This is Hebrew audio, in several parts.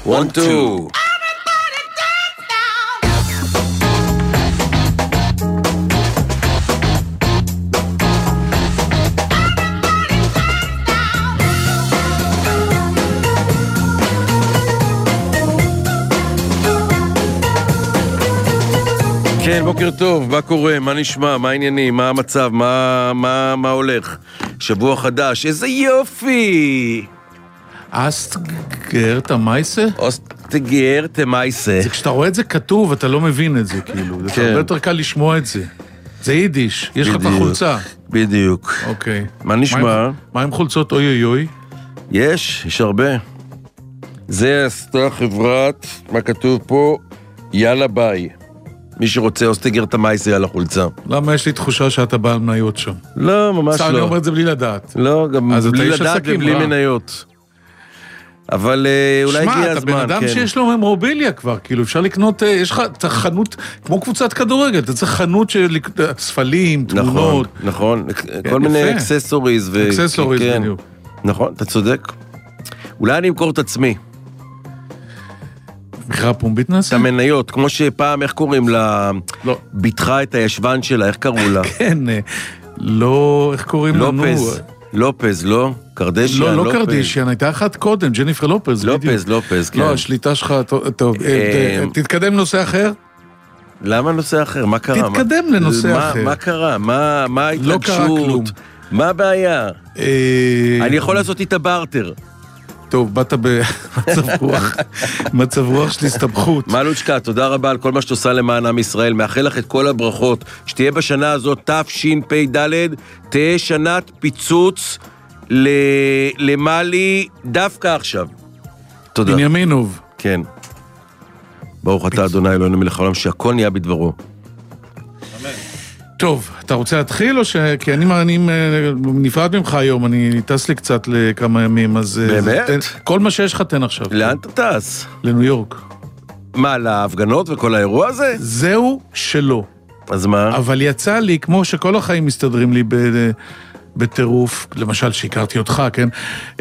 1, 2. כן, בוקר טוב, מה קורה, מה נשמע, מה העניינים, מה המצב, מה הולך? שבוע חדש, איזה יופי! אסטגרט המייסה? אסטגרט המייסה. זה כשאתה רואה את זה כתוב, אתה לא מבין את זה, כאילו. זה הרבה יותר קל לשמוע את זה. זה יידיש, יש לך את החולצה. בדיוק. אוקיי. מה נשמע? מה עם חולצות אוי אוי אוי? יש הרבה. זה עשתה חברת, מה כתוב פה? יאללה ביי. מי שרוצה אוסטגרט המייסה על החולצה. למה יש לי תחושה שאתה בעל מניות שם? לא, ממש לא. אני אומר את זה בלי לדעת. לא, גם בלי לדעת ובלי מניות. אבל אולי הגיע הזמן, כן. שמע, אתה בן אדם שיש לו ממורביליה כבר, כאילו אפשר לקנות, יש לך חנות, כמו קבוצת כדורגל, אתה צריך חנות של ספלים, תמונות. נכון, כל מיני אקססוריז. אקססוריז, בדיוק. נכון, אתה צודק. אולי אני אמכור את עצמי. מכירה פומבית נעשה? את המניות, כמו שפעם, איך קוראים לה? לא. ביטחה את הישבן שלה, איך קראו לה? כן, לא, איך קוראים לנו? לופז, לא? קרדשיאן, לא קרדשיאן, הייתה אחת קודם, ג'ניפר לופז. לופז, כן. לא, השליטה שלך, טוב, תתקדם לנושא אחר? למה נושא אחר? מה קרה? תתקדם לנושא אחר. מה קרה? מה ההתרגשות? לא קרה כלום. מה הבעיה? אני יכול לעשות איתה בארטר. טוב, באת במצב רוח של הסתבכות. מלוצ'קה, תודה רבה על כל מה שאת עושה למען עם ישראל. מאחל לך את כל הברכות. שתהיה בשנה הזאת תשפ"ד, תהיה שנת פיצוץ למאלי דווקא עכשיו. תודה. בנימינוב. כן. ברוך אתה אדוני אלוהינו מלך העולם שהכל נהיה בדברו. טוב, אתה רוצה להתחיל או ש... כי אני נפרד ממך היום, אני טס לי קצת לכמה ימים, אז... באמת? כל מה שיש לך תן עכשיו. לאן אתה טס? לניו יורק. מה, להפגנות וכל האירוע הזה? זהו שלא. אז מה? אבל יצא לי, כמו שכל החיים מסתדרים לי בטירוף, למשל שהכרתי אותך, כן?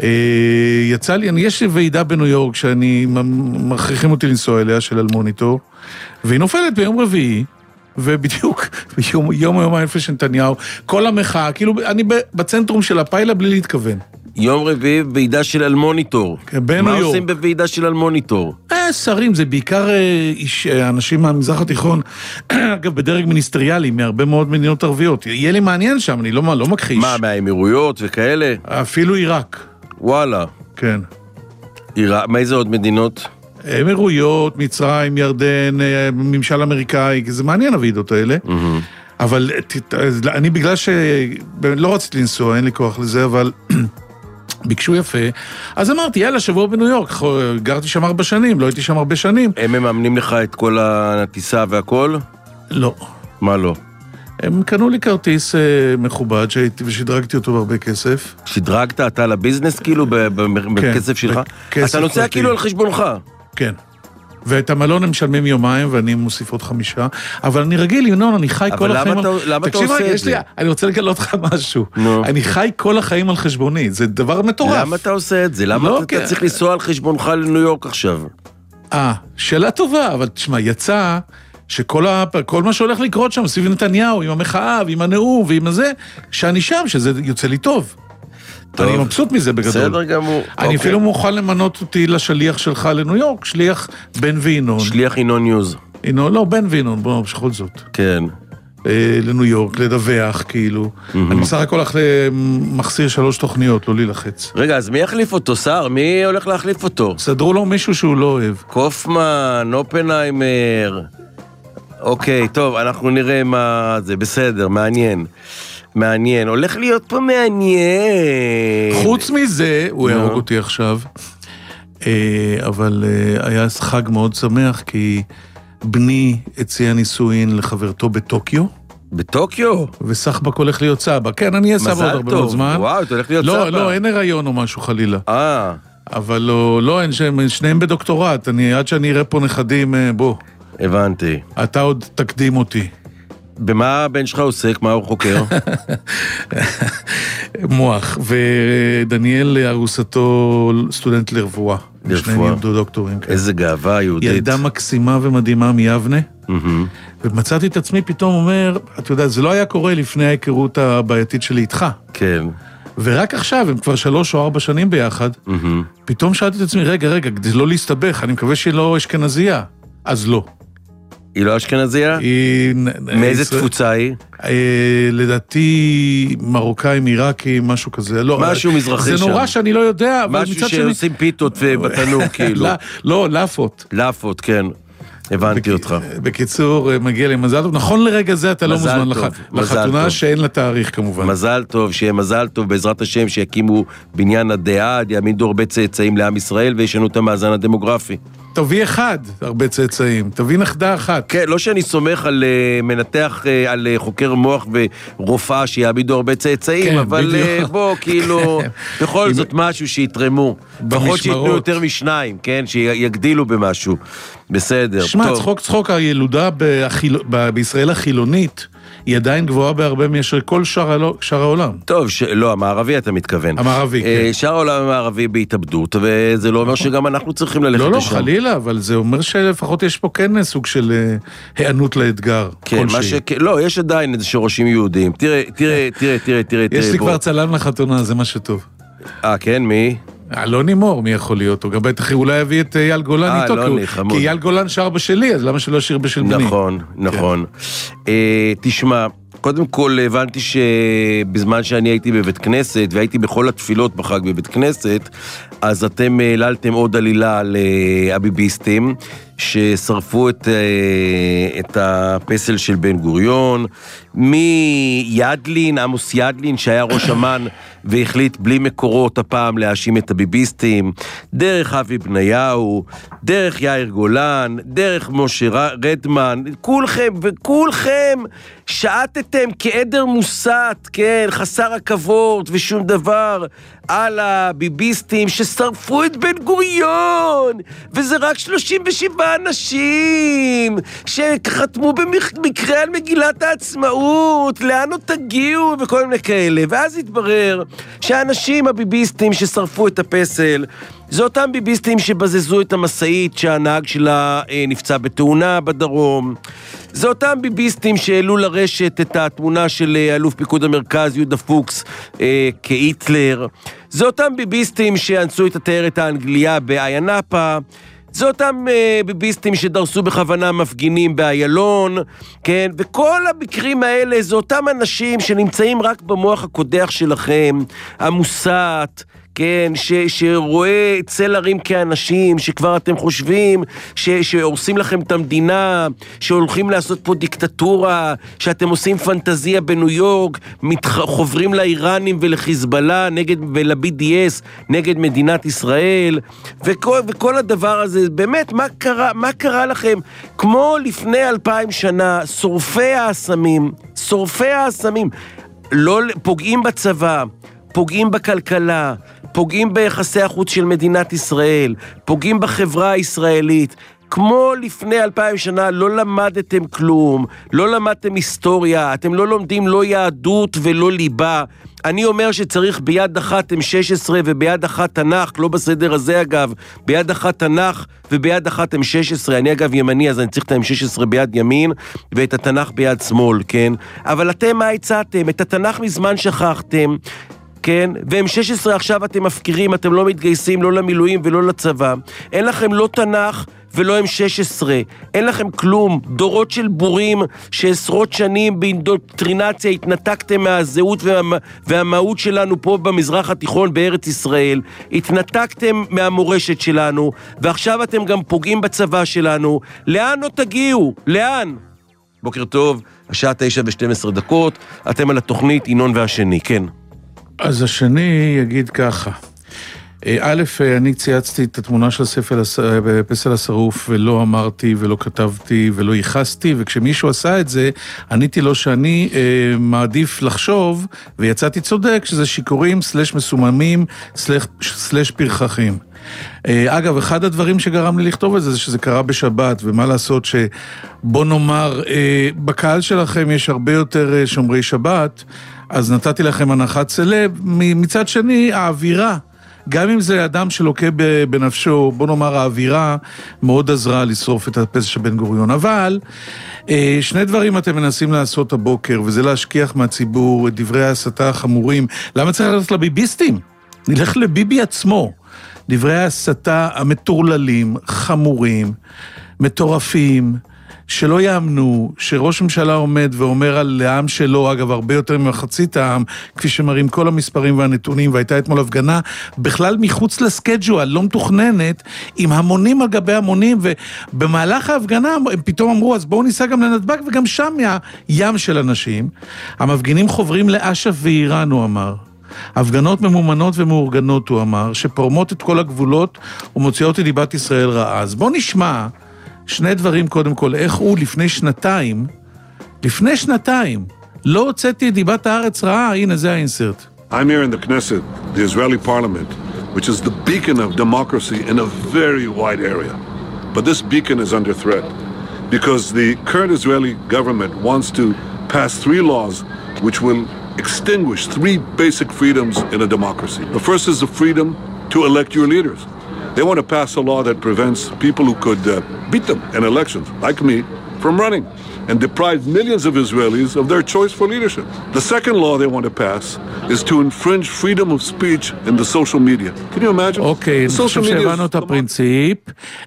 יצא לי, יש לי ועידה בניו יורק שאני, מכריחים אותי לנסוע אליה של אלמוניטור, והיא נופלת ביום רביעי, ובדיוק, יומיים לפני שנתניהו, כל המחאה, כאילו אני בצנטרום של הפיילה בלי להתכוון. יום רביעי בוועידה של אלמוניטור. בניו יורק. מה עושים בוועידה של אלמוניטור? שרים, זה בעיקר אנשים מהמזרח התיכון, אגב, בדרג מיניסטריאלי, מהרבה מאוד מדינות ערביות. יהיה לי מעניין שם, אני לא מכחיש. מה, מהאמירויות וכאלה? אפילו עיראק. וואלה. כן. מאיזה עוד מדינות? אמירויות, מצרים, ירדן, ממשל אמריקאי, זה מעניין הוועידות האלה. אבל אני בגלל שלא רציתי לנסוע, אין לי כוח לזה, אבל ביקשו יפה, אז אמרתי, יאללה, שבוע בניו יורק, גרתי שם 4 שנים, לא הייתי שם הרבה שנים. הם מממנים לך את כל הטיסה והכל? לא. מה לא? הם קנו לי כרטיס מכובד, ושדרגתי אותו בהרבה כסף. שדרגת אתה לביזנס כאילו, בכסף שלך? אתה נוסע כאילו על חשבונך? כן. ואת המלון הם משלמים יומיים, ואני מוסיף עוד 5. אבל אני רגיל, ינון, אני חי כל החיים... אבל למה אתה עושה את זה? אני רוצה לגלות לך משהו. אני חי כל החיים על חשבוני, זה דבר מטורף. למה אתה עושה את זה? למה אתה צריך לנסוע על חשבונך לניו יורק עכשיו? שאלה טובה, אבל תשמע, יצא שכל מה שהולך לקרות שם, סביב נתניהו, עם המחאה, ועם הנאום, ועם הזה, שאני שם, שזה יוצא לי טוב. אני מבסוט מזה בגדול. בסדר גמור. אני אפילו מוכן למנות אותי לשליח שלך לניו יורק, שליח בן וינון. שליח ינון ניוז. לא, בן וינון, בוא, בכל זאת. כן. לניו יורק, לדווח, כאילו. אני בסך הכל מחסיר 3 תוכניות, לא להילחץ. רגע, אז מי יחליף אותו, שר? מי הולך להחליף אותו? סדרו לו מישהו שהוא לא אוהב. קופמן, אופנהיימר. אוקיי, טוב, אנחנו נראה מה זה, בסדר, מעניין, הולך להיות פה מעניין. חוץ מזה, הוא יהרוג אותי עכשיו, אבל היה חג מאוד שמח, כי בני הציע נישואין לחברתו בטוקיו. בטוקיו? וסחבק הולך להיות סבא. כן, אני אהיה סבא עוד הרבה מאוד זמן. וואו, אתה הולך להיות סבא. לא, אין הריון או משהו חלילה. אבל לא, שניהם בדוקטורט, עד שאני אראה פה נכדים, בוא. הבנתי. אתה עוד תקדים אותי. במה הבן שלך עוסק? מה הוא חוקר? מוח. ודניאל ארוסתו סטודנט לרפואה. ושניהם יהיו דוקטורים. איזה גאווה יהודית. ילדה מקסימה ומדהימה מיבנה, ומצאתי את עצמי פתאום אומר, אתה יודע, זה לא היה קורה לפני ההיכרות הבעייתית שלי איתך. כן. ורק עכשיו, הם כבר 3 או 4 שנים ביחד, פתאום שאלתי את עצמי, רגע, כדי לא להסתבך, אני מקווה שהיא לא אשכנזייה. אז לא. היא לא אשכנזייה? מאיזה תפוצה היא? לדעתי מרוקאים, עיראקים, משהו כזה. משהו מזרחי שם. זה נורא שאני לא יודע, אבל מצד שני... משהו שעושים פיתות ובתנור, כאילו. לא, לאפות. לאפות, כן. הבנתי אותך. בקיצור, מגיע לי מזל טוב. נכון לרגע זה אתה לא מוזמן לחתונה שאין לה תאריך כמובן. מזל טוב, שיהיה מזל טוב, בעזרת השם שיקימו בניין הדעד, יעמידו הרבה צאצאים לעם ישראל וישנו את המאזן הדמוגרפי. תביא אחד, הרבה צאצאים, תביא נכדה אחת. כן, לא שאני סומך על מנתח, על חוקר מוח ורופאה שיעמידו הרבה צאצאים, אבל בוא, כאילו, בכל זאת משהו שיתרמו. לפחות שיתנו יותר משניים, כן, שיגדילו במשהו. בסדר, טוב. שמע, צחוק הילודה בישראל החילונית, היא עדיין גבוהה בהרבה מאשר כל שאר העולם. טוב, לא, המערבי אתה מתכוון. המערבי, כן. שאר העולם המערבי בהתאבדות, וזה לא אומר שגם אנחנו צריכים ללכת לשם. לא, חלילה, אבל זה אומר שלפחות יש פה כן סוג של הענות לאתגר. כן, לא, יש עדיין איזה שורשים יהודים. תראה. יש לי כבר צלם לחתונה, זה מה שטוב. כן, מי? אלוני מור, מי יכול להיות? הוא גם בטח אולי הביא את אייל גולן איתו, כי אייל גולן שר בשלי, אז למה שלא שיר בשל בני? נכון. תשמע, קודם כל הבנתי שבזמן שאני הייתי בבית כנסת, והייתי בכל התפילות בחג בבית כנסת, אז אתם העללתם עוד עלילה לאביביסטים, ששרפו את הפסל של בן גוריון, מידלין, עמוס ידלין, שהיה ראש אמן, והחליט בלי מקורות הפעם להאשים את הביביסטים, דרך אבי בניהו, דרך יאיר גולן, דרך משה רדמן, כולכם שעטתם כעדר מוסת, כן, חסר הכבוד ושום דבר, על הביביסטים ששרפו את בן גוריון, וזה רק 37 אנשים שחתמו במקרה על מגילת העצמאות, לאן עוד תגיעו וכל מיני כאלה. ואז התברר שהאנשים הביביסטים ששרפו את הפסל, זה אותם ביביסטים שבזזו את המסעית שהנהג שלה נפצע בתאונה בדרום, זה אותם ביביסטים שהעלו לרשת את התמונה של אלוף פיקוד המרכז יהודה פוקס כהיטלר, זה אותם ביביסטים שאנסו את התיירת האנגליה באיינפה, זה אותם ביביסטים שדרסו בכוונה מפגינים באיילון, כן? וכל המקרים האלה זה אותם אנשים שנמצאים רק במוח הקודח שלכם, המוסת, כן, שרואה צל הרים כאנשים, שכבר אתם חושבים שהורסים לכם את המדינה, שהולכים לעשות פה דיקטטורה, שאתם עושים פנטזיה בניו יורק, חוברים לאיראנים ולחיזבאללה ול-BDS נגד מדינת ישראל, וכל הדבר הזה, באמת, מה קרה לכם? כמו לפני 2000 שנה, שורפי האסמים, לא פוגעים בצבא, פוגעים בכלכלה, פוגעים ביחסי החוץ של מדינת ישראל, פוגעים בחברה הישראלית. כמו לפני 2000 שנה לא למדתם כלום, לא למדתם היסטוריה, אתם לא לומדים לא יהדות ולא ליבה. אני אומר שצריך ביד אחת M16 וביד אחת תנ"ך, לא בסדר הזה אגב, ביד אחת תנ"ך וביד אחת M16. אני אגב ימני, אז אני צריך את ה-M16 ביד ימין ואת התנ"ך ביד שמאל, כן? אבל אתם מה הצעתם? את התנ"ך מזמן שכחתם, כן? והם 16 עכשיו אתם מפקירים, אתם לא מתגייסים לא למילואים ולא לצבא. אין לכם לא תנ"ך ולא הם 16. אין לכם כלום. דורות של בורים שעשרות שנים באינדוקטרינציה התנתקתם מהזהות והמהות שלנו פה במזרח התיכון בארץ ישראל. התנתקתם מהמורשת שלנו, ועכשיו אתם גם פוגעים בצבא שלנו. לאן לא תגיעו? לאן? בוקר טוב, השעה 9:12, אתם על התוכנית ינון והשני, כן. אז השני יגיד ככה, א', אני צייצתי את התמונה של פסל השרוף ולא אמרתי ולא כתבתי ולא ייחסתי, וכשמישהו עשה את זה, עניתי לו שאני מעדיף לחשוב, ויצאתי צודק, שזה שיקורים סלש מסוממים סלש פרחחים. אגב, אחד הדברים שגרם לי לכתוב את זה, זה שזה קרה בשבת, ומה לעשות שבוא נאמר, בקהל שלכם יש הרבה יותר שומרי שבת, אז נתתי לכם הנחת סלב. מצד שני, האווירה גם אם זה אדם שלוקה בנפשו, בוא נאמר, האווירה מאוד עזרה לשרוף את הפסל של בן גוריון. אבל שני דברים אתם מנסים לעשות הבוקר, וזה להשכיח מהציבור את דברי ההסתה החמורים. למה צריך ללכת לביביסטים? נלך לביבי עצמו. דברי ההסתה המטורללים, חמורים, מטורפים, שלא יאמנו, שראש ממשלה עומד ואומר על העם שלו, אגב, הרבה יותר ממחצית העם, כפי שמראים כל המספרים והנתונים, והייתה אתמול הפגנה בכלל מחוץ לסקייג'ואל, לא מתוכננת, עם המונים על גבי המונים, ובמהלך ההפגנה הם פתאום אמרו, אז בואו ניסע גם לנתב"ג, וגם שם ים של אנשים. המפגינים חוברים לאש"ף ואיראן, הוא אמר. הפגנות ממומנות ומאורגנות, הוא אמר, שפורמות את כל הגבולות ומוציאות את דיבת ישראל רעה. אז בואו נשמע שני דברים קודם כל, איך הוא לפני שנתיים, לא הוצאתי את דיבת הארץ רעה, הנה זה האינסרט. I'm here in the Knesset, the Israeli parliament, which is the beacon of democracy in a very wide area. But this beacon is under threat because the current Israeli government wants to pass 3 laws which will extinguish 3 basic freedoms in a democracy. The first is the freedom to elect your leaders. They want to pass a law that prevents people who could beat them in elections, like me, from running and deprive millions of Israelis of their choice for leadership. The second law they want to pass is to infringe freedom of speech in the social media. Can you imagine? אוקיי, אני חושב שהבנו את הפרינציפ.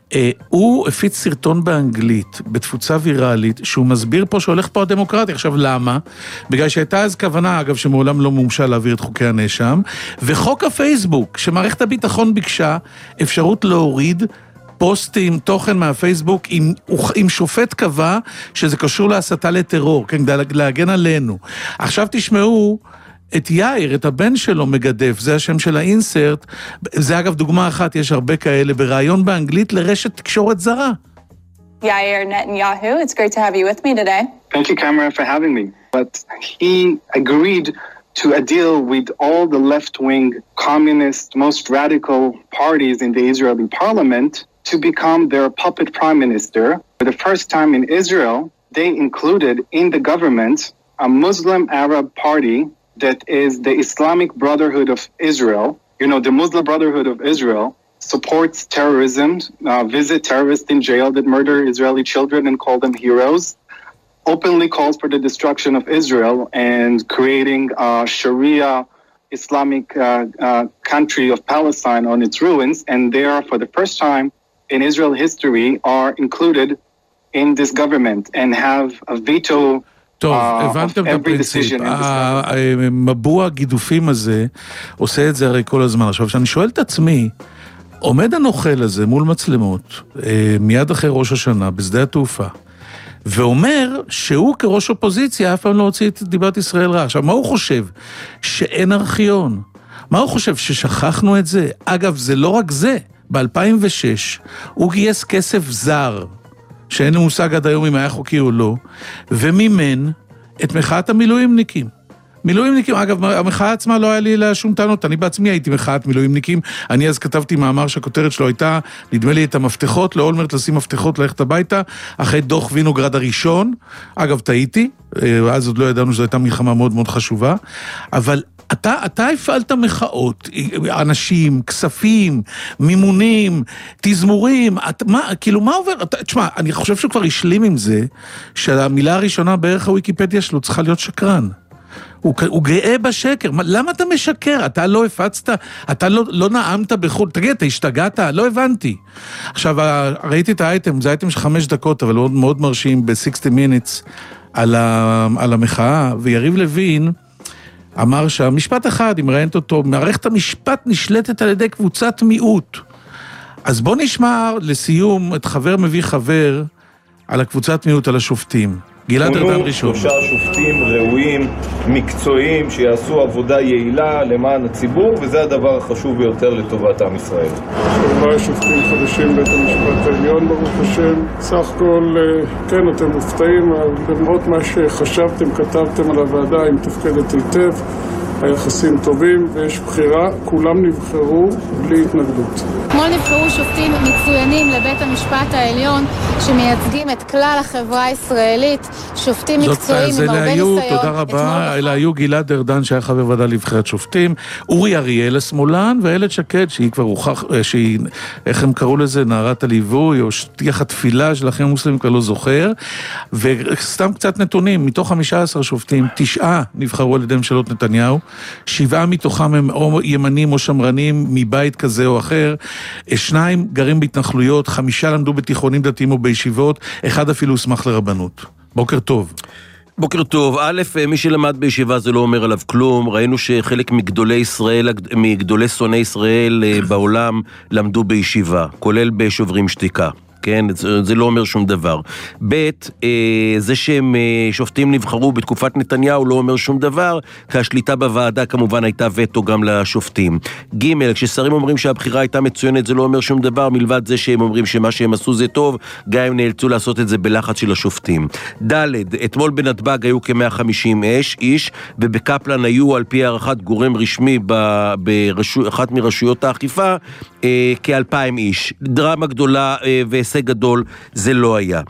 הוא הפיץ סרטון באנגלית, בתפוצה ויראלית, שהוא מסביר פה שהולך פה הדמוקרטיה. עכשיו, למה? בגלל שהייתה אז כוונה, אגב, שמעולם לא מומשה להעביר את חוקי הנאשם, וחוק הפייסבוק, שמערכת הביטחון ביקשה אפשרות להוריד פוסטים, תוכן מהפייסבוק, אם שופט קבע שזה קשור להסתה לטרור, כן, כדי להגן עלינו. עכשיו תשמעו את יאיר, את הבן שלו מגדף, זה השם של האינסרט, זה אגב דוגמה אחת, יש הרבה כאלה, ברעיון באנגלית לרשת תקשורת זרה. Yair Netanyahu, it's great to have you with me today. Thank you, Cameron, for having me. But he agreed to a deal with all the left-wing, communist, most radical parties in the Israeli parliament to become their puppet prime minister. For the first time in Israel, they included in the government a Muslim Arab party that is the Islamic Brotherhood of Israel. You know, the Muslim Brotherhood of Israel supports terrorism, visit terrorists in jail that murder Israeli children and call them heroes, openly calls for the destruction of Israel and creating a Sharia Islamic country of Palestine on its ruins, and they are, for the first time in Israel history, are included in this government and have a veto טוב, הבנתם את הפרינציפ. המבוע הגידופים הזה עושה את זה הרי כל הזמן. עכשיו, כשאני שואל את עצמי, עומד הנוכל הזה מול מצלמות, מיד אחרי ראש השנה, בשדה התעופה, ואומר שהוא כראש אופוזיציה אף פעם לא הוציא את דיבת ישראל רע. עכשיו, מה הוא חושב? שאין ארכיון. מה הוא חושב? ששכחנו את זה? אגב, זה לא רק זה. ב-2006 הוא גייס כסף זר, שאין לו מושג עד היום אם היה חוקי או לא, ומימן את מחאת המילואימניקים. מילואימניקים, אגב, המחאה עצמה לא היה לי לה שום טענות, אני בעצמי הייתי מחאת מילואימניקים, אני אז כתבתי מאמר שהכותרת שלו הייתה, נדמה לי את המפתחות, לאולמרט לשים מפתחות ללכת הביתה, אחרי דוח וינוגרד הראשון, אגב, טעיתי, אז עוד לא ידענו שזו הייתה מלחמה מאוד מאוד חשובה, אבל אתה הפעלת מחאות, אנשים, כספים, מימונים, תזמורים, כאילו מה עובר? תשמע, אני חושב שהוא כבר השלים עם זה, שהמילה הראשונה בערך הוויקיפדיה שלו צריכה להיות שקרן. הוא גאה בשקר. למה אתה משקר? אתה לא הפצת, אתה לא נעמת בחול. תגיד, אתה השתגעת? לא הבנתי. עכשיו, ראיתי את האייטם, זה האייטם של 5 דקות, אבל מאוד, מאוד מרשים ב-60 Minutes על המחאה, ויריב לוין אמר שהמשפט אחד, אם ראיינת אותו, מערכת המשפט נשלטת על ידי קבוצת מיעוט. אז בוא נשמע לסיום את חבר מביא חבר על הקבוצת מיעוט, על השופטים. גלעד ארדן ראשון. 3 שופטים ראויים, מקצועיים, שיעשו עבודה יעילה למען הציבור, וזה הדבר החשוב ביותר לטובת עם ישראל. 4 שופטים חדשים בית המשפט העליון, ברוך השם. סך הכל, כן, אתם מופתעים, למרות מה שחשבתם, כתבתם על הוועדה, עם תפקדת היטב. היחסים טובים ויש בחירה, כולם נבחרו בלי התנגדות. אתמול נבחרו שופטים מצוינים לבית המשפט העליון שמייצגים את כלל החברה הישראלית, שופטים מקצועיים עם הרבה ניסיון. תודה רבה, אלה היו גלעד ארדן שהיה חבר ועדה לבחירת שופטים, אורי אריאל השמאלן ואיילת שקד שהיא כבר הוכח, שהיא, איך הם קראו לזה, נערת הליווי או שטיח התפילה של אחים המוסלמים, כבר לא זוכר, וסתם קצת נתונים, מתוך 15 שופטים, 9 נבחרו על ידי ממשלות נתניהו, 7 מתוכם הם או ימנים או שמרנים מבית כזה או אחר, 2 גרים בהתנחלויות, 5 למדו בתיכונים דתיים או בישיבות, 1 אפילו הוסמך לרבנות. בוקר טוב. בוקר טוב. א', מי שלמד בישיבה זה לא אומר עליו כלום. ראינו שחלק מגדולי שונאי ישראל בעולם למדו בישיבה, כולל בשוברים שתיקה. כן, זה לא אומר שום דבר. ב', זה שהם שופטים נבחרו בתקופת נתניהו לא אומר שום דבר, כי השליטה בוועדה כמובן הייתה וטו גם לשופטים. ג', כששרים אומרים שהבחירה הייתה מצוינת זה לא אומר שום דבר, מלבד זה שהם אומרים שמה שהם עשו זה טוב, גם הם נאלצו לעשות את זה בלחץ של השופטים. ד', אתמול בנתב"ג היו כ-150 איש, ובקפלן היו על פי הערכת גורם רשמי באחת מרשויות האכיפה, כ-2,000 איש. דרמה גדולה והישג גדול זה לא היה.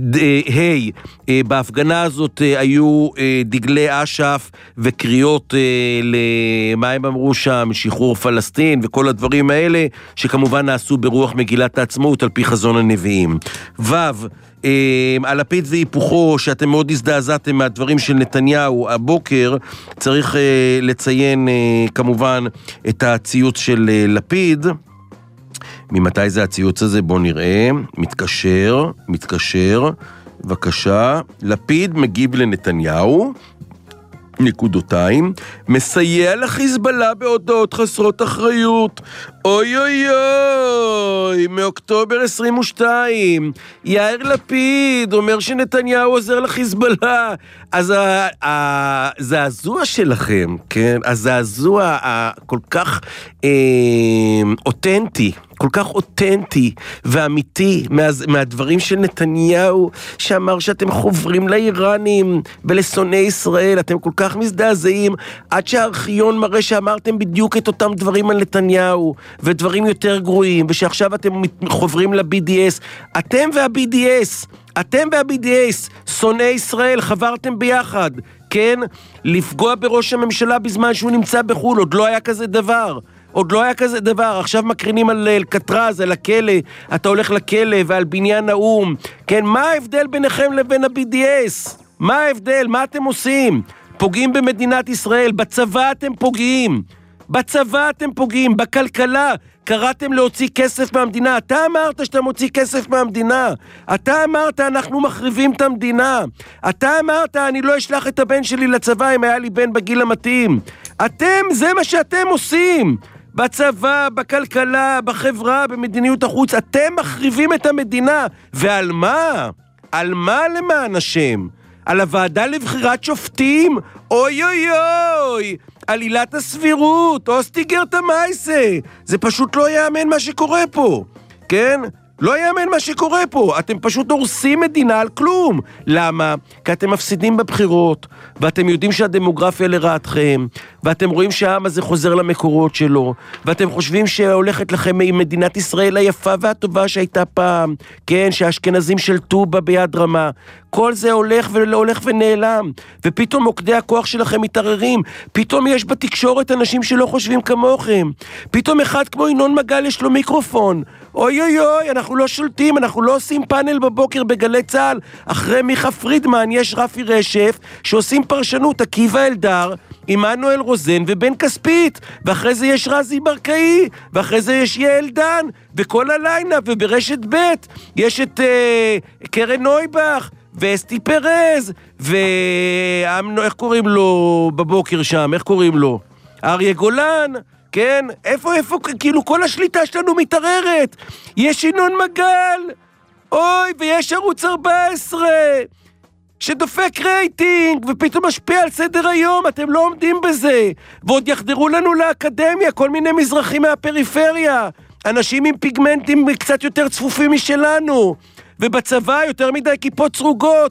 בהפגנה הזאת היו דגלי אש"ף וקריאות למה הם אמרו שם, שחרור פלסטין וכל הדברים האלה, שכמובן נעשו ברוח מגילת העצמאות על פי חזון הנביאים. על לפיד והיפוכו, שאתם מאוד הזדעזעתם מהדברים של נתניהו הבוקר, צריך לציין כמובן את הציוץ של לפיד. ממתי זה הציוץ הזה? בוא נראה. מתקשר, בבקשה. לפיד מגיב לנתניהו, נקודותיים, מסייע לחיזבאללה בהודעות חסרות אחריות. אוי אוי אוי, מאוקטובר 22, יאיר לפיד אומר שנתניהו עוזר לחיזבאללה. אז הזעזוע שלכם, כן? הזעזוע כל כך אותנטי, כל כך אותנטי ואמיתי מהדברים של נתניהו, שאמר שאתם חוברים לאיראנים ולשונאי ישראל, אתם כל כך מזדעזעים, עד שהארכיון מראה שאמרתם בדיוק את אותם דברים על נתניהו, ודברים יותר גרועים, ושעכשיו אתם חוברים ל-BDS. אתם וה-BDS, שונאי ישראל, חברתם ביחד, כן? לפגוע בראש הממשלה בזמן שהוא נמצא בחול, עוד לא היה כזה דבר. עכשיו מקרינים על אלקטרז, על הכלא, אתה הולך לכלא ועל בניין האום. כן, מה ההבדל ביניכם לבין ה-BDS? מה ההבדל? מה אתם עושים? פוגעים במדינת ישראל, בצבא אתם פוגעים, בכלכלה, קראתם להוציא כסף מהמדינה, אתה אמרת שאתה מוציא כסף מהמדינה, אתה אמרת אנחנו מחריבים את המדינה, אתה אמרת אני לא אשלח את הבן שלי לצבא אם היה לי בן בגיל המתאים, זה מה שאתם עושים, בצבא, בכלכלה, בחברה, במדיניות החוץ, אתם מחריבים את המדינה, ועל מה? על מה למען השם? על הוועדה לבחירת שופטים? אוי אוי אוי, על עילת הסבירות, אוסטיגר תמייסה, זה פשוט לא יאמן מה שקורה פה, כן? לא יאמן מה שקורה פה, אתם פשוט הורסים מדינה על כלום. למה? כי אתם מפסידים בבחירות, ואתם יודעים שהדמוגרפיה לרעתכם, ואתם רואים שהעם הזה חוזר למקורות שלו, ואתם חושבים שהולכת לכם מדינת ישראל היפה והטובה שהייתה פעם, כן, שהאשכנזים שלטו בה ביד רמה, כל זה הולך ונעלם, ופתאום מוקדי הכוח שלכם מתערערים, פתאום יש בתקשורת אנשים שלא חושבים כמוכם, פתאום אחד כמו ינון מגל יש לו מיקרופון, אוי אוי אוי, אנחנו לא שולטים, אנחנו לא עושים פאנל בבוקר בגלי צהל, אחרי מיכה פרידמן יש רפי רשף, שעושים פרשנות, עקיבא אלדר, עמנואל רוזן ובן כספית, ואחרי זה יש רזי ברקאי, ואחרי זה יש יעל דן, וכל הלילה, וברשת ב' יש את קרן נויבך, ואסתי פרז, איך קוראים לו בבוקר שם, איך קוראים לו? אריה גולן, כן? איפה, כאילו כל השליטה שלנו מתערערת. יש ינון מגל, אוי, ויש ערוץ 14, שדופק רייטינג, ופתאום משפיע על סדר היום, אתם לא עומדים בזה. ועוד יחדרו לנו לאקדמיה, כל מיני מזרחים מהפריפריה, אנשים עם פיגמנטים קצת יותר צפופים משלנו, ובצבא יותר מדי כיפות סרוגות.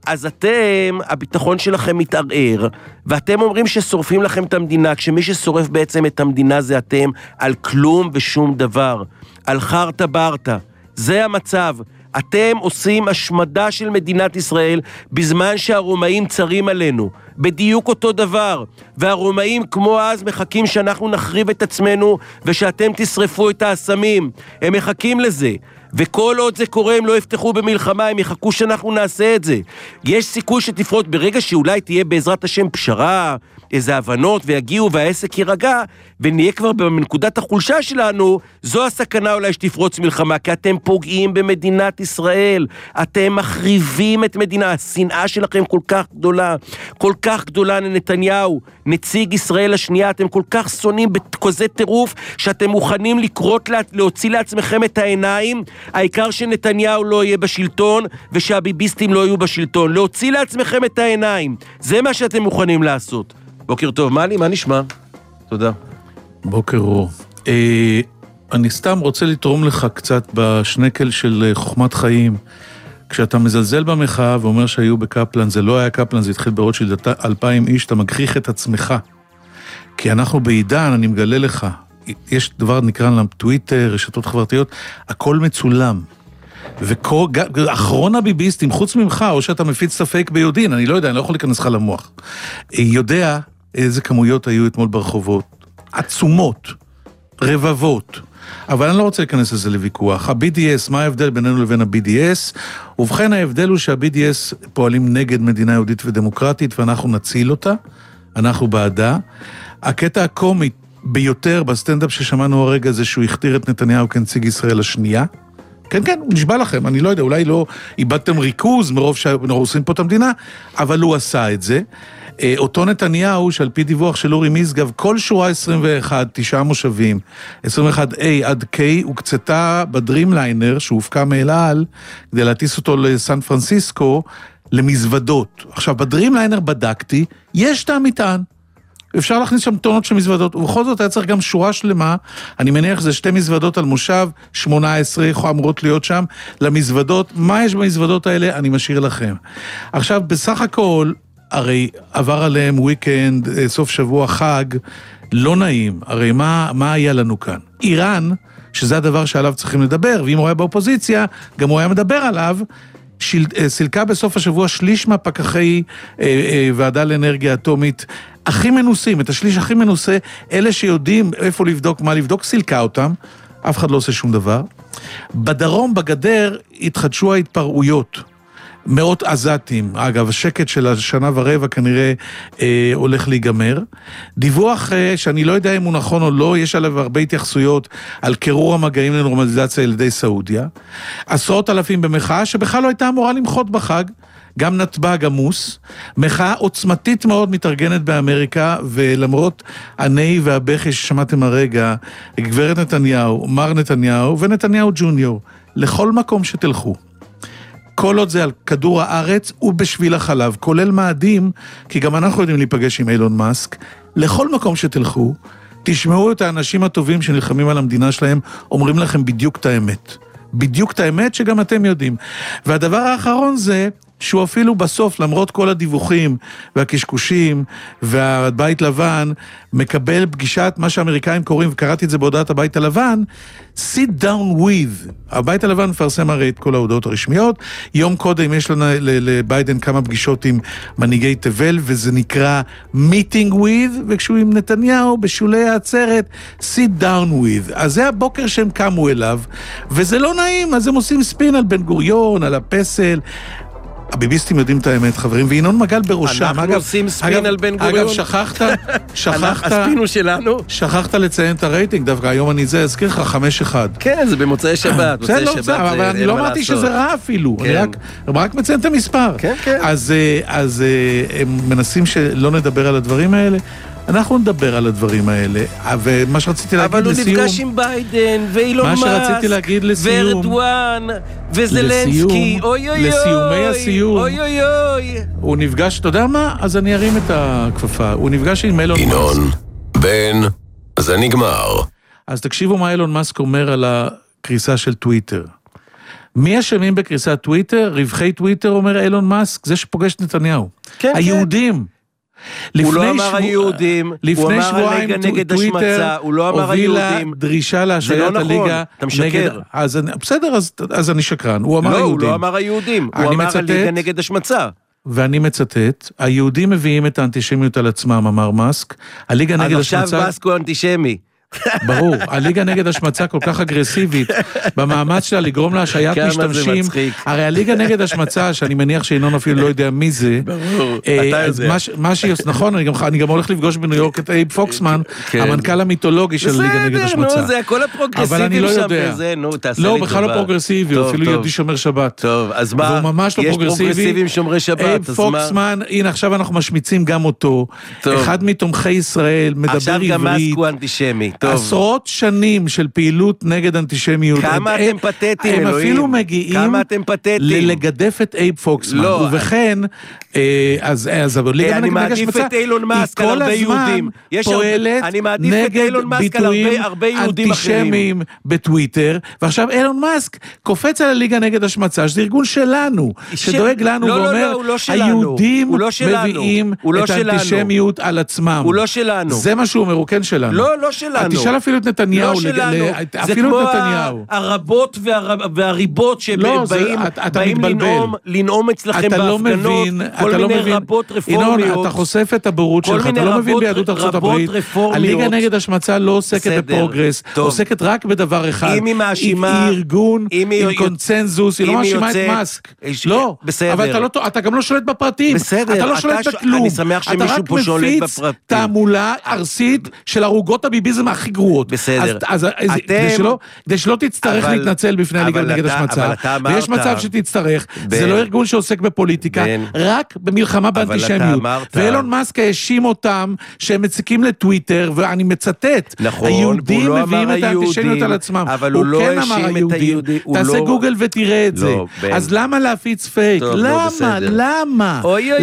אז אתם, הביטחון שלכם מתערער, ואתם אומרים ששורפים לכם את המדינה, כשמי ששורף בעצם את המדינה זה אתם, על כלום ושום דבר, על חרטה ברטה. זה המצב. אתם עושים השמדה של מדינת ישראל בזמן שהרומאים צרים עלינו. בדיוק אותו דבר. והרומאים כמו אז מחכים שאנחנו נחריב את עצמנו ושאתם תשרפו את האסמים. הם מחכים לזה. וכל עוד זה קורה הם לא יפתחו במלחמה, הם יחכו שאנחנו נעשה את זה. יש סיכוי שתפרוט ברגע שאולי תהיה בעזרת השם פשרה, איזה הבנות ויגיעו והעסק יירגע, ונהיה כבר בנקודת החולשה שלנו, זו הסכנה אולי שתפרוץ מלחמה, כי אתם פוגעים במדינת ישראל, אתם מחריבים את מדינה, השנאה שלכם כל כך גדולה לנתניהו, נציג ישראל השנייה, אתם כל כך שונאים בכזה טירוף, שאתם מוכנים להוציא לעצמכם את העיניים, העיקר שנתניהו לא יהיה בשלטון, ושהביביסטים לא יהיו בשלטון, להוציא לעצמכם את העיניים, זה מה שאתם מוכנים לעשות. בוקר טוב, מה נשמע? תודה. בוקר אור. אני סתם רוצה לתרום לך קצת בשנקל של חוכמת חיים. כשאתה מזלזל במחאה ואומר שהיו בקפלן, זה לא היה קפלן, זה התחיל ברוטשילד 2,000 איש, אתה מגחיך את עצמך. כי אנחנו בעידן, אני מגלה לך, יש דבר נקרא להם טוויטר, רשתות חברתיות, הכל מצולם. ואחרון הביביסטים, חוץ ממך, או שאתה מפיץ את הפייק ביודעין, אני לא יודע, אני לא יכול להיכנס לך למוח. יודע איזה כמויות היו אתמול ברחובות. עצומות, רבבות. אבל אני לא רוצה להיכנס לזה לוויכוח. ה-BDS, מה ההבדל בינינו לבין ה-BDS? ובכן ההבדל הוא שה-BDS פועלים נגד מדינה יהודית ודמוקרטית, ואנחנו נציל אותה, אנחנו בעדה. הקטע הקומי ביותר בסטנדאפ ששמענו הרגע זה שהוא הכתיר את נתניהו כנציג ישראל השנייה. כן, הוא נשבע לכם, אני לא יודע, אולי לא איבדתם ריכוז מרוב שאנחנו עושים פה את המדינה, אבל הוא עשה את זה. אותו נתניהו, שעל פי דיווח של אורי משגב, כל שורה 21, 9 מושבים, 21A עד K, הוקצתה בדרימליינר, שהופקע מאל על, כדי להטיס אותו לסן פרנסיסקו, למזוודות. עכשיו, בדרימליינר בדקתי, יש תא מטען. אפשר להכניס שם טונות של מזוודות, ובכל זאת היה צריך גם שורה שלמה, אני מניח שזה 2 מזוודות על מושב, 18 אמורות להיות שם, למזוודות, מה יש במזוודות האלה? אני משאיר לכם. עכשיו, בסך הכל, הרי עבר עליהם וויקנד, סוף שבוע חג, לא נעים, הרי מה היה לנו כאן? איראן, שזה הדבר שעליו צריכים לדבר, ואם הוא היה באופוזיציה, גם הוא היה מדבר עליו, סילקה בסוף השבוע שליש מהפקחי ועדה לאנרגיה אטומית, הכי מנוסים, את השליש הכי מנוסה, אלה שיודעים איפה לבדוק, מה לבדוק, סילקה אותם, אף אחד לא עושה שום דבר. בדרום, בגדר, התחדשו ההתפרעויות, מאות עזתים, אגב, השקט של השנה ורבע כנראה הולך להיגמר. דיווח שאני לא יודע אם הוא נכון או לא, יש עליו הרבה התייחסויות על קירור המגעים לנורמליזציה על ידי סעודיה. 10,000 במחאה שבכלל לא הייתה אמורה למחות בחג, גם נתב"ג עמוס, מחאה עוצמתית מאוד מתארגנת באמריקה, ולמרות הנאי והבכי ששמעתם הרגע, גברת נתניהו, מר נתניהו ונתניהו ג'וניור, לכל מקום שתלכו. כל עוד זה על כדור הארץ ובשביל החלב, כולל מאדים, כי גם אנחנו יודעים להיפגש עם אילון מאסק, לכל מקום שתלכו, תשמעו את האנשים הטובים שנלחמים על המדינה שלהם, אומרים לכם בדיוק את האמת. בדיוק את האמת שגם אתם יודעים. והדבר האחרון זה, שהוא אפילו בסוף, למרות כל הדיווחים והקשקושים והבית לבן, מקבל פגישת מה שהאמריקאים קוראים, וקראתי את זה בהודעת הבית הלבן, sit down with. הבית הלבן מפרסם הרי את כל ההודעות הרשמיות, יום קודם יש לנו לביידן כמה פגישות עם מנהיגי תבל, וזה נקרא meeting with, וכשהוא עם נתניהו בשולי העצרת, sit down with. אז זה הבוקר שהם קמו אליו, וזה לא נעים, אז הם עושים ספין על בן גוריון, על הפסל, הביביסטים יודעים את האמת, חברים, וינון מגל בראשם. אנחנו עושים ספין על בן גוריון. אגב, שכחת, הספינו שלנו. שכחת לציין את הרייטינג, דווקא היום אני אזכיר לך 5-1. כן, זה במוצאי שבת. אבל אני לא אמרתי שזה רע אפילו, אני רק מציין את המספר. כן, כן. אז הם מנסים שלא נדבר על הדברים האלה, אנחנו נדבר על הדברים האלה, ומה שרציתי להגיד לסיום... אבל הוא נפגש עם ביידן, ואילון מאסק, ורדואן, וזלנסקי, אוי אוי אוי, לסיומי הסיום, אוי אוי אוי. הוא נפגש, אתה יודע מה? אז אני ארים את הכפפה, הוא נפגש עם אילון מאסק. ינון, בן, זה נגמר. אז תקשיבו מה אילון מאסק אומר על הקריסה של טוויטר. מי אשמים בקריסת טוויטר? רווחי טוויטר, אומר אילון מאסק, זה שפוגש נתניהו. כן, היהודים. הוא לא אמר היהודים, הוא אמר הליגה נגד השמצה, הוא לא אמר היהודים. הובילה דרישה להשעיית הליגה. אתה משקר. בסדר, אז אני שקרן. הוא אמר היהודים. לא, הוא לא אמר היהודים, הוא אמר הליגה נגד השמצה. ואני מצטט, היהודים מביאים את האנטישמיות על עצמם, אמר מאסק. הליגה נגד השמצה... אז עכשיו מאסק הוא אנטישמי. ברור, הליגה נגד השמצה כל כך אגרסיבית, במאמץ שלה לגרום להשעיית משתמשים, הרי הליגה נגד השמצה, שאני מניח שאינון אפילו לא יודע מי זה, ברור, אתה יודע. נכון, אני גם הולך לפגוש בניו יורק את אייב פוקסמן, המנכ"ל המיתולוגי של הליגה נגד השמצה. בסדר, נו, זה הכל הפרוגרסיבים שם וזה, נו, תעשה לי טובה. לא, בכלל לא פרוגרסיבי, אפילו יהודי שומר שבת. טוב, אז מה? והוא ממש לא פרוגרסיבי. יש פרוגרסיבים שומרי שבת, אייב פוקסמן, הנה עכשיו אנחנו משמיצים גם אותו, אחד מתומכי ישראל, מדבר עברית. עכשיו גם מאסק הוא אנטישמי. עשרות שנים של פעילות נגד אנטישמיות. כמה אתם פתטים, אלוהים. הם אפילו מגיעים לגדף את אייב פוקסמן. ובכן, אז אני מעדיף את אילון מאסק על הרבה יהודים. פועלת נגד ביטויים אנטישמיים בטוויטר, ועכשיו אילון מאסק קופץ על הליגה נגד השמצה, שזה ארגון שלנו, שדואג לנו ואומר, היהודים מביאים את האנטישמיות על עצמם. הוא לא שלנו. זה מה שהוא אומר, הוא כן שלנו. לא שלנו. תשאל אפילו את נתניהו. לא שלנו. זה כמו הרבות והריבות שבאים לנאום אצלכם בהפגנות, כל מיני רבות רפורמיות. ינון, אתה חושף את הבורות שלך, אתה לא מבין ביהדות ארצות הברית. הליגה נגד השמצה לא עוסקת בפרוגרס, עוסקת רק בדבר אחד. אם היא מאשימה, היא ארגון עם קונצנזוס, היא לא מאשימה את מאסק. לא, אבל אתה גם לא שולט בפרטים. אתה לא שולט בכלום. אני שמח שמישהו פה שולט בפרטים. אתה רק מפיץ תעמולה ארסית של הרוגות הביביזם הכי גרועות. בסדר. אז כדי שלא תצטרך להתנצל בפני הליגה נגד השמצה, ויש מצב שתצטרך, זה לא ארגון שעוסק בפוליטיקה, רק במלחמה באנטישמיות. ואילון מאסק האשים אותם שהם מציקים לטוויטר, ואני מצטט, היהודים מביאים את האנטישמיות על עצמם. הוא כן אמר היהודים, תעשה גוגל ותראה את זה. אז למה להפיץ פייק? למה?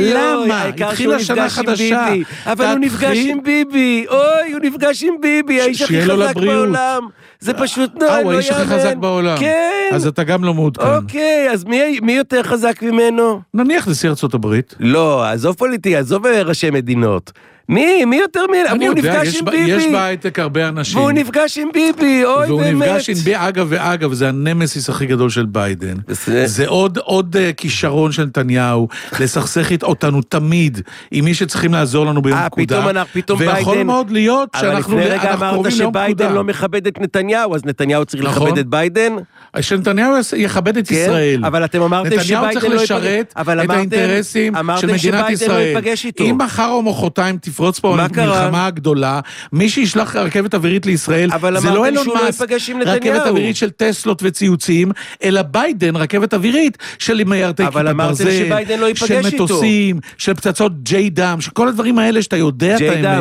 התחילה שנה חדשה. אבל הוא נפגש עם ביבי. הוא נפגש עם ביבי, האיש הכי חזק בעולם. זה פשוט לא יאמן. האיש הכי חזק בעולם. כן. אז אתה גם לא מעודכן. אוקיי, אז מי יותר חזק ממנו? נניח נשיא ארצות הברית. לא, עזוב פוליטי, עזוב ראשי מדינות. מי יותר מי? הוא נפגש עם ביבי. יש בהייטק הרבה אנשים. והוא נפגש עם ביבי, אוי באמת. והוא נפגש עם ביבי, אגב, זה הנמסיס הכי גדול של ביידן. זה עוד כישרון של נתניהו, לסכסך אותנו תמיד, עם מי שצריכים לעזור לנו ביום פקודה. פתאום ביידן. ויכול מאוד להיות שאנחנו לפני רגע אמרת שביידן לא מכבד את נתניהו, אז נתניהו צריך לכבד את ביידן? שנתניהו יכבד את ישראל. אבל אתם אמרתם נתניהו צריך לשרת את האינטרסים של מדינת ישראל. אם מחר או מחרתיים תפרוץ פה מלחמה הגדולה, מי שישלח רכבת אווירית לישראל, זה לא אילון מאסק, רכבת אווירית של טסלות וציוצים, אלא ביידן, רכבת אווירית של מיירטי כיפת ברזל, של מטוסים, של פצצות ג'יי-דם, שכל הדברים האלה שאתה יודע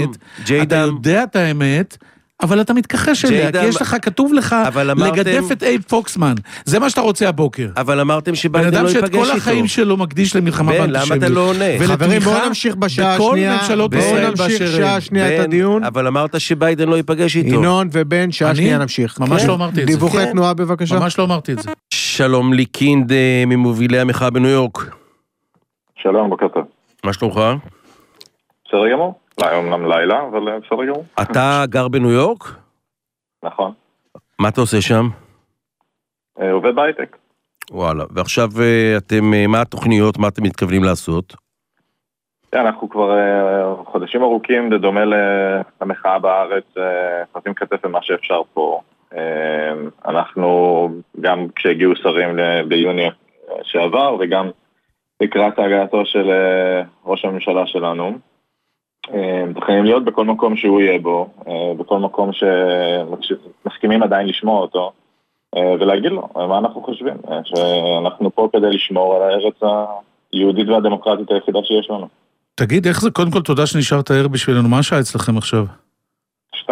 את האמת, אבל אתה מתכחש אליה, כי יש לך, כתוב לך, לגדף את אייב פוקסמן. זה מה שאתה רוצה הבוקר. אבל אמרתם שביידן לא ייפגש איתו. בן אדם שאת כל החיים שלו מקדיש למלחמה באנטישמיות. למה אתה לא עונה? חברים, בואו נמשיך בשעה השנייה. בואו נמשיך שעה השנייה את הדיון. אבל אמרת שביידן לא ייפגש איתו. ינון ובן, שעה שנייה נמשיך. ממש לא אמרתי את זה. דיווחי תנועה בבקשה. ממש לא אמרתי את זה. שלום ליקינד ממובילי המחאה בניו יורק. שלום, בוקר טוב. מה שלומך? בסדר גמור. אומנם לילה, אבל בסדר גמור. אתה גר בניו יורק? נכון. מה אתה עושה שם? עובד בהייטק. וואלה, ועכשיו מה התוכניות, מה אתם מתכוונים לעשות? אנחנו כבר חודשים ארוכים, בדומה למחאה בארץ, חזים כתף במה שאפשר פה. אנחנו, גם כשהגיעו שרים ביוני שעבר, וגם לקראת הגעתו של ראש הממשלה שלנו, מתחילים להיות בכל מקום שהוא יהיה בו, בכל מקום שמסכימים עדיין לשמוע אותו, ולהגיד לו מה אנחנו חושבים, שאנחנו פה כדי לשמור על הארץ היהודית והדמוקרטית היחידה שיש לנו. תגיד, איך זה, קודם כל תודה שנשארת ער בשבילנו, מה השעה אצלכם עכשיו? 2:35.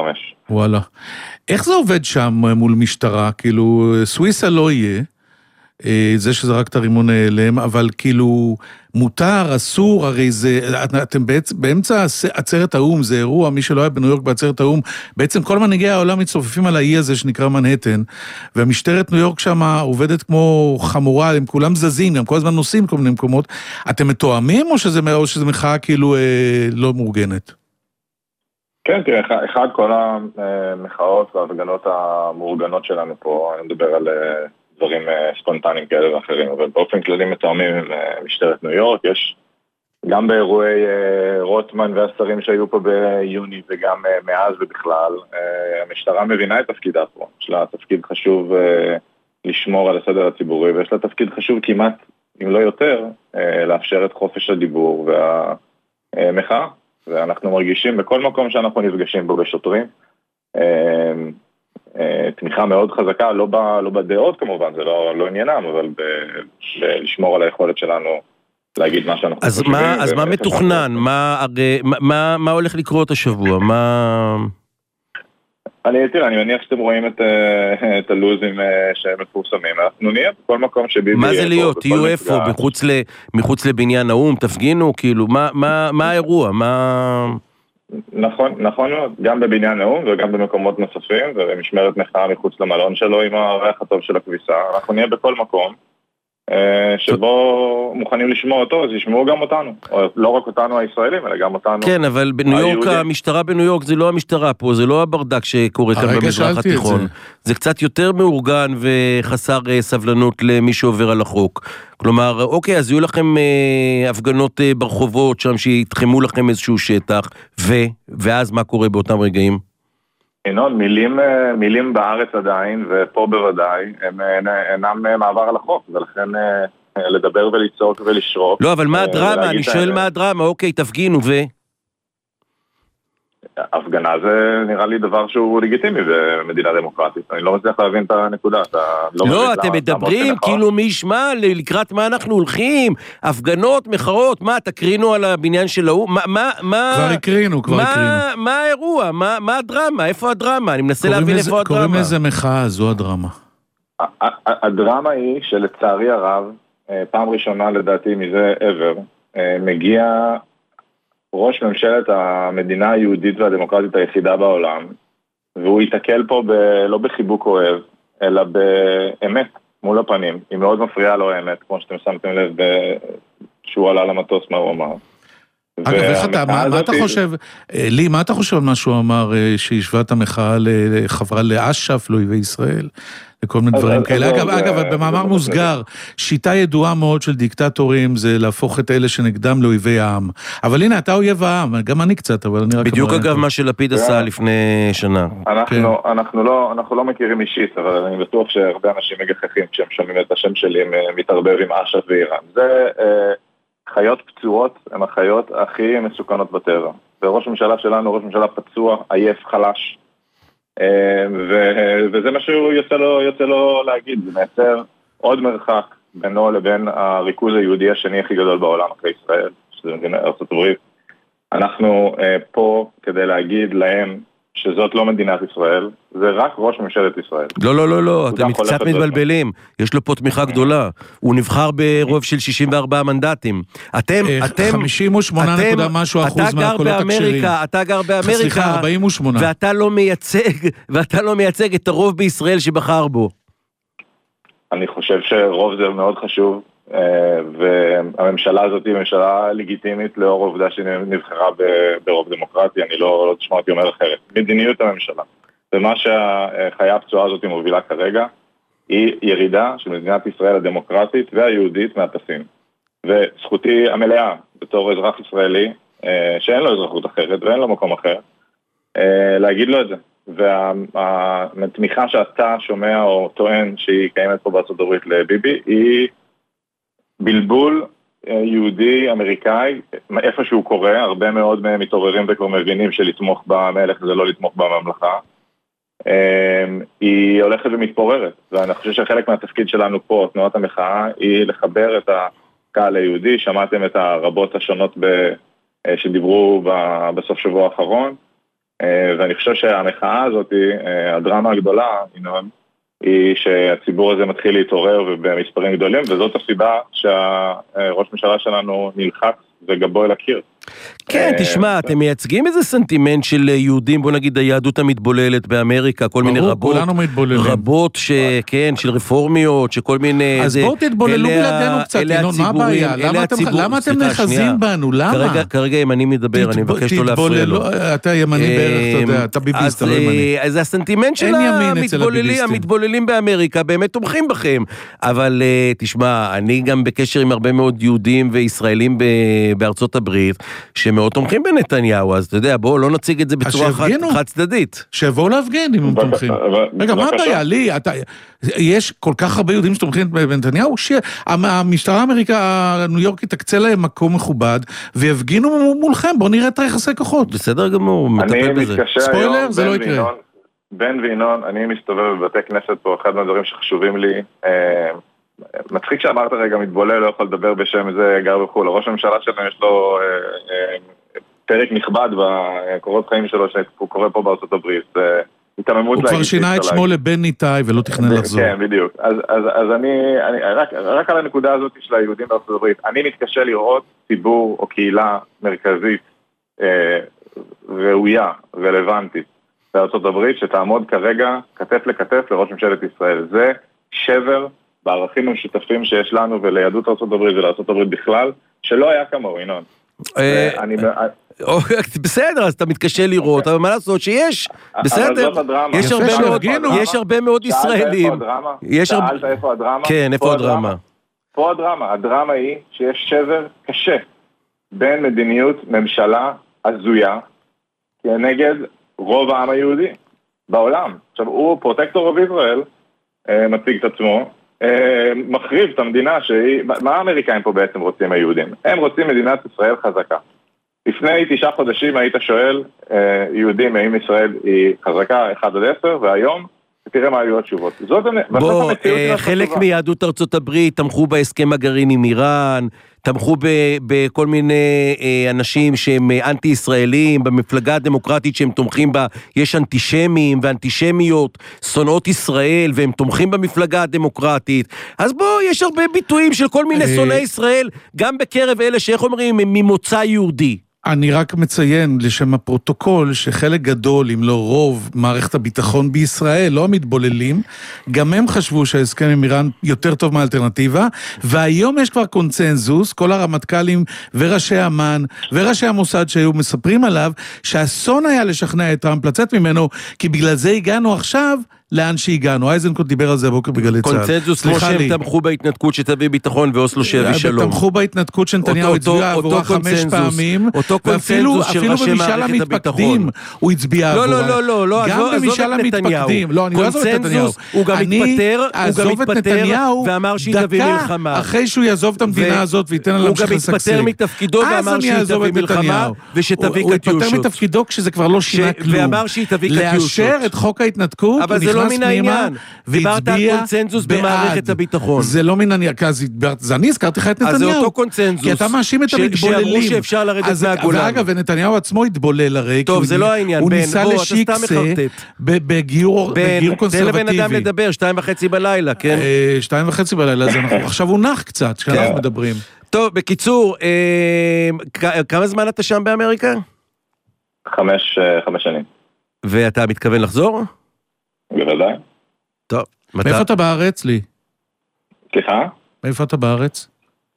וואלה. איך זה עובד שם מול משטרה? כאילו, סוויסה לא יהיה, זה שזרקת רימון אליהם, אבל כאילו מותר, אסור, הרי זה, אתם באמצע עצרת האום, זה אירוע, מי שלא היה בניו יורק בעצרת האום, בעצם כל מנהיגי העולם מצופפים על האי הזה שנקרא מנהטן, והמשטרת ניו יורק שם עובדת כמו חמורה, הם כולם זזים, הם כל הזמן נוסעים כל מיני מקומות, אתם מתואמים או שזה מחאה כאילו לא מאורגנת? כן, תראה, אחד כל המחאות וההפגנות המאורגנות שלנו פה, אני מדבר על דברים ספונטניים כאלה ואחרים, אבל באופן כללי מתואמים עם משטרת ניו יורק, יש גם באירועי רוטמן והשרים שהיו פה ביוני וגם מאז ובכלל, המשטרה מבינה את תפקידה פה, יש לה תפקיד חשוב לשמור על הסדר הציבורי, ויש לה תפקיד חשוב כמעט, אם לא יותר, לאפשר את חופש הדיבור והמחאה, ואנחנו מרגישים בכל מקום שאנחנו נפגשים בו בשוטרים, תמיכה מאוד חזקה, לא בדעות כמובן, זה לא עניינם, אבל לשמור על היכולת שלנו להגיד מה שאנחנו חושבים. אז מה מתוכנן? מה הולך לקרות השבוע? אני מניח שאתם רואים את הלוזים שמפורסמים. אנחנו נהיה בכל מקום שביבי... מה זה להיות? תהיו איפה? מחוץ לבניין האום? תפגינו? כאילו, מה האירוע? נכון מאוד, גם בבניין האום וגם במקומות נוספים, ומשמרת מחאה מחוץ למלון שלו עם הריח הטוב של הכביסה. אנחנו נהיה בכל מקום שבו מוכנים לשמוע אותו, אז ישמעו גם אותנו. לא רק אותנו הישראלים, אלא גם אותנו. כן, אבל בניו יורק, המשטרה בניו יורק זה לא המשטרה פה, זה לא הברדק שקורה כאן במזרח התיכון. זה קצת יותר מאורגן וחסר סבלנות למי שעובר על החוק. כלומר, אוקיי, אז יהיו לכם הפגנות ברחובות שם שיתחמו לכם איזשהו שטח, ואז מה קורה באותם רגעים? ינון, מילים בארץ עדיין, ופה בוודאי, הם אינם מעבר על החוק, ולכן לדבר ולצעוק ולשרוק. לא, אבל מה הדרמה? אני שואל מה הדרמה, אוקיי, תפגינו הפגנה זה נראה לי דבר שהוא לגיטימי במדינה דמוקרטית. אני לא מצליח להבין את הנקודה. לא, אתם מדברים כאילו מי ישמע לקראת מה אנחנו הולכים, הפגנות, מחאות, מה, תקרינו על הבניין של האום? כבר הקרינו. מה האירוע? מה הדרמה? איפה הדרמה? אני מנסה להבין איפה הדרמה. קוראים איזה מחאה, זו הדרמה. הדרמה היא שלצערי הרב, פעם ראשונה לדעתי מזה ever, מגיע ראש ממשלת המדינה היהודית והדמוקרטית היחידה בעולם, והוא יתקל פה לא בחיבוק אוהב, אלא באמת, מול הפנים. היא מאוד מפריעה לו האמת, כמו שאתם שמתם לב שהוא עלה למטוס מה הוא אמר. אגב, איך אתה, מה אתה חושב, לי, מה אתה חושב על מה שהוא אמר, שהשווה את המחאה לחברה לאש"ף, לאויבי ישראל, לכל מיני דברים כאלה? אגב, במאמר מוסגר, שיטה ידועה מאוד של דיקטטורים, זה להפוך את אלה שנגדם לאויבי העם. אבל הנה, אתה אויב העם, גם אני קצת, אבל אני רק... בדיוק אגב מה שלפיד עשה לפני שנה. אנחנו לא מכירים אישית, אבל אני בטוח שהרבה אנשים מגחכים כשהם שומעים את השם שלי, הם מתערבב עם אש"ף ואיראן. זה... חיות פצועות הן החיות הכי מסוכנות בטבע. וראש הממשלה שלנו, ראש ממשלה פצוע, עייף, חלש. וזה מה שהוא יוצא לו להגיד. זה מייצר עוד מרחק בינו לבין הריכוז היהודי השני הכי גדול בעולם אחרי ישראל, שזה מדינת ארצות הברית. אנחנו פה כדי להגיד להם שזאת לא מדינת ישראל, זה רק ראש ממשלת ישראל. לא, אתם קצת מתבלבלים. יש לו פה תמיכה גדולה. הוא נבחר ברוב של 64 מנדטים. אתם 58 נקודה משהו אחוז מהקולות הכשרים. אתה גר באמריקה. סליחה, 48. ואתה לא מייצג את הרוב בישראל שבחר בו. אני חושב שרוב זה מאוד חשוב, והממשלה הזאת היא ממשלה לגיטימית לאור העובדה שנבחרה ברוב דמוקרטי. אני לא תשמע אותי אומר אחרת. מדיניות הממשלה, ומה שהחיה הפצועה הזאת מובילה כרגע, היא ירידה של מדינת ישראל הדמוקרטית והיהודית מהפסים. וזכותי המלאה בתור אזרח ישראלי, שאין לו אזרחות אחרת ואין לו מקום אחר, להגיד לו את זה. והתמיכה שאתה שומע או טוען שהיא קיימת פה בארצות הברית לביבי, היא בלבול יהודי אמריקאי, איפה שהוא קורא, הרבה מאוד מהם מתעוררים וכבר מבינים שלתמוך במלך זה לא לתמוך בממלכה. היא הולכת ומתפוררת, ואני חושב שחלק מהתפקיד שלנו פה, תנועת המחאה, היא לחבר את הקהל היהודי. שמעתם את הרבות השונות שדיברו בסוף שבוע האחרון, ואני חושב שהמחאה הזאת, הדרמה הגדולה, היא שהציבור הזה מתחיל להתעורר ובמספרים גדולים, וזאת הסיבה שהראש ממשלה שלנו נלחץ וגבו אל הקיר. כן, תשמע, אתם מייצגים איזה סנטימנט של יהודים, בוא נגיד היהדות המתבוללת באמריקה, כל מיני רבות שכן, של רפורמיות, שכל מיני... אז בואו תתבוללו בלעדינו קצת, ינון, מה הבעיה? למה אתם נחזים בנו? למה? כרגע ימני מדבר, אני מבקש לא להפריע לו. אתה ימני בערך, אתה יודע, אתה ביביסט, אתה לא ימני. אז הסנטימנט של המתבוללים באמריקה באמת תומכים בכם, אבל תשמע, אני גם בקשר עם הרבה מאוד יהודים וישראלים בארצות הברית, שמאוד תומכים בנתניהו, אז אתה יודע, בואו לא נציג את זה בצורה חד צדדית. שיבואו להפגין אם הם תומכים. רגע, מה הבעיה? לי, יש כל כך הרבה יהודים שתומכים בנתניהו, שהמשטרה הניו יורקית תקצה להם מקום מכובד, ויפגינו מולכם, בואו נראה את היחסי כוחות. בסדר גמור, מטפל בזה. ספוילר, זה לא יקרה. בן וינון, אני מסתובב בבתי כנסת פה, אחד מהדברים שחשובים לי, מצחיק שאמרת רגע, מתבולל, לא יכול לדבר בשם זה, גר בחול. ראש הממשלה שלנו יש לו פרק נכבד בקורות חיים שלו, שהוא קורא פה בארצות הברית. הוא כבר שינה את שמו לבן ניטאי ולא תכנן לחזור. כן, בדיוק. אז אני רק על הנקודה הזאת של היהודים בארצות הברית, אני מתקשה לראות ציבור או קהילה מרכזית ראויה, רלוונטית בארצות הברית, שתעמוד כרגע כתף לכתף לראש ממשלת ישראל. זה שבר בערכים המשותפים שיש לנו וליהדות ארצות הברית ולארצות הברית בכלל, שלא היה כמוהו, ינון. בסדר, אז אתה מתקשה לראות, אבל מה לעשות שיש, בסדר, יש הרבה מאוד ישראלים. שאלת איפה הדרמה? כן, איפה הדרמה? פה הדרמה, הדרמה היא שיש שבר קשה בין מדיניות ממשלה הזויה כנגד רוב העם היהודי בעולם. עכשיו, הוא פרוטקטור אוף ישראל, מציג את עצמו, מחריב את המדינה מה האמריקאים פה בעצם רוצים היהודים? הם רוצים מדינת ישראל חזקה. לפני 9 חודשים היית שואל יהודים האם ישראל היא חזקה 1-10, והיום תראה מה היו התשובות. בוא, חלק מיהדות ארצות הברית תמכו בהסכם הגרעין עם איראן, תמכו בכל מיני אנשים שהם אנטי-ישראלים, במפלגה הדמוקרטית שהם תומכים בה, יש אנטישמים ואנטישמיות, שונאות ישראל, והם תומכים במפלגה הדמוקרטית. אז בוא, יש הרבה ביטויים של כל מיני שונאי ישראל, גם בקרב אלה שאיך אומרים, ממוצא יהודי. אני רק מציין לשם הפרוטוקול שחלק גדול, אם לא רוב, מערכת הביטחון בישראל, לא המתבוללים, גם הם חשבו שההסכם עם איראן יותר טוב מהאלטרנטיבה, והיום יש כבר קונצנזוס, כל הרמטכ"לים וראשי אמ"ן וראשי המוסד שהיו מספרים עליו, שהאסון היה לשכנע את טראמפ לצאת ממנו, כי בגלל זה הגענו עכשיו לאן שהגענו. אייזנקוט דיבר על זה הבוקר בגלי צה"ל. קונצנזוס כמו שהם תמכו בהתנתקות שתביא ביטחון ואוסלו שיביא שלום. תמכו בהתנתקות שנתניהו הצביע עבורה 5 פעמים, ואפילו במשאל המתפקדים הוא הצביע עבורה. לא, גם במשאל המתפקדים. לא, אני לא עזוב את נתניהו. הוא גם מתפטר ואמר שהיא תביא מלחמה. אחרי שהוא יעזוב את המדינה הזאת וייתן לה להמשיך לשגשג. הוא גם מתפטר מתפקידו ואמר שהיא תביא מלחמה ושתביא קטיושות. הוא התפטר מתפקידו כשזה כבר לא שינה כלום. ואמר שהיא תביא קטיושות. לאשר את חוק ההתנתקות, אבל זה לא מן העניין. דיברת על קונצנזוס במערכת הביטחון. זה לא מן העניין, זה אני הזכרתי לך את נתניהו. אז זה אותו קונצנזוס. כי אתה מאשים את המתבוללים. שאמרו שאפשר לרדת מהגולן. ואגב, ונתניהו עצמו התבולל הרי. טוב, זה לא העניין. הוא ניסה לשיקסה בגיור קונסרבטיבי. תן לבן אדם לדבר, 2:30 בלילה, כן? 2:30 בלילה, אז אנחנו עכשיו הוא נח קצת, כשאנחנו מדברים. טוב, בקיצור, כמה זמן אתה שם באמריקה? 5 שנים. ואתה מתכוון לחזור? בוודאי. טוב. מאיפה אתה בארץ, לי? סליחה? מאיפה אתה בארץ?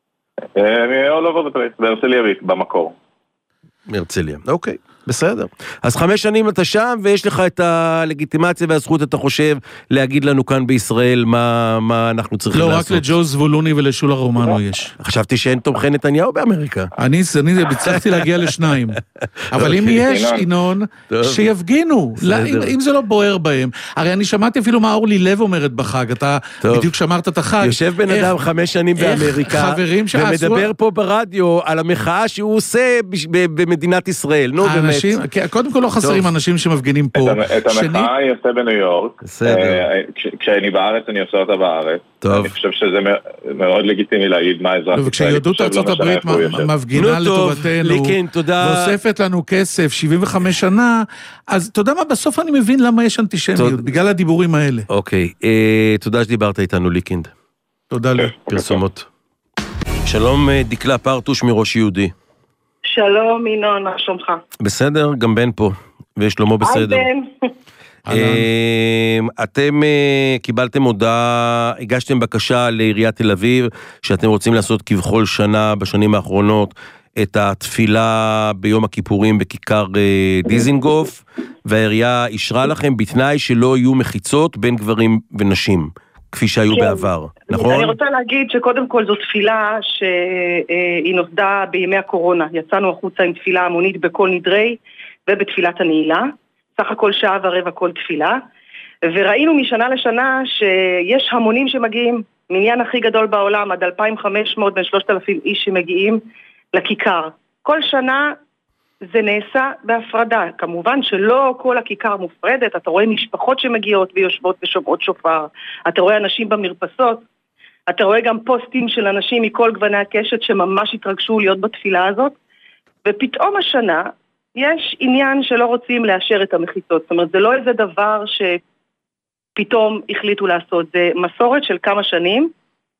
בהרצליה במקור. מהרצליה, אוקיי, בסדר. אז 5 שנים אתה שם, ויש לך את הלגיטימציה והזכות, אתה חושב, להגיד לנו כאן בישראל מה אנחנו צריכים לעשות. לא, רק לג'ו זבולוני ולשולה רומנו יש. חשבתי שאין תומכי נתניהו באמריקה. אני הצלחתי להגיע ל2. אבל אם יש, ינון, שיפגינו. אם זה לא בוער בהם. הרי אני שמעתי אפילו מה אורלי לב אומרת בחג. אתה בדיוק שמרת את החג. יושב בן אדם 5 שנים באמריקה, ומדבר פה ברדיו על המחאה שהוא עושה במדינת ישראל. נו, באמת. אנשים, קודם כל לא חסרים אנשים שמפגינים פה. את המחאה אני עושה בניו יורק. כשאני בארץ אני עושה אותה בארץ. אני חושב שזה מאוד לגיטימי להגיד מה האזרח. וכשיהדות ארצות הברית מפגינה לטובתנו, ואוספת לנו כסף 75 שנה, אז אתה יודע מה, בסוף אני מבין למה יש אנטישמיות, בגלל הדיבורים האלה. אוקיי, תודה שדיברת איתנו, ליקינד. תודה פרסומות. שלום דקלה פרטוש מראש יהודי. שלום ינון, מה שלומך? בסדר, גם בן פה, ושלמה בסדר. אתם קיבלתם הודעה, הגשתם בקשה לעיריית תל אביב, שאתם רוצים לעשות כבכל שנה בשנים האחרונות, את התפילה ביום הכיפורים בכיכר דיזינגוף, והעירייה אישרה לכם בתנאי שלא יהיו מחיצות בין גברים ונשים. כפי שהיו בעבר, נכון? אני רוצה להגיד שקודם כל זו תפילה שהיא נוסדה בימי הקורונה. יצאנו החוצה עם תפילה המונית בכל נדרי ובתפילת הנעילה. סך הכל שעה ורבע כל תפילה. וראינו משנה לשנה שיש המונים שמגיעים, מניין הכי גדול בעולם, עד 2,500 בין 3,000 איש שמגיעים לכיכר. כל שנה זה נעשה בהפרדה. כמובן שלא כל הכיכר מופרדת, אתה רואה משפחות שמגיעות ויושבות ושומעות שופר, אתה רואה אנשים במרפסות, אתה רואה גם פוסטים של אנשים מכל גווני הקשת שממש התרגשו להיות בתפילה הזאת, ופתאום השנה יש עניין שלא רוצים לאשר את המחיצות, זאת אומרת זה לא איזה דבר שפתאום החליטו לעשות, זה מסורת של כמה שנים.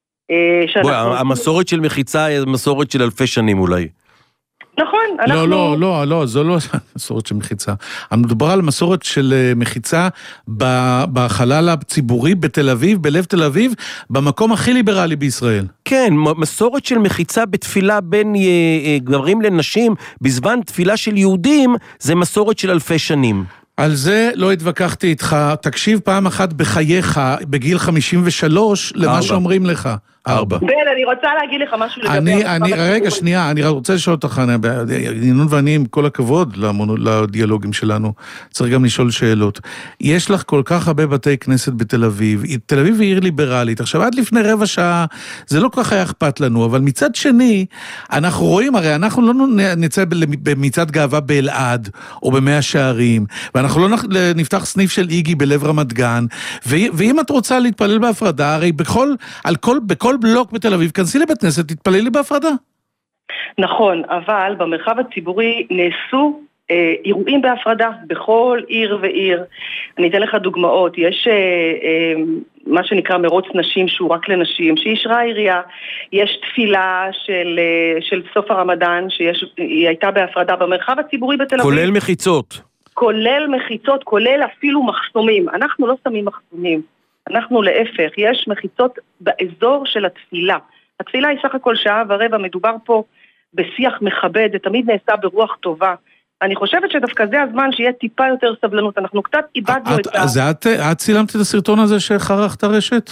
המסורת של מחיצה היא מסורת של אלפי שנים אולי. נכון, לא, זו לא מסורת של מחיצה. מדובר על מסורת של מחיצה בחלל הציבורי בתל אביב, בלב תל אביב, במקום הכי ליברלי בישראל. כן, מסורת של מחיצה בתפילה בין גברים לנשים, בזמן תפילה של יהודים, זה מסורת של אלפי שנים. על זה לא התווכחתי איתך, תקשיב פעם אחת בחייך, בגיל 53, למה שאומרים לך. 4. בן, אני רוצה להגיד לך משהו לגבי... רגע, שנייה, אני רוצה לשאול אותך, ינון ואני, עם כל הכבוד לדיאלוגים שלנו, צריך גם לשאול שאלות. יש לך כל כך הרבה בתי כנסת בתל אביב, תל אביב היא עיר ליברלית, עכשיו עד לפני רבע שעה, זה לא כל כך היה אכפת לנו, אבל מצד שני, אנחנו רואים, הרי אנחנו לא נצא במצעד גאווה באלעד, או במאה שערים, ואנחנו לא נפתח סניף של איגי בלב רמת גן, ואם את רוצה להתפלל בהפרדה, הרי בכל בלוק בתל אביב, כנסי לבית כנסת, תתפללי בהפרדה. נכון, אבל במרחב הציבורי נעשו אירועים בהפרדה, בכל עיר ועיר. אני אתן לך דוגמאות, יש מה שנקרא מרוץ נשים שהוא רק לנשים, שאישרה העירייה, יש תפילה של סוף הרמדאן, שהיא הייתה בהפרדה במרחב הציבורי בתל אביב. כולל מחיצות. כולל מחיצות, כולל אפילו מחסומים. אנחנו לא שמים מחסומים. אנחנו להפך, יש מחיצות באזור של התפילה. התפילה היא סך הכל שעה ורבע, מדובר פה בשיח מכבד, זה תמיד נעשה ברוח טובה. אני חושבת שדווקא זה הזמן שיהיה טיפה יותר סבלנות, אנחנו קצת איבדנו את ה... אז את צילמת את הסרטון הזה שחרחת הרשת?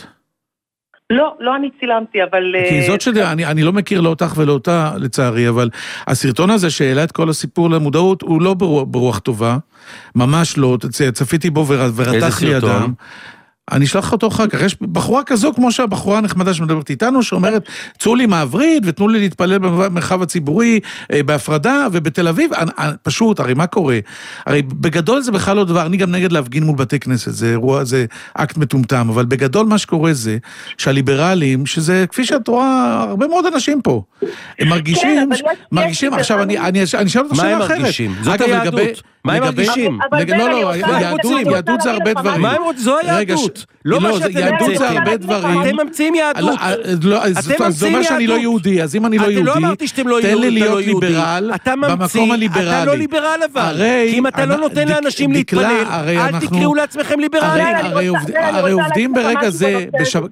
לא אני צילמתי, אבל... כי זאת אני לא מכיר לא אותך ולא אותה לצערי, אבל הסרטון הזה שהעלה את כל הסיפור למודעות, הוא לא ברוח טובה, ממש לא, צפיתי בו ורתח לי אדם. אני אשלח אותו אחר כך, יש בחורה כזו כמו שהבחורה הנחמדה שמדברת איתנו, שאומרת, צאו לי מהוריד ותנו לי להתפלל במרחב הציבורי, בהפרדה ובתל אביב, פשוט, הרי מה קורה? הרי בגדול זה בכלל לא דבר, אני גם נגד להפגין מול בתי כנסת, זה אירוע, זה אקט מטומטם, אבל בגדול מה שקורה זה, שהליברלים, שזה כפי שאת רואה, הרבה מאוד אנשים פה, הם מרגישים, עכשיו אני אשאל אותך שאלה אחרת. מה הם מרגישים? זאת היהדות. מה הם מרגישים? לא, יהדות זה הרבה דברים. מה הם רוצים? זו היהדות. לא מה שאתם יהדות זה הרבה דברים. אתם ממציאים יהדות. אז זה אומר שאני לא יהודי, אז אם אני לא יהודי, תן לי להיות ליברל במקום הליברלי. אתה לא ליברל אבל, כי אם אתה לא נותן לאנשים להתפלל, אל תקראו לעצמכם ליברלים. הרי עובדים ברגע זה,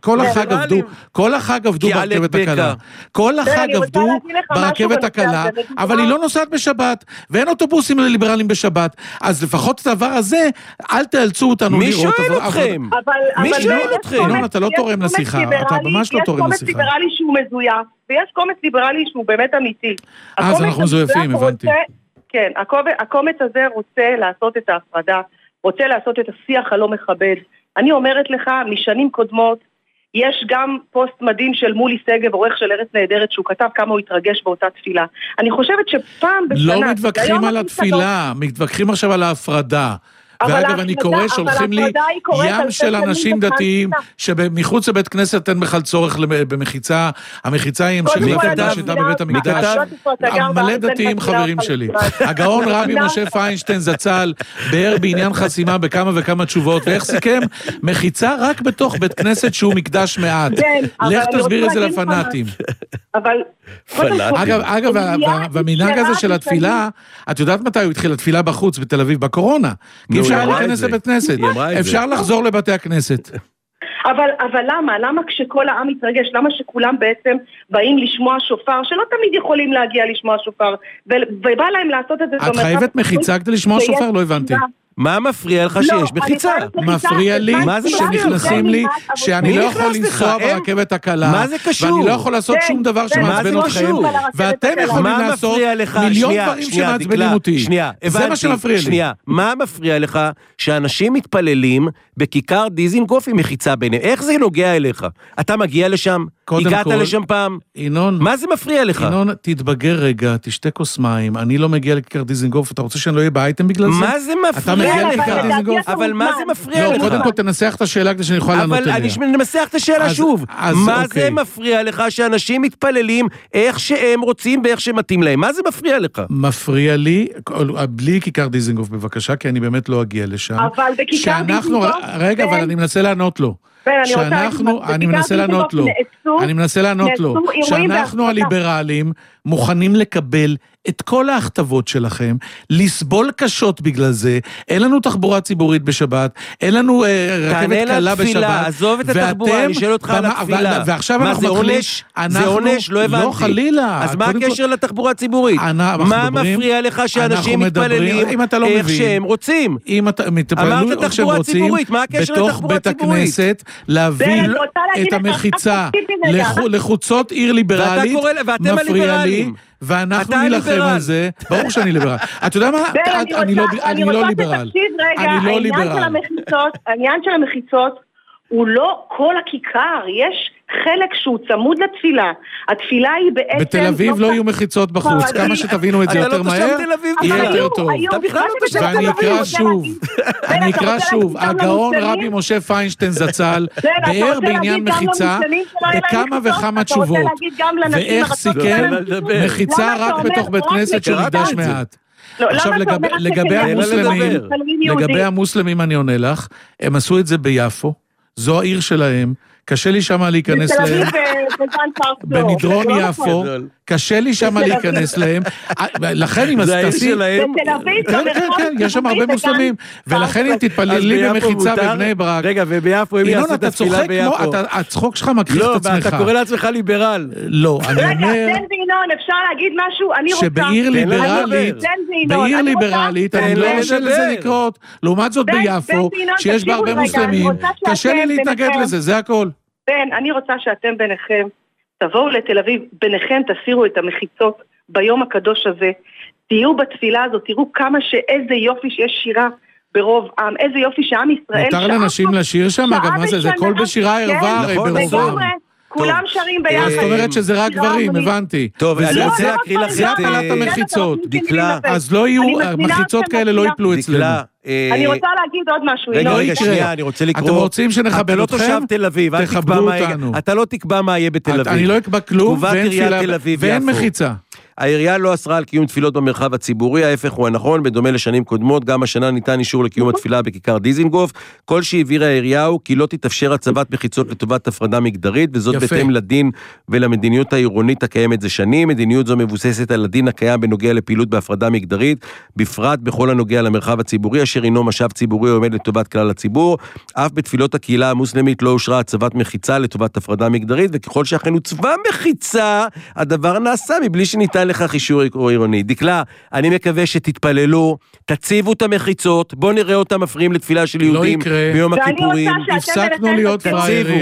כל החג עבדו ברכבת הקלה. כל החג עבדו ברכבת הקלה, אבל היא לא נוסעת בשבת, ואין אוטובוסים לליברלים בשבת. אז לפחות את הדבר הזה, אל תאלצו אותנו לראות. מי שואל אתכם? מי שואל אתכם? אתה לא תורם לשיחה, אתה ממש לא תורם לשיחה. יש קומץ ליברלי שהוא מזויף, ויש קומץ ליברלי שהוא באמת אמיתי. אז אנחנו מזויפים, הבנתי. כן, הקומץ הזה רוצה לעשות את ההפרדה, רוצה לעשות את השיח הלא מכבד. אני אומרת לך, משנים קודמות, יש גם פוסט מדהים של מולי סגב, עורך של ארץ נהדרת, שהוא כתב כמה הוא התרגש באותה תפילה. אני חושבת שפעם בשנה... לא מתווכחים על התפילה, מתווכחים עכשיו על ההפרדה. ואגב, אני קורא שהולכים לי ים של אנשים דתיים, שמחוץ לבית כנסת אין בכלל צורך במחיצה, המחיצה היא המשך להפרדה שהייתה בבית המקדש. מלא דתיים חברים שלי. הגאון רבי משה פיינשטיין זצ"ל, באר בעניין חסימה בכמה וכמה תשובות, ואיך סיכם? מחיצה רק בתוך בית כנסת שהוא מקדש מעט. לך תסביר את זה לפנאטים. אגב, והמנהג הזה של התפילה, את יודעת מתי הוא התחיל? התפילה בחוץ בתל אביב בקורונה. כי אפשר להיכנס לבית כנסת, אפשר לחזור לבתי הכנסת. אבל למה? למה כשכל העם מתרגש? למה שכולם בעצם באים לשמוע שופר, שלא תמיד יכולים להגיע לשמוע שופר, ובא להם לעשות את זה... את חייבת מחיצה כדי לשמוע שופר? לא הבנתי. מה מפריע לך שיש מחיצה? מפריע לי שנכנסים לי, שאני לא יכול לנסוע ברכבת הקלה, מה זה קשור? ואני לא יכול לעשות שום דבר שמעצבן אתכם, ואתם יכולים לעשות מיליון דברים שמעצבנים אותי. זה מה שמפריע לי. מה מפריע לך שאנשים מתפללים בכיכר דיזינגוף עם מחיצה ביניהם? איך זה נוגע אליך? אתה מגיע לשם? הגעת לשם פעם? ינון, מה זה מפריע לך? ינון, תתבגר רגע, תשתה כוס מים, אני לא מגיע לכיכר דיזינגוף, אתה רוצה שאני לא אהיה באייטם בגלל זה? מה זה מפריע לך? אבל מה זה מפריע לך? לא, קודם כל תנסח את השאלה כדי שאני יכול לענות אליה. אבל אני מנסח את השאלה שוב. מה זה מפריע לך שאנשים מתפללים איך שהם רוצים ואיך שמתאים להם? מה זה מפריע לך? מפריע לי, בלי כיכר דיזינגוף בבקשה, כי אני באמת לא אגיע לשם. אבל בכיכר דיזינגוף... רגע, אבל אני מנסה לענות לו. אני מנסה לענות לו, שאנחנו הליברלים מוכנים לקבל את כל ההכתבות שלכם, לסבול קשות בגלל זה, אין לנו תחבורה ציבורית בשבת, אין לנו רכבת קלה בשבת, עזוב את התחבורה, אני שואל אותך על התפילה. ועכשיו אנחנו מתחילים, זה עונש, לא הבנתי. לא חלילה. אז מה הקשר לתחבורה הציבורית? מה מפריע לך שאנשים מתפללים איך שהם רוצים? אמרת תחבורה ציבורית, מה הקשר לתחבורה ציבורית? להביא את המחיצה לחוצות עיר ליברלית, מפריע לי, ואנחנו נלחם על זה, ברור שאני ליברל. אתה יודע מה? אני לא ליברל. אני לא ליברל. העניין של המחיצות הוא לא כל הכיכר, יש חלק שהוא צמוד לתפילה. התפילה היא בעצם... בתל אביב לא יהיו מחיצות בחוץ, כמה שתבינו את זה יותר מהר, יהיה יותר טוב. ואני אקרא שוב, הגאון רבי משה פיינשטיין זצ"ל, באר בעניין מחיצה, בכמה וכמה תשובות, ואיך סיכם מחיצה רק בתוך בית כנסת שהוא מקדש מעט. עכשיו לגבי המוסלמים אני עונה לך, הם עשו את זה ביפו, זו העיר שלהם, קשה לי שמה להיכנס להם, במדרון יפו, קשה לי שמה להיכנס להם, לכן אם תעשי, כן, יש שם הרבה מוסלמים, ולכן אם תתפללי במחיצה בבני ברק, רגע, וביפו הם יעשו את התפילה ביפו. הצחוק שלך מכריח את עצמך. לא, אתה קורא לעצמך ליברל. לא, אני אומר, אפשר להגיד משהו, אני רוצה, שבעיר ליברלית, אני לא חושב לזה לקרות, לעומת זאת ביפו, שיש בה הרבה מוסלמים, קשה לי להתנגד לזה, זה הכל. אני רוצה שאתם ביניכם, תבואו לתל אביב, ביניכם תסירו את המחיצות ביום הקדוש הזה, תהיו בתפילה הזאת, תראו כמה שאיזה יופי שיש שירה ברוב עם, איזה יופי שעם ישראל... מותר לאנשים לשיר שם, אגב, מה זה? זה כל בשירה ערבה, הרי ברובם. כולם שרים ביחד. זאת אומרת שזה רק גברים, הבנתי. טוב, אני רוצה להקריא לך זה הפעלת המחיצות. דקלה. אז לא יהיו, מחיצות כאלה לא יפלו אצלנו. אני רוצה להגיד עוד משהו. רגע, שנייה, אני רוצה לקרוא. אתם רוצים שנחבל אתכם? אתה לא תושב תל אביב, אתה לא תקבע מה יהיה בתל אביב. אני לא אקבע כלום, ואין מחיצה. העירייה לא אסרה על קיום תפילות במרחב הציבורי, ההפך הוא הנכון, בדומה לשנים קודמות, גם השנה ניתן אישור לקיום התפילה בכיכר דיזינגוף, כל שהעבירה העירייה הוא כי לא תתאפשר הצבת מחיצות לטובת הפרדה מגדרית, וזאת בהתאם לדין ולמדיניות העירונית הקיימת זה שנים, מדיניות זו מבוססת על הדין הקיים בנוגע לפעילות בהפרדה מגדרית, בפרט בכל הנוגע למרחב הציבורי, אשר הינו משאב ציבורי עומד לטובת כלל הציבור, אף בתפילות הקהילה המוסלמית לא אושרה הצבת מחיצה לטובת הפרדה מגדרית, וככל שאכן הוצבה מחיצה, הדבר נעשה מבלי שניתן לכך אישור עירוני. דקלה, אני מקווה שתתפללו, תציבו את המחיצות, בוא נראה אותם מפריעים לתפילה של יהודים ביום הכיפורים. הפסקנו להיות פראיירים.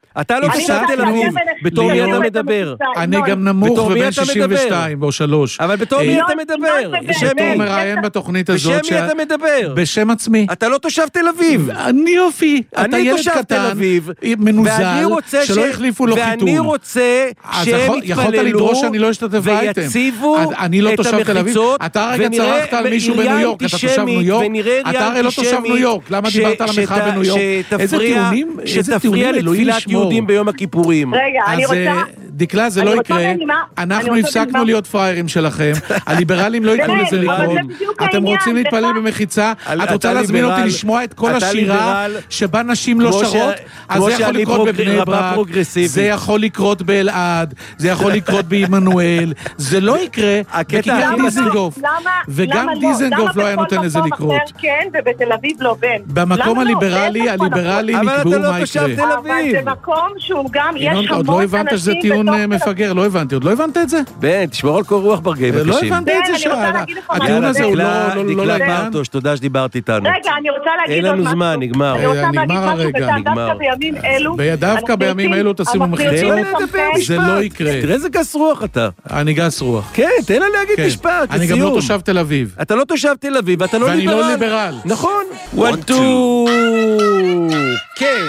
אתה לא תושב תל אביב. בתור מי אתה מדבר? אני גם נמוך ובין 62 או 3. אבל בתור מי אתה מדבר? בתור מראיין בתוכנית הזאת. בשם מי אתה מדבר? בשם עצמי. אתה לא תושב תל אביב. אני יופי. אתה ילד קטן, מנוזל, שלא החליפו לו חיתול. ואני רוצה שהם יתפללו ויציבו את המחיצות, אתה רגע צרחת על מישהו בניו יורק, אתה תושב ניו יורק? אתה הרי לא תושב ניו יורק, למה דיברת על המחאה בניו יורק? איזה טיעונים, שתפריע לתפילת יהודים ביום הכיפורים. רגע, אני רוצה... דקלה, זה לא יקרה. אנחנו הפסקנו להיות פריירים שלכם, הליברלים לא ייתנו לזה לקרות. אתם רוצים להתפלל במחיצה, את רוצה להזמין אותי לשמוע את כל השירה שבה נשים לא שרות? אז זה יכול לקרות בבני ברק, זה יכול לקרות באלעד, זה יכול לקרות בעמנואל, זה לא יקרה בכיכר דיזנגוף. וגם דיזנגוף לא היה נותן לזה לקרות. במקום אחר כן, ובתל אביב לא בין. במקום הליברלים נקבעו מה יקרה. אבל זה מקום שהוא גם, יש המון עוד לא הבנת שזה טיעון מפגר, לא הבנתי, עוד לא הבנת את זה? בן, תשמור על כל רוח ברגעים הקשים. לא הבנתי את זה שעה. הטיעון הזה הוא לא לעניין. תודה שדיברת איתנו. רגע, אני רוצה להגיד אין לנו זמן, נגמר. נגמר הרגע. דווקא בימים אלו. דווקא בימים אלו תשימו מחיצות. זה לא יקרה. תראה איזה גס רוח אתה. אני גס רוח. כן, תן לה להגיד משפט, אני גם לא תושב תל אביב. אתה לא תושב תל אביב, ואתה לא ליברל. ואני לא ליברל. נכון. 1, 2, כן.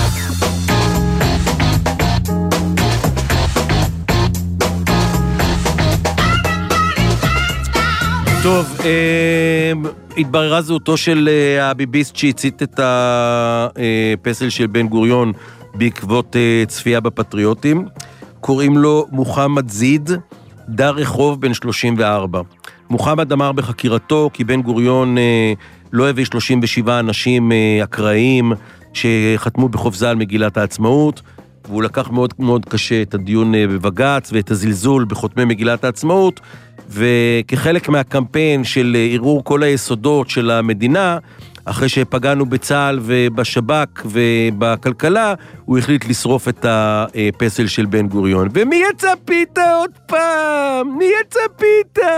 טוב, התבררה זהותו של הביביסט שהצית את הפסל של בן גוריון בעקבות צפייה בפטריוטים. קוראים לו מוחמד זיד, דר רחוב בן 34. מוחמד אמר בחקירתו כי בן גוריון לא הביא 37 אנשים אקראיים שחתמו בחופזה על מגילת העצמאות, והוא לקח מאוד מאוד קשה את הדיון בבג"ץ ואת הזלזול בחותמי מגילת העצמאות, וכחלק מהקמפיין של ערעור כל היסודות של המדינה, אחרי שפגענו בצה"ל ובשב"כ ובכלכלה, הוא החליט לשרוף את הפסל של בן גוריון. ומי יצא פיתה עוד פעם? מי יצא פיתה?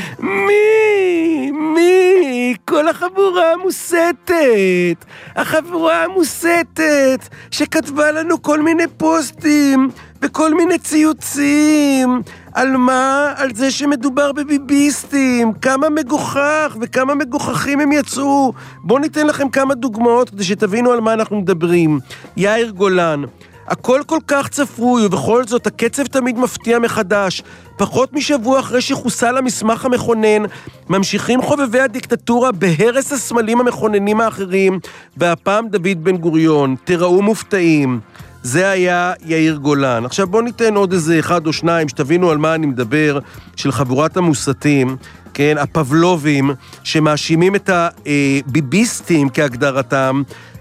מי? כל החבורה המוסתת. החבורה המוסתת שכתבה לנו כל מיני פוסטים וכל מיני ציוצים. על מה? על זה שמדובר בביביסטים. כמה מגוחך וכמה מגוחכים הם יצאו. בואו ניתן לכם כמה דוגמאות כדי שתבינו על מה אנחנו מדברים. יאיר גולן, הכל כל כך צפוי, ובכל זאת הקצב תמיד מפתיע מחדש. פחות משבוע אחרי שחוסל המסמך המכונן, ממשיכים חובבי הדיקטטורה בהרס הסמלים המכוננים האחרים, והפעם דוד בן גוריון. תראו מופתעים. זה היה יאיר גולן. עכשיו בואו ניתן עוד איזה אחד או שניים שתבינו על מה אני מדבר, של חבורת המוסתים, כן, הפבלובים, שמאשימים את הביביסטים כהגדרתם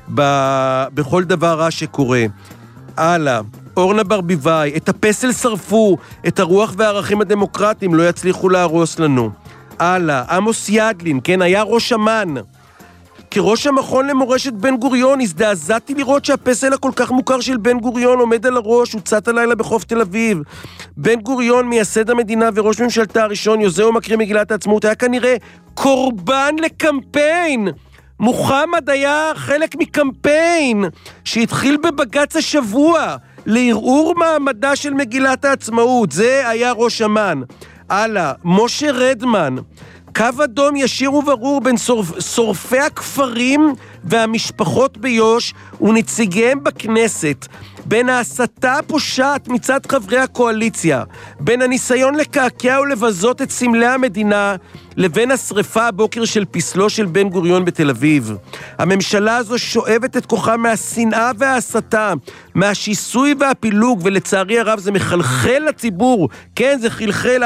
בכל דבר רע שקורה. הלאה, אורנה ברביבאי, את הפסל שרפו, את הרוח והערכים הדמוקרטיים לא יצליחו להרוס לנו. הלאה, עמוס ידלין, כן, היה ראש אמן. כראש המכון למורשת בן גוריון, הזדעזעתי לראות שהפסל הכל כך מוכר של בן גוריון עומד על הראש, הוצאת הלילה בחוף תל אביב. בן גוריון, מייסד המדינה וראש ממשלתה הראשון, יוזם ומקריא מגילת העצמאות, היה כנראה קורבן לקמפיין. מוחמד היה חלק מקמפיין שהתחיל בבג"ץ השבוע לערעור מעמדה של מגילת העצמאות. זה היה ראש אמן. הלאה, משה רדמן, קו אדום ישיר וברור בין שורפי הכפרים והמשפחות ביוש ונציגיהם בכנסת, בין ההסתה הפושעת מצד חברי הקואליציה, בין הניסיון לקעקע ולבזות את סמלי המדינה, לבין השריפה הבוקר של פסלו של בן גוריון בתל אביב. הממשלה הזו שואבת את כוחה מהשנאה וההסתה, מהשיסוי והפילוג, ולצערי הרב זה מחלחל לציבור. כן, זה חלחל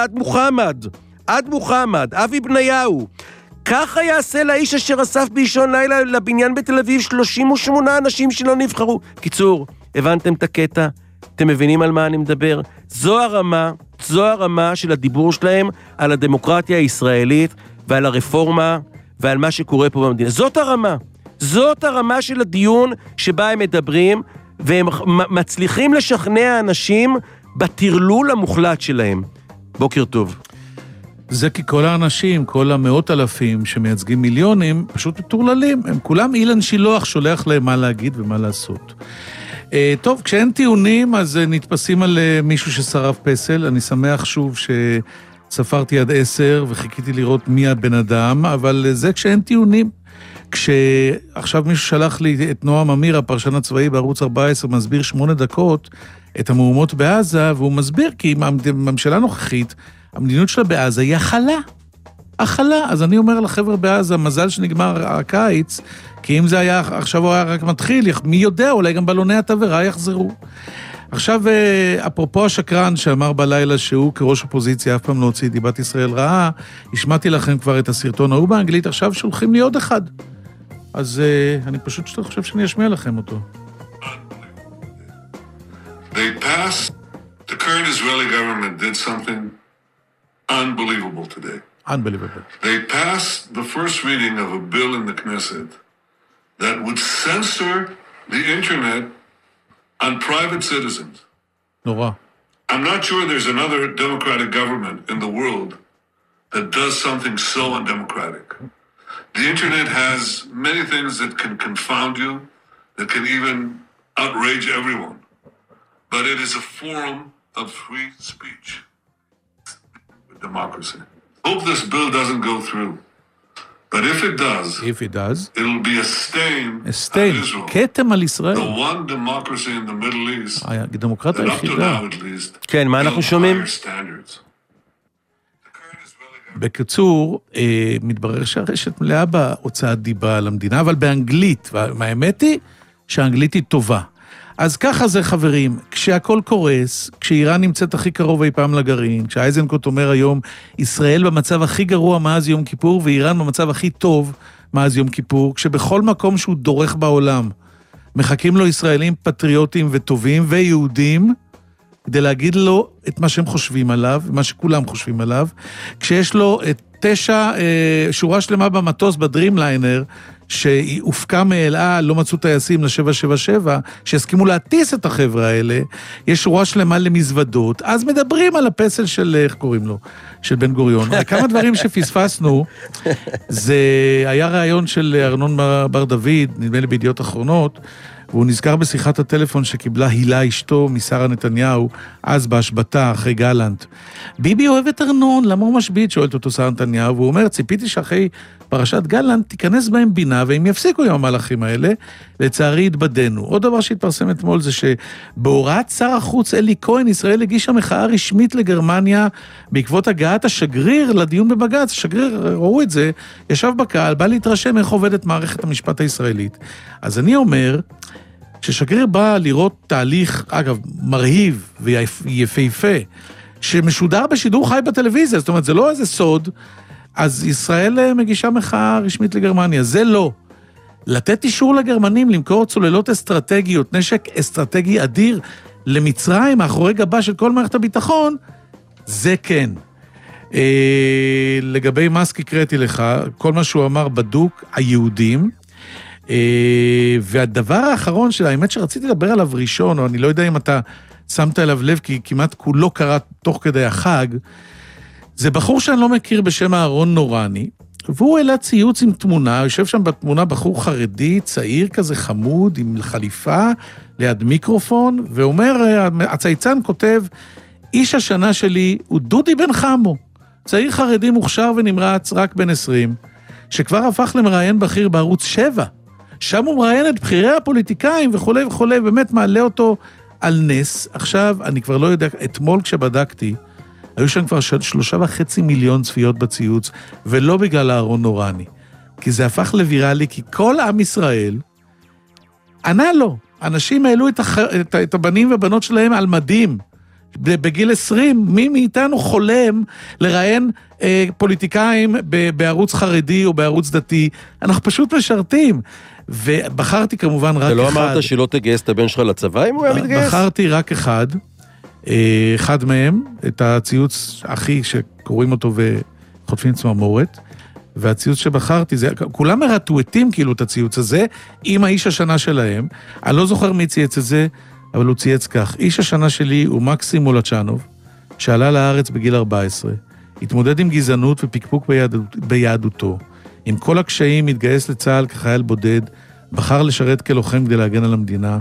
עד מוחמד, אבי בניהו. ככה יעשה לאיש אשר אסף באישון לילה לבניין בתל אביב 38 אנשים שלא נבחרו. קיצור, הבנתם את הקטע? אתם מבינים על מה אני מדבר? זו הרמה של הדיבור שלהם על הדמוקרטיה הישראלית ועל הרפורמה ועל מה שקורה פה במדינה. זאת הרמה של הדיון שבה הם מדברים, והם מצליחים לשכנע אנשים בתרלול המוחלט שלהם. בוקר טוב. זה כי כל האנשים, כל המאות אלפים שמייצגים מיליונים, פשוט מטורללים. הם כולם אילן שילוח שולח להם מה להגיד ומה לעשות. טוב, כשאין טיעונים, אז נתפסים על מישהו ששרף פסל. אני שמח שוב שספרתי עד 10 וחיכיתי לראות מי הבן אדם, אבל זה כשאין טיעונים. כשעכשיו מישהו שלח לי את נועם אמיר, הפרשן הצבאי בערוץ 14, מסביר 8 דקות את המהומות בעזה, והוא מסביר כי הממשלה הנוכחית, המדיניות שלה בעזה היא הכלה. אז אני אומר לחבר'ה בעזה, מזל שנגמר הקיץ, כי אם זה היה, עכשיו הוא היה רק מתחיל, מי יודע, אולי גם בלוני התבערה יחזרו. עכשיו, אפרופו השקרן שאמר בלילה שהוא כראש אופוזיציה אף פעם לא הוציא דיבת ישראל רעה, השמעתי לכם כבר את הסרטון ההוא באנגלית, עכשיו שולחים לי עוד אחד. אז אני פשוט חושב שאני אשמיע לכם אותו. They passed, the current Israeli government did something unbelievable today. Unbelievable. They passed the first reading of a bill in the Knesset that would censor the internet on private citizens. נורא. I'm not sure there's another democratic government in the world that does something so undemocratic. The internet has many things that can confound you, that can even outrage everyone. But it is a forum of free speech with democracy. Hope this bill doesn't go through. But if it does, it'll be a stain on Israel. כתם על ישראל. The one democracy in the Middle East, הדמוקרטיה that up to היחידה. now at least, כן, מה אנחנו שומעים? בקיצור, מתברר שהרשת מלאה בהוצאת דיבה על המדינה, אבל באנגלית, והאמת היא שהאנגלית היא טובה. אז ככה זה חברים, כשהכל קורס, כשאיראן נמצאת הכי קרוב אי פעם לגרעין, כשאייזנקוט אומר היום, ישראל במצב הכי גרוע מאז יום כיפור, ואיראן במצב הכי טוב מאז יום כיפור, כשבכל מקום שהוא דורך בעולם, מחכים לו ישראלים פטריוטים וטובים ויהודים, כדי להגיד לו את מה שהם חושבים עליו, מה שכולם חושבים עליו, כשיש לו את 9, שורה שלמה במטוס בדרימליינר, שהופקע מאלעה, לא מצאו טייסים ל-777, שהסכימו להטיס את החבר'ה האלה, יש שורה שלמה למזוודות, אז מדברים על הפסל של, איך קוראים לו? של בן גוריון. כמה דברים שפספסנו, זה היה רעיון של ארנון בר דוד, נדמה לי בידיעות אחרונות, והוא נזכר בשיחת הטלפון שקיבלה הילה אשתו משרה נתניהו, אז בהשבתה אחרי גלנט. ביבי אוהב את ארנון, למה הוא משבית? שואלת אותו שרה נתניהו, והוא אומר, ציפיתי שאחרי פרשת גלנט תיכנס בהם בינה, והם יפסיקו עם המהלכים האלה, לצערי התבדנו. עוד דבר שהתפרסם אתמול זה שבהוראת שר החוץ אלי כהן, ישראל הגישה מחאה רשמית לגרמניה, בעקבות הגעת השגריר לדיון בבג"ץ, השגריר, ראו את זה, ישב בקהל, בא להתרשם איך עובדת מערכת המשפט הישראלית. אז אני אומר, כששגריר בא לראות תהליך, אגב, מרהיב ויפהפה, שמשודר בשידור חי בטלוויזיה, זאת אומרת, זה לא איזה סוד, אז ישראל מגישה מחאה רשמית לגרמניה, זה לא. לתת אישור לגרמנים למכור צוללות אסטרטגיות, נשק אסטרטגי אדיר למצרים, מאחורי גבה של כל מערכת הביטחון, זה כן. לגבי מאסק הקראתי לך, כל מה שהוא אמר בדוק, היהודים, והדבר האחרון של האמת שרציתי לדבר עליו ראשון, או אני לא יודע אם אתה שמת אליו לב, כי כמעט כולו קרה תוך כדי החג, זה בחור שאני לא מכיר בשם אהרון נורני, והוא העלה ציוץ עם תמונה, יושב שם בתמונה בחור חרדי, צעיר כזה חמוד, עם חליפה, ליד מיקרופון, ואומר, הצייצן כותב, איש השנה שלי הוא דודי בן חמו, צעיר חרדי מוכשר ונמרץ, רק בן 20, שכבר הפך למראיין בכיר בערוץ 7, שם הוא מראיין את בחירי הפוליטיקאים וכולי וכולי, באמת מעלה אותו על נס. עכשיו, אני כבר לא יודע, אתמול כשבדקתי, היו שם כבר 3.5 מיליון צפיות בציוץ, ולא בגלל אהרון נורני, כי זה הפך לוויראלי, כי כל עם ישראל ענה לו. אנשים העלו את הבנים ובנות שלהם על מדים, בגיל 20, מי מאיתנו חולם לראיין פוליטיקאים בערוץ חרדי או בערוץ דתי, אנחנו פשוט משרתים. ובחרתי כמובן רק אחד. אתה לא אמרת שלא תגייס את הבן שלך לצבא אם הוא היה מתגייס? בחרתי רק אחד מהם, את הציוץ הכי שקוראים אותו וחוטפים צמרמורת, והציוץ שבחרתי, כולם מרטווטים כאילו את הציוץ הזה, עם האיש השנה שלהם, אני לא זוכר מי צייץ את זה, אבל הוא צייץ כך, איש השנה שלי הוא מקסים מולצ'נוב, שעלה לארץ בגיל 14, התמודד עם גזענות ופקפוק ביהדותו, עם כל הקשיים התגייס לצה"ל כחייל בודד, בחר לשרת כלוחם כדי להגן על המדינה,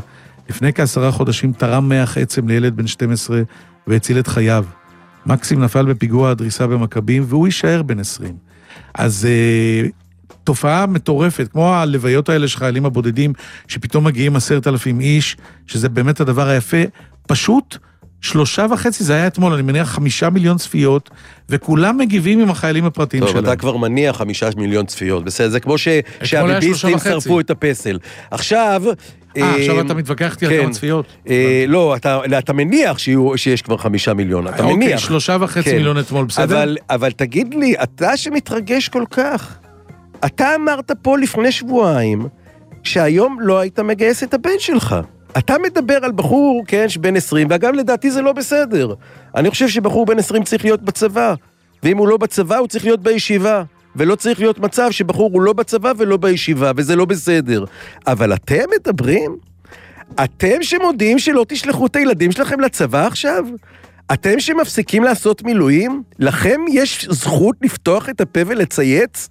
לפני כ10 חודשים תרם מח עצם לילד בן 12 והציל את חייו. מקסים נפל בפיגוע הדריסה במכבים, והוא יישאר בן 20. אז תופעה מטורפת, כמו הלוויות האלה של חיילים הבודדים, שפתאום מגיעים 10,000 איש, שזה באמת הדבר היפה, פשוט 3.5, זה היה אתמול, אני מניח 5 מיליון צפיות, וכולם מגיבים עם החיילים הפרטיים שלהם. טוב, אתה כבר מניח 5 מיליון צפיות, בסדר, זה כמו שהביביסטים שרפו את הפסל. עכשיו אתה מתווכח איתי על כמה צפיות? לא, אתה מניח שיש כבר 5 מיליון, אתה מניח. 3.5 מיליון אתמול, בסדר? אבל תגיד לי, אתה שמתרגש כל כך, אתה אמרת פה לפני שבועיים, שהיום לא היית מגייס את הבן שלך. אתה מדבר על בחור, כן, שבן 20, ואגב לדעתי זה לא בסדר. אני חושב שבחור בן 20 צריך להיות בצבא, ואם הוא לא בצבא הוא צריך להיות בישיבה, ולא צריך להיות מצב שבחור הוא לא בצבא ולא בישיבה, וזה לא בסדר. אבל אתם מדברים? אתם שמודיעים שלא תשלחו את הילדים שלכם לצבא עכשיו? אתם שמפסיקים לעשות מילואים? לכם יש זכות לפתוח את הפה ולצייץ?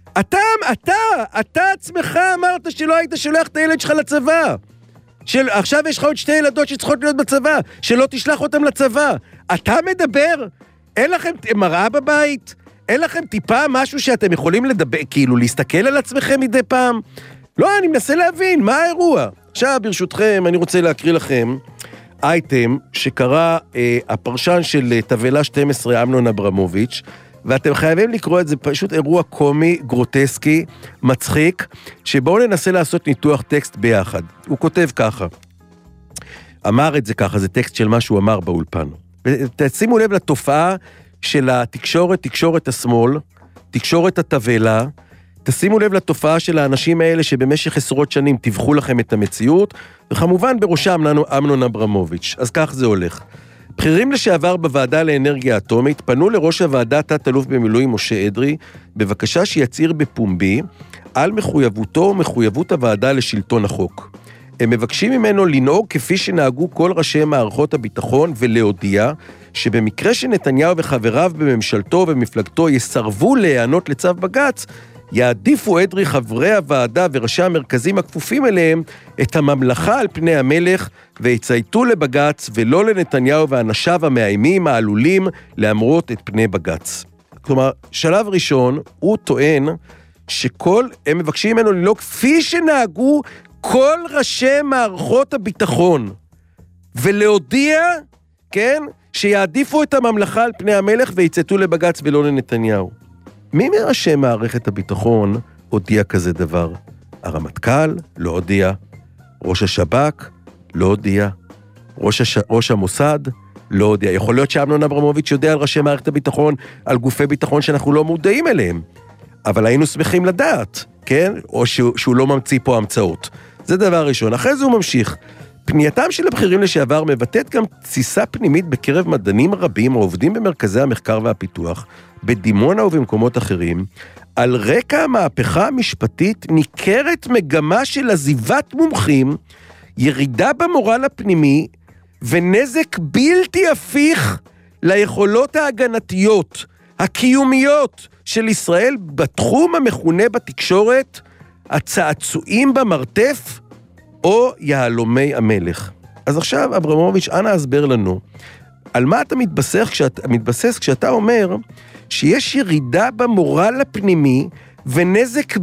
אתה עצמך אמרת שלא היית שולח את הילד שלך לצבא. עכשיו יש לך עוד 2 ילדות שצריכות להיות בצבא, שלא תשלח אותם לצבא. אתה מדבר? אין לכם מראה בבית? אין לכם טיפה משהו שאתם יכולים לדבר, כאילו להסתכל על עצמכם מדי פעם? לא, אני מנסה להבין, מה האירוע? עכשיו, ברשותכם, אני רוצה להקריא לכם אייטם שקרא הפרשן של תבלה 12, אמנון אברמוביץ', ואתם חייבים לקרוא את זה, פשוט אירוע קומי, גרוטסקי, מצחיק, שבואו ננסה לעשות ניתוח טקסט ביחד. הוא כותב ככה, אמר את זה ככה, זה טקסט של מה שהוא אמר באולפן. ותשימו לב לתופעה של התקשורת, תקשורת השמאל, תקשורת התבלה, תשימו לב לתופעה של האנשים האלה שבמשך עשרות שנים תיווכו לכם את המציאות, וכמובן בראשם אמנון אברמוביץ'. אז כך זה הולך. בכירים לשעבר בוועדה לאנרגיה אטומית פנו לראש הוועדה תת-אלוף במילואים משה אדרי בבקשה שיצהיר בפומבי על מחויבותו ומחויבות הוועדה לשלטון החוק. הם מבקשים ממנו לנהוג כפי שנהגו כל ראשי מערכות הביטחון ולהודיע שבמקרה שנתניהו וחבריו בממשלתו ומפלגתו יסרבו להיענות לצו בג"ץ, יעדיפו אדרי חברי הוועדה וראשי המרכזים הכפופים אליהם את הממלכה על פני המלך ויצייתו לבג"ץ ולא לנתניהו ואנשיו המאיימים העלולים להמרות את פני בג"ץ. כלומר, שלב ראשון הוא טוען הם מבקשים ממנו לנהוג כפי שנהגו כל ראשי מערכות הביטחון ולהודיע, כן, שיעדיפו את הממלכה על פני המלך ויצייתו לבג"ץ ולא לנתניהו. מי מראשי מערכת הביטחון הודיע כזה דבר? הרמטכ"ל לא הודיע, ראש השב"כ לא הודיע, ראש המוסד לא הודיע. יכול להיות שאמנון אברמוביץ' יודע על ראשי מערכת הביטחון, על גופי ביטחון שאנחנו לא מודעים אליהם, אבל היינו שמחים לדעת, כן? או שהוא לא ממציא פה המצאות. זה דבר ראשון. אחרי זה הוא ממשיך. פנייתם של הבכירים לשעבר מבטאת גם תסיסה פנימית בקרב מדענים רבים העובדים במרכזי המחקר והפיתוח, בדימונה ובמקומות אחרים, על רקע המהפכה המשפטית ניכרת מגמה של עזיבת מומחים, ירידה במורל הפנימי, ונזק בלתי הפיך ליכולות ההגנתיות, הקיומיות של ישראל בתחום המכונה בתקשורת, הצעצועים במרתף, או יהלומי המלך. אז עכשיו, אברמוביץ', אנא הסבר לנו, על מה אתה מתבסס כשאתה אומר שיש ירידה במורל הפנימי ונזק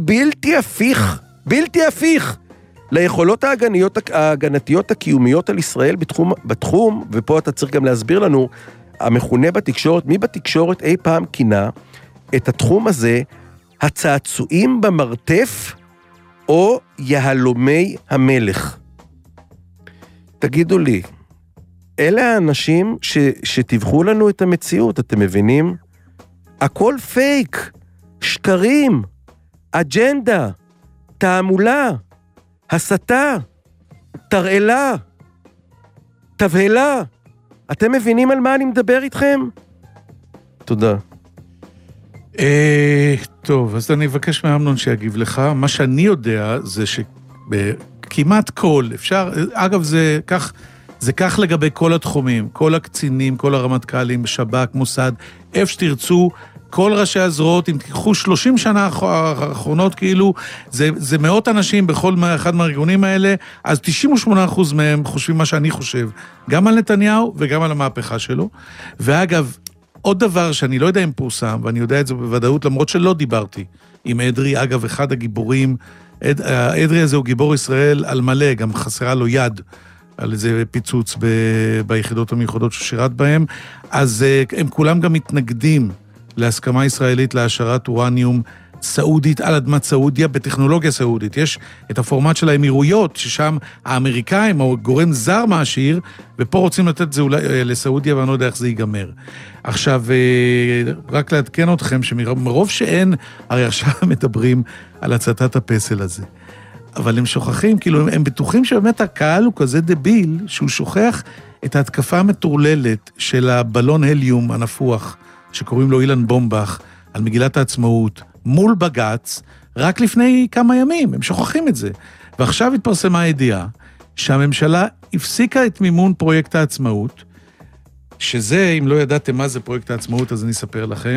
בלתי הפיך ליכולות ההגנתיות הקיומיות על ישראל בתחום, ופה אתה צריך גם להסביר לנו, המכונה בתקשורת, מי בתקשורת אי פעם כינה את התחום הזה, הצעצועים במרתף או יהלומי המלך. תגידו לי, אלה האנשים שתיווכו לנו את המציאות, אתם מבינים? הכל פייק, שקרים, אג'נדה, תעמולה, הסתה, תרעלה, תבהלה. אתם מבינים על מה אני מדבר איתכם? תודה. טוב, אז אני אבקש מאמנון שיגיב לך. מה שאני יודע זה שכמעט כל, אפשר, אגב זה כך לגבי כל התחומים, כל הקצינים, כל הרמטכ"לים, שב"כ, מוסד, איפה שתרצו, כל ראשי הזרועות, אם תיקחו 30 שנה האחרונות, כאילו, זה מאות אנשים בכל אחד מהארגונים האלה, אז 98% מהם חושבים מה שאני חושב, גם על נתניהו וגם על המהפכה שלו. ואגב, עוד דבר שאני לא יודע אם פורסם, ואני יודע את זה בוודאות, למרות שלא דיברתי עם אדרי, אגב, אחד הגיבורים, אדרי הזה הוא גיבור ישראל על מלא, גם חסרה לו יד על איזה פיצוץ ביחידות המיוחדות ששירת בהם, אז הם כולם גם מתנגדים להסכמה ישראלית להשארת אורניום סעודית על אדמת סעודיה בטכנולוגיה סעודית. יש את הפורמט של האמירויות, ששם האמריקאים או גורם זר מהשיר, ופה רוצים לתת זה אולי לסעודיה, ואני לא יודע איך זה ייגמר. עכשיו, רק לעדכן אתכם, שמרוב שאין, הרי עכשיו מדברים על הצתת הפסל הזה. אבל הם שוכחים, כאילו, הם בטוחים שבאמת הקהל הוא כזה דביל, שהוא שוכח את ההתקפה המטורללת של הבלון הליום הנפוח, שקוראים לו אילן בומבך, על מגילת העצמאות, מול בגץ, רק לפני כמה ימים, הם שוכחים את זה. ועכשיו התפרסמה הידיעה, שהממשלה הפסיקה את מימון פרויקט העצמאות, שזה, אם לא ידעתם מה זה פרויקט העצמאות, אז אני אספר לכם,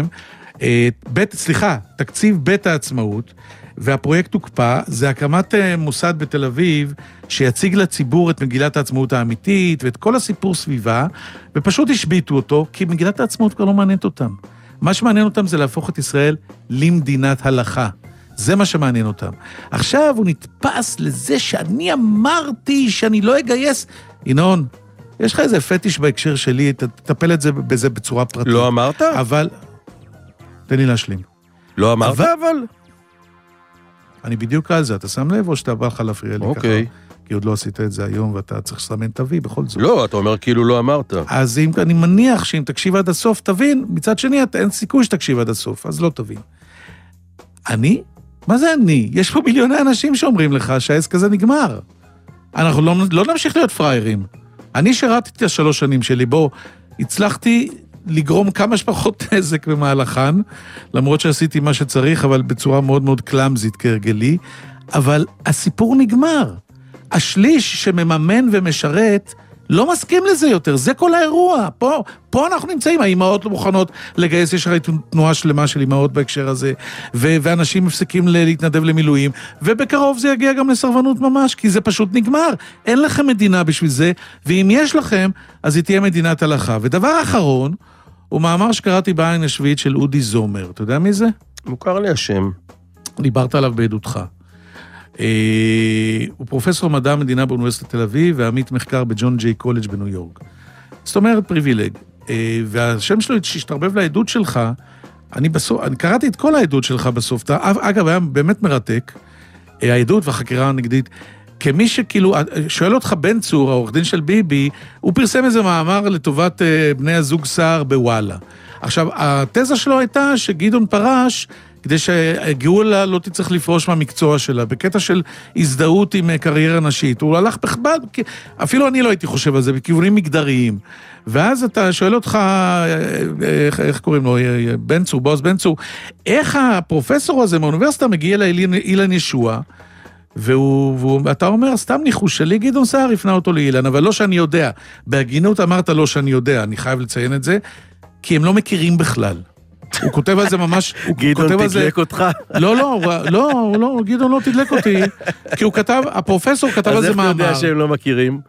תקציב בית העצמאות, והפרויקט הוקפא, זה הקמת מוסד בתל אביב, שיציג לציבור את מגילת העצמאות האמיתית, ואת כל הסיפור סביבה, ופשוט השביטו אותו, כי מגילת העצמאות כבר לא מעניינת אותם. מה שמעניין אותם זה להפוך את ישראל למדינת הלכה. זה מה שמעניין אותם. עכשיו הוא נתפס לזה שאני אמרתי שאני לא אגייס. ינון, יש לך איזה פטיש בהקשר שלי, תטפל את זה בזה בצורה פרטית. לא אמרת? אבל, תן לי להשלים. לא אמרת אבל? אני בדיוק על זה, אתה שם לב או שאתה בא לך להפריע לי ככה? אוקיי. כי עוד לא עשית את זה היום, ואתה צריך לסמן תביא בכל זאת. לא, אתה אומר כאילו לא אמרת. אז אני מניח שאם תקשיב עד הסוף, תבין, מצד שני, אין סיכוי שתקשיב עד הסוף, אז לא תבין. אני? מה זה אני? יש פה מיליוני אנשים שאומרים לך שהעסק הזה נגמר. אנחנו לא נמשיך להיות פריירים. אני שרתי את 3 שנים שלי, בו הצלחתי לגרום כמה שפחות נזק במהלכן, למרות שעשיתי מה שצריך, אבל בצורה מאוד מאוד קלאמזית כהרגלי, אבל הסיפור נגמר. השליש שמממן ומשרת לא מסכים לזה יותר, זה כל האירוע. פה אנחנו נמצאים, האימהות לא מוכנות לגייס, יש הרי תנועה שלמה של אימהות בהקשר הזה, ואנשים מפסיקים להתנדב למילואים, ובקרוב זה יגיע גם לסרבנות ממש, כי זה פשוט נגמר. אין לכם מדינה בשביל זה, ואם יש לכם, אז היא תהיה מדינת הלכה. ודבר אחרון, הוא מאמר שקראתי בעין השביעית של אודי זומר. אתה יודע מי זה? מוכר לי השם. דיברת עליו בעדותך. הוא פרופסור מדע המדינה באוניברסיטת תל אביב, ועמית מחקר בג'ון ג'יי קולג' בניו יורק. זאת אומרת פריבילג. והשם שלו שהשתרבב לעדות שלך, אני קראתי את כל העדות שלך בסוף. אגב, היה באמת מרתק, העדות והחקירה הנגדית, כמי שכאילו, שואל אותך בן צור, העורך דין של ביבי, הוא פרסם איזה מאמר לטובת בני הזוג סער בוואלה. עכשיו, התזה שלו הייתה שגדעון פרש, כדי שגאולה לא תצטרך לפרוש מהמקצוע שלה, בקטע של הזדהות עם קריירה נשית. הוא הלך בכבד, אפילו אני לא הייתי חושב על זה, בכיוונים מגדריים. ואז אתה שואל אותך, איך קוראים לו, בן צור, בועז בן צור, איך הפרופסור הזה מהאוניברסיטה מגיע לאילן ישוע, ואתה אומר, סתם ניחוש שלי, גדעון סער הפנה אותו לאילן, אבל לא שאני יודע. בהגינות אמרת לא שאני יודע, אני חייב לציין את זה, כי הם לא מכירים בכלל. הוא כותב על זה ממש... גדעון תדלק אותך? לא, גדעון לא תדלק אותי, כי הוא כתב, הפרופסור כתב על זה מאמר. אז איך אתה יודע שהם לא מכירים?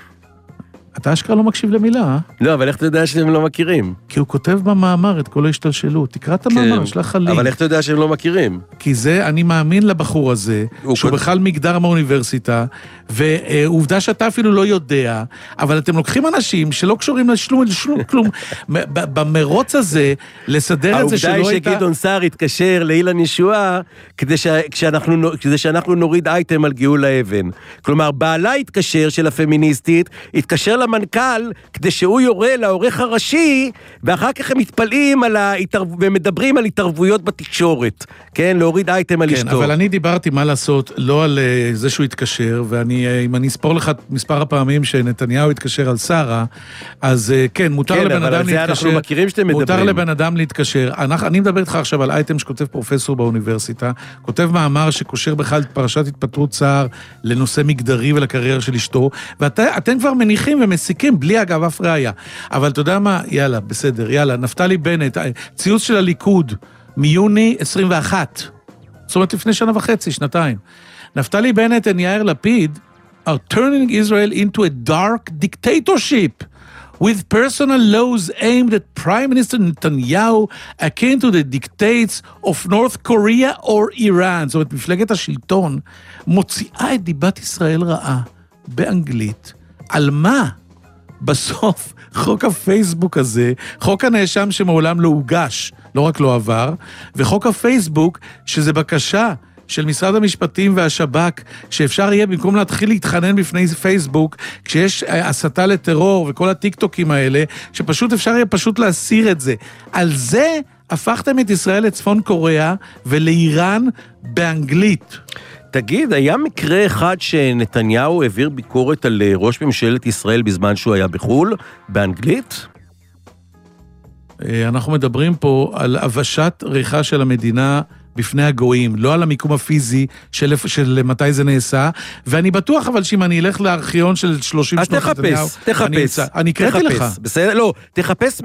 אתה אשכרה לא מקשיב למילה, אה? לא, אבל איך אתה יודע שהם לא מכירים? כי הוא כותב במאמר את כל ההשתלשלות. תקרא את המאמר, שלח לי. אבל איך אתה יודע שהם לא מכירים? כי זה, אני מאמין לבחור הזה, שהוא בכלל מגדר מהאוניברסיטה, ועובדה שאתה אפילו לא יודע, אבל אתם לוקחים אנשים שלא קשורים לשלום, כלום. במרוץ הזה, לסדר את זה שלא הייתה... העובדה היא שגדעון סער התקשר לאילן ישועה, כדי שאנחנו נוריד אייטם על גאולה אבן. כלומר, בעלה התקשר של הפמיניסטית, התקשר למנכ"ל, כדי שהוא יורה לעורך הראשי, ואחר כך הם מתפלאים ומדברים על התערבויות בתקשורת, כן? להוריד אייטם על אשתו. כן, אבל אני דיברתי מה לעשות, לא על זה שהוא התקשר, ואם אני אספור לך מספר הפעמים שנתניהו התקשר על שרה, אז כן, מותר לבן אדם להתקשר. אנחנו מכירים שאתם מדברים. מותר לבן אדם להתקשר. אני מדבר איתך עכשיו על אייטם שכותב פרופסור באוניברסיטה, כותב מאמר שקושר בכלל פרשת התפטרות סער לנושא מגדרי ולקריירה של אשתו, ואתם כבר מניחים מסיקים, בלי אגב אף ראיה. אבל אתה יודע מה? יאללה, בסדר, יאללה, נפתלי בנט, ציוץ של הליכוד, מיוני 21, זאת אומרת לפני שנה וחצי, שנתיים. נפתלי בנט and יאיר לפיד are turning Israel into a dark dictatorship with personal laws aimed at Prime Minister Netanyahu akin to the dictates of North Korea or Iran. זאת אומרת, מפלגת השלטון מוציאה את דיבת ישראל רעה באנגלית. על מה? בסוף חוק הפייסבוק הזה, חוק הנאשם שמעולם לא הוגש, לא רק לא עבר, וחוק הפייסבוק שזה בקשה של משרד המשפטים והשב"כ, שאפשר יהיה במקום להתחיל להתחנן בפני פייסבוק, כשיש הסתה לטרור וכל הטיקטוקים האלה, שפשוט אפשר יהיה פשוט להסיר את זה. על זה הפכתם את ישראל לצפון קוריאה ולאיראן באנגלית. תגיד, היה מקרה אחד שנתניהו העביר ביקורת על ראש ממשלת ישראל בזמן שהוא היה בחול, באנגלית? אנחנו מדברים פה על הבשת ריחה של המדינה בפני הגויים, לא על המיקום הפיזי של מתי זה נעשה, ואני בטוח אבל שאם אני אלך לארכיון של 30 שנות נתניהו, תחפש. אני הקראתי לך. בסדר, לא, תחפש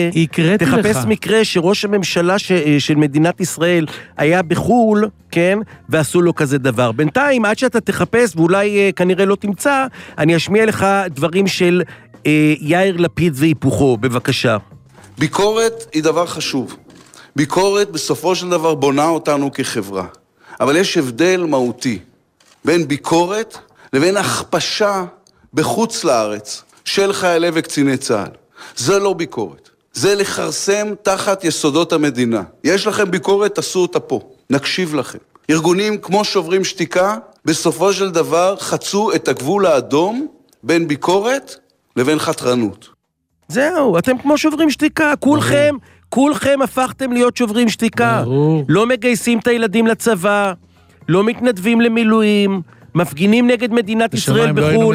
מקרה שראש הממשלה של מדינת ישראל היה בחול, כן, ועשו לו כזה דבר. בינתיים, עד שאתה תחפש, ואולי כנראה לא תמצא, אני אשמיע לך דברים של יאיר לפיד והיפוכו, בבקשה. ביקורת היא דבר חשוב. ביקורת בסופו של דבר בונה אותנו כחברה. אבל יש הבדל מהותי בין ביקורת לבין הכפשה בחוץ לארץ של חיילי וקציני צה"ל. זה לא ביקורת. זה לחרסם תחת יסודות המדינה. יש לכם ביקורת, תעשו אותה פה. נקשיב לכם. ארגונים כמו שוברים שתיקה, בסופו של דבר חצו את הגבול האדום בין ביקורת לבין חתרנות. זהו, אתם כמו שוברים שתיקה, כולכם הפכתם להיות שוברים שתיקה. לא מגייסים את הילדים לצבא, לא מתנדבים למילואים, מפגינים נגד מדינת ישראל בחול,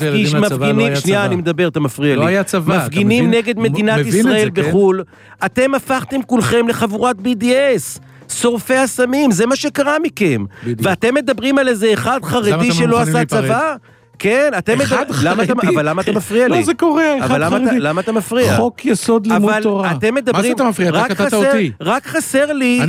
שנייה, אני מדבר, אתה מפריע לי. לא היה צבא. מפגינים נגד מדינת ישראל בחול, אתם הפכתם כולכם לחבורת BDS. שורפי הסמים, זה מה שקרה מכם. ואתם מדברים על איזה אחד חרדי שלא עשה צבא? כן, אבל למה אתה מפריע לי? לא, זה קורה, אחד חרדי. למה אתה מפריע? חוק יסוד לימוד תורה. מה זה אתה מפריע? אתה קטעת אותי. רק חסר לי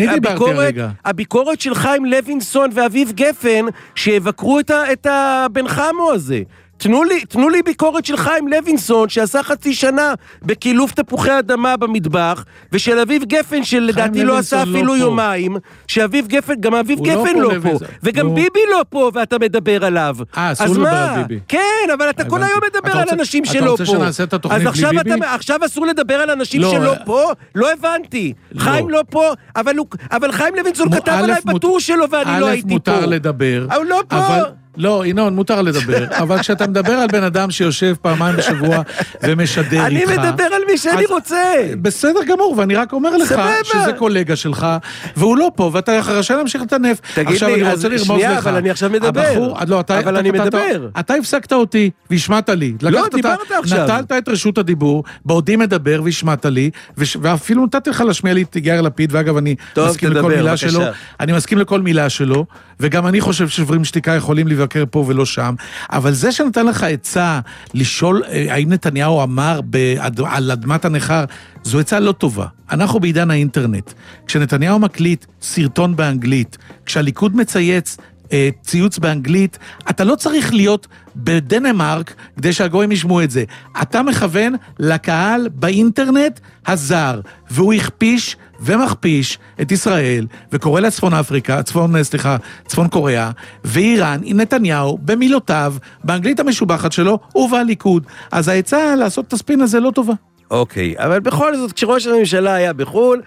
הביקורת של חיים לוינסון ואביב גפן, שיבקרו את הבן חמו הזה. תנו לי ביקורת של חיים לוינסון, שעשה חצי שנה בקילוף תפוחי אדמה במטבח, ושל אביב גפן, שלדעתי לא עשה אפילו יומיים, שאביב גפן, גם אביב גפן לא פה, וגם ביבי לא פה, ואתה מדבר עליו. אז מה? כן, אבל אתה כל היום מדבר על אנשים שלא פה. אתה רוצה שנעשה את התוכנית בלי ביבי? עכשיו אסור לדבר על אנשים שלא פה? לא הבנתי. חיים לא פה, אבל חיים לוינסון כתב עליי בטור שלו, ואני לא הייתי פה. מותר לדבר. הוא לא פה. לא, ינון, מותר לדבר, אבל כשאתה מדבר על בן אדם שיושב פעמיים בשבוע ומשדר איתך... אני מדבר על מי שאני רוצה. בסדר גמור, ואני רק אומר לך שזה קולגה שלך, והוא לא פה, ואתה רשאי להמשיך לטנף. תגיד לי, אז שנייה, אבל אני עכשיו מדבר. אבל אני מדבר. אתה הפסקת אותי והשמעת לי. לא, דיברת עכשיו. נטלת את רשות הדיבור, בעודי מדבר והשמעת לי, ואפילו נתתי לך להשמיע לי את יאיר לפיד, ואגב, אני מסכים לכל מילה שלו. אני מסכים לכל מילה שלו, וגם אני חושב ששוברים שתיקה יכולים לבקר פה ולא שם, אבל זה שנתן לך עצה לשאול האם נתניהו אמר על אדמת הנחר, זו עצה לא טובה. אנחנו בעידן האינטרנט. כשנתניהו מקליט סרטון באנגלית, כשהליכוד מצייץ ציוץ באנגלית, אתה לא צריך להיות בדנמרק כדי שהגויים ישמעו את זה. אתה מכוון לקהל באינטרנט הזר, והוא הכפיש ומכפיש את ישראל, וקורא לצפון אפריקה, צפון קוריאה, ואיראן עם נתניהו במילותיו, באנגלית המשובחת שלו, ובליכוד. אז העצה לעשות את הספין הזה לא טובה. אוקיי, אבל בכל זאת, כשראש הממשלה היה בחול,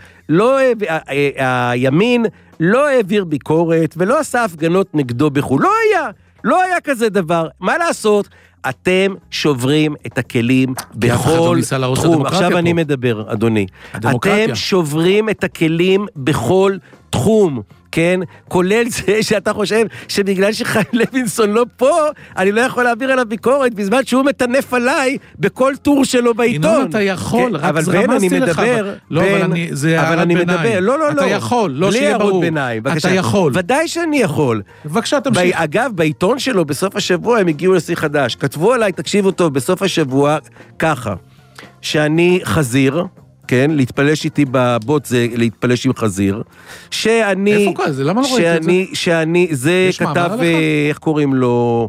הימין לא העביר ביקורת, ולא עשה הפגנות נגדו בחול. לא היה כזה דבר. מה לעשות? אתם שוברים את הכלים בכל תחום. עכשיו אני מדבר, אדוני. אתם שוברים את הכלים בכל תחום, כן? כולל זה שאתה חושב שבגלל שחיים לוינסון לא פה, אני לא יכול להעביר עליו ביקורת, בזמן שהוא מטנף עליי בכל טור שלו בעיתון. ינון, אתה יכול, רק רמזתי לך. לא, אבל אני מדבר, לא. אתה יכול, לא שיהיה ברור. אתה יכול. ודאי שאני יכול. בבקשה, תמשיך. אגב, בעיתון שלו, בסוף השבוע, הם הגיעו לשיא חדש. כתבו עליי, תקשיבו טוב, בסוף השבוע, ככה, שאני חזיר, כן, להתפלש איתי בבוט זה להתפלש עם חזיר, שאני... איפה כאן? למה לא ראיתי את זה? שאני, זה כתב, איך קוראים לו,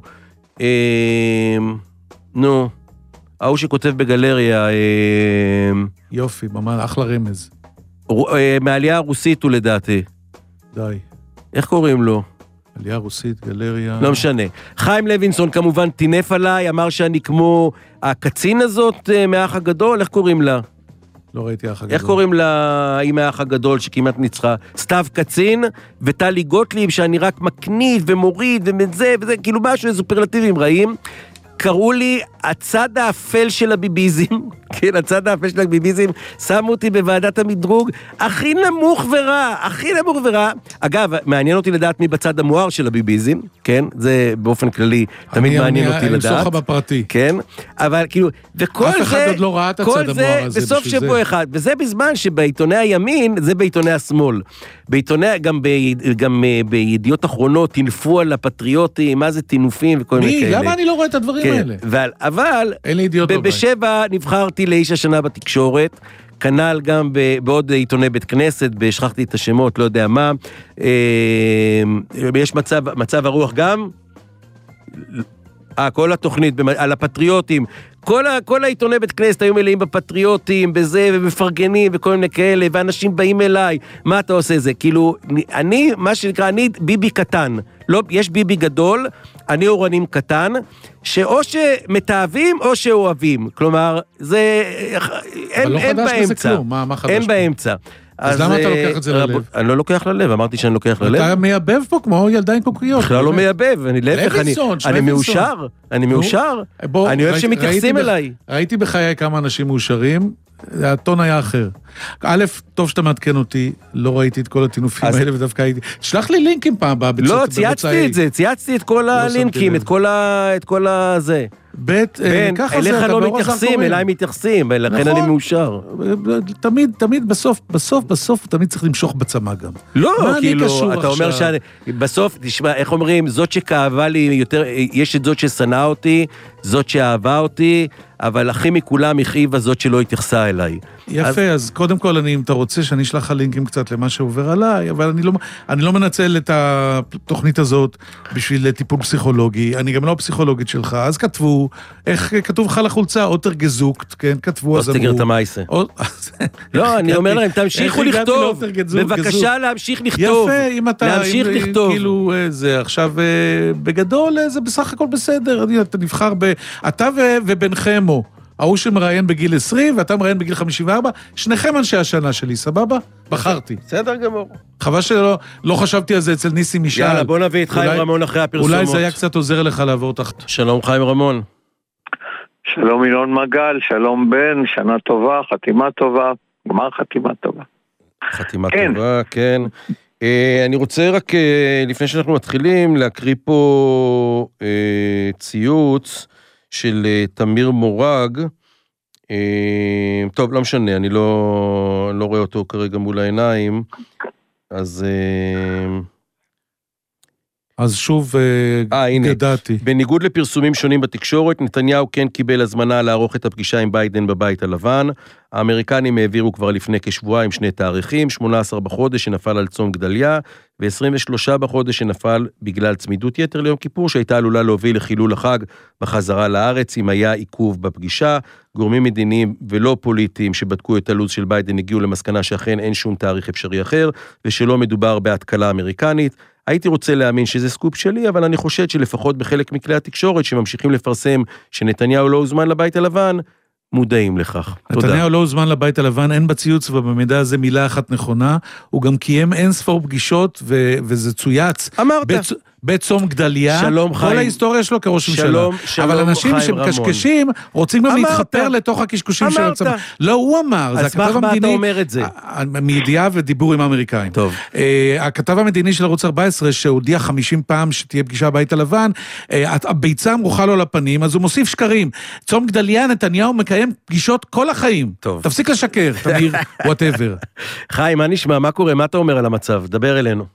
נו, ההוא שכותב בגלריה, יופי, ממש, אחלה רמז. מעלייה הרוסית הוא לדעתי. די. איך קוראים לו? עלייה רוסית, גלריה... לא משנה. חיים לוינסון כמובן טינף עליי, אמר שאני כמו הקצין הזאת מהאח הגדול, איך קוראים לה? לא ראיתי האח הגדול. איך קוראים לה עם האח הגדול שכמעט ניצחה? סתיו קצין וטלי גוטליב שאני רק מקניף ומוריד וזה, כאילו משהו סופרלטיבים רעים. קראו לי הצד האפל של הביביזם, כן, הצד האפל של הביביזם, שמו אותי בוועדת המדרוג, הכי נמוך ורע. אגב, מעניין אותי לדעת מי בצד המואר של הביביזם, כן, זה באופן כללי, תמיד מעניין אותי לדעת. אני אמסוך בפרטי. כן, אבל כאילו, וכל זה, אף אחד עוד לא ראה את הצד המואר הזה. בסוף שבוע אחד, וזה בזמן שבעיתוני הימין, זה בעיתוני השמאל. בעיתוני, גם בידיעות אחרונות, תינפו על הפטריוטים, מה זה תינופים וכל מיני כאלה. למה אני לא רואה את הדברים האלה? אבל בשבע נבחרתי לאיש השנה בתקשורת, כנ"ל גם בעוד עיתוני בית כנסת, שכחתי את השמות, לא יודע מה, יש מצב הרוח גם, כל התוכנית על הפטריוטים, כל העיתוני בית כנסת היו מלאים בפטריוטים, בזה ובפרגנים וכל מיני כאלה, ואנשים באים אליי, מה אתה עושה זה? כאילו, אני, מה שנקרא, אני ביבי קטן, לא, יש ביבי גדול, אני אורנים קטן, שאו שמתאהבים או שאוהבים, כלומר, זה, אין באמצע, אין באמצע. אז למה אתה לוקח את זה ללב? אני לא לוקח ללב, אמרתי שאני לוקח ללב. אתה מייבב פה כמו ילדה עם קוקיות. בכלל לא מייבב, אני מאושר, אני אוהב שמתייחסים אליי. ראיתי בחיי כמה אנשים מאושרים, הטון היה אחר. א', טוב שאתה מעדכן אותי, לא ראיתי את כל הטינופים האלה ודווקא הייתי. תשלח לי לינקים פעם הבאה. לא, צייצתי את כל הלינקים, את כל הזה. אליך לא מתייחסים, אליי מתייחסים, לכן אני מאושר. בסוף, תמיד צריך למשוך בצמא גם. לא, כאילו, אתה אומר שבסוף, תשמע, איך אומרים, זאת שכאבה לי יותר, יש את זאת ששנאה אותי, זאת שאהבה אותי, אבל הכי מכולם הכאיבה זאת שלא התייחסה אליי. יפה, אז קודם כל, אם אתה רוצה שאני אשלח לך לינקים קצת למה שעובר עליי, אבל אני לא מנצל את התוכנית הזאת בשביל טיפול פסיכולוגי, אני גם לא הפסיכולוגית שלך, אז כתבו, איך כתוב לך לחולצה, אוטר גזוקט, כן, כתבו, אז אמרו. אוסטגר תמייסה. לא, אני אומר להם, תמשיכו לכתוב, בבקשה להמשיך לכתוב. יפה, אם אתה, כאילו, זה עכשיו, בגדול, זה בסך הכל בסדר, אתה נבחר אתה ובן חמו, ההוא שמראיין בגיל 20, ואתה מראיין בגיל 54, שניכם אנשי השנה שלי, סבבה? בחרתי. בסדר גמור. חבל שלא חשבתי על זה אצל ניסי משאל. יאללה, בוא נביא את חיים רמון אחרי הפרסומות. אולי זה היה קצת עוזר לך לעבור תחת. שלום חיים רמון. שלום ינון מגל, שלום בן, שנה טובה, חתימה טובה, גמר חתימה טובה. חתימה טובה, כן. אני רוצה רק, לפני שאנחנו מתחילים, להקריא פה ציוץ של תמיר מורג. טוב, לא משנה, אני לא רואה אותו כרגע מול העיניים, אז שוב גדעתי. בניגוד לפרסומים שונים בתקשורת, נתניהו כן קיבל הזמנה לערוך את הפגישה עם ביידן בבית הלבן. האמריקנים העבירו כבר לפני כשבועיים שני תאריכים, 18 בחודש שנפל על צום גדליה, ו-23 בחודש שנפל בגלל צמידות יתר ליום כיפור, שהייתה עלולה להוביל לחילול החג בחזרה לארץ, אם היה עיכוב בפגישה. גורמים מדיניים ולא פוליטיים שבדקו את הלו"ז של ביידן הגיעו למסקנה שאכן אין שום תאריך אפשרי אחר, ושלא מדובר בהתקלה אמריקנית. הייתי רוצה להאמין שזה סקופ שלי, אבל אני חושד שלפחות בחלק מכלי התקשורת שממשיכים לפרסם שנתניהו לא הוזמן לבית הלבן, מודעים לכך. נתניהו לא הוזמן לבית הלבן, אין בציוץ ובמידע הזה מילה אחת נכונה, הוא גם קיים אין ספור פגישות וזה צויץ. אמרת. בצום גדליה, כל ההיסטוריה שלו כראש ממשלה. אבל אנשים שמקשקשים, רוצים גם להתחפר לתוך הקשקושים של הצבא. לא, הוא אמר, זה הכתב המדיני. אז מה אתה אומר את זה? מידיעה ודיבור עם האמריקאים. טוב. הכתב המדיני של ערוץ 14, שהודיע 50 פעם שתהיה פגישה בבית הלבן, הביצה מרוחה לו לפנים, אז הוא מוסיף שקרים. צום גדליה, נתניהו מקיים פגישות כל החיים. טוב. תפסיק לשקר, תמיר, whatever. חיים, מה נשמע? מה קורה? מה אתה אומר על המצב? דבר אלינו.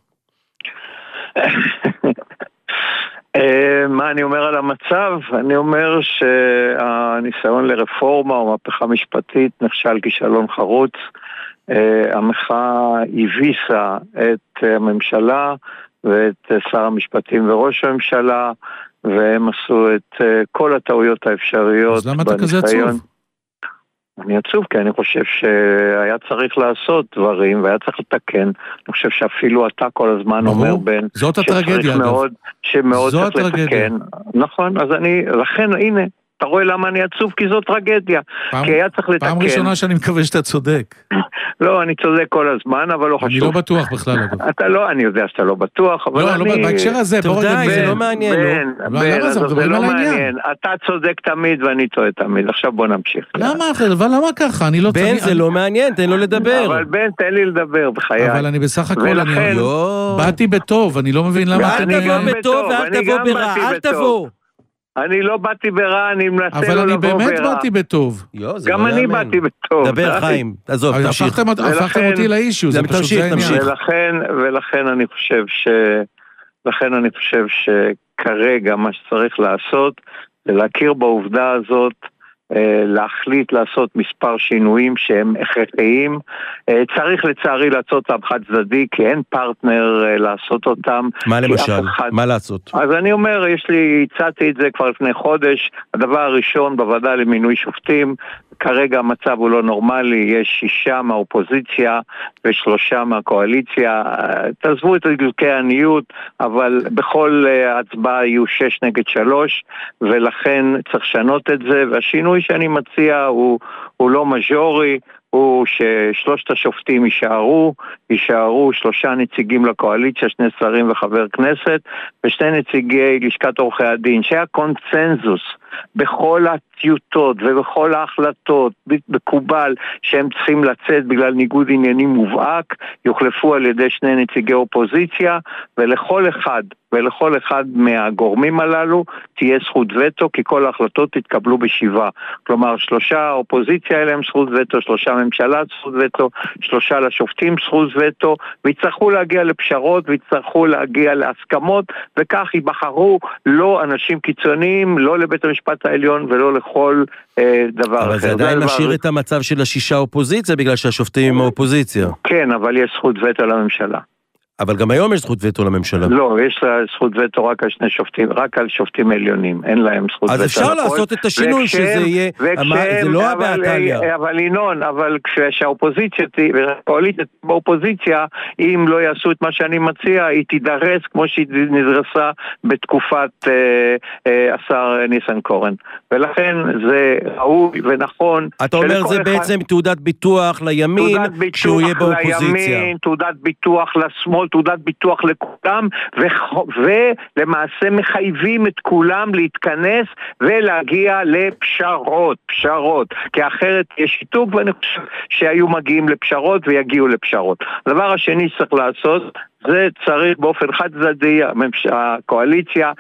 מה אני אומר על המצב? אני אומר שהניסיון לרפורמה או מהפכה משפטית נכשל כישלון חרוץ. המחאה הביסה את הממשלה ואת שר המשפטים וראש הממשלה, והם עשו את כל הטעויות האפשריות. אז למה אתה כזה עצוב? אני עצוב כי אני חושב שהיה צריך לעשות דברים והיה צריך לתקן. אני חושב שאפילו אתה כל הזמן אומר בן זאת הטרגדיה, שמאוד צריך לתקן. נכון, אז לכן הנה, אתה רואה למה אני עצוב? כי זאת טרגדיה. כי היה צריך לתקן. פעם ראשונה שאני מקווה שאתה צודק. לא, אני צודק כל הזמן, אבל לא חשוב. אני לא בטוח בכלל. אתה לא, אני יודע שאתה לא בטוח, אבל אני... לא, בהקשר הזה, בוא רגע, זה לא מעניין. זה לא מעניין. אתה צודק תמיד ואני טועה תמיד. עכשיו בוא נמשיך. למה ככה? בן, זה לא מעניין, תן לו לדבר. אבל בן, תן לי לדבר, בחיי. אבל אני בסך הכל, באתי בטוב, אני לא מבין למה... אל תבוא בטוב ואל תבוא ברע, אל תבוא. אני לא באתי ברע, אני מנסה לא לבוא ברע. אבל אני באמת באתי בטוב. גם אני באתי בטוב. דבר חיים, עזוב, תמשיך. הפכתם אותי לאישו, זה פשוט זה העניין. ולכן אני חושב שכרגע מה שצריך לעשות זה להכיר בעובדה הזאת, להחליט לעשות מספר שינויים שהם הכרחיים. צריך לצערי לעשות אותם חד צדדי, כי אין פרטנר לעשות אותם. מה למשל? מה לעשות? אז אני אומר, הצעתי את זה כבר לפני חודש. הדבר הראשון בוועדה למינוי שופטים, כרגע המצב הוא לא נורמלי, יש 6 מהאופוזיציה ו3 מהקואליציה. תעזבו את גילוקי העניות, אבל בכל הצבעה יהיו 6 נגד 3, ולכן צריך לשנות את זה, והשינוי שאני מציע הוא לא מז'ורי, הוא ששלושת השופטים יישארו 3 נציגים לקואליציה, 2 שרים וחבר כנסת, ו2 נציגי לשכת עורכי הדין, שהיה קונצנזוס בכל הטיוטות ובכל ההחלטות, מקובל שהם צריכים לצאת בגלל ניגוד עניינים מובהק, יוחלפו על ידי 2 נציגי אופוזיציה, ולכל אחד מהגורמים הללו תהיה זכות וטו, כי כל ההחלטות תתקבלו בשבעה. כלומר, 3 האופוזיציה אליהם זכות וטו, 3 ממשלה זכות וטו, 3 לשופטים זכות וטו, ויצטרכו להגיע לפשרות, ויצטרכו להגיע להסכמות, וכך ייבחרו לא אנשים קיצוניים, לא לבית המשפט העליון ולא לכל דבר אחר. אבל זה עדיין משאיר את המצב של 6 האופוזיציה, בגלל שהשופטים עם האופוזיציה. כן, אבל יש זכות וטו לממשלה. אבל גם היום יש זכות וטו לממשלה. לא, יש זכות וטו רק על 2 שופטים, רק על שופטים עליונים, אין להם זכות וטו. אז אפשר לעשות את השינוי שזה יהיה, זה לא הבעתליה. אבל ינון, אבל כשהאופוזיציה, והקואליציה באופוזיציה, אם לא יעשו את מה שאני מציע, היא תידרס כמו שהיא נדרסה בתקופת השר ניסנקורן. ולכן זה ראוי ונכון. אתה אומר זה בעצם תעודת ביטוח לימין, כשהוא יהיה באופוזיציה. תעודת ביטוח לשמאל, תעודת ביטוח לכולם, ולמעשה מחייבים את כולם להתכנס ולהגיע לפשרות, כי אחרת יש שיתוק, ואני חושב שהיו מגיעים לפשרות ויגיעו לפשרות. הדבר השני שצריך לעשות, זה צריך באופן חד צדדי, הקואליציה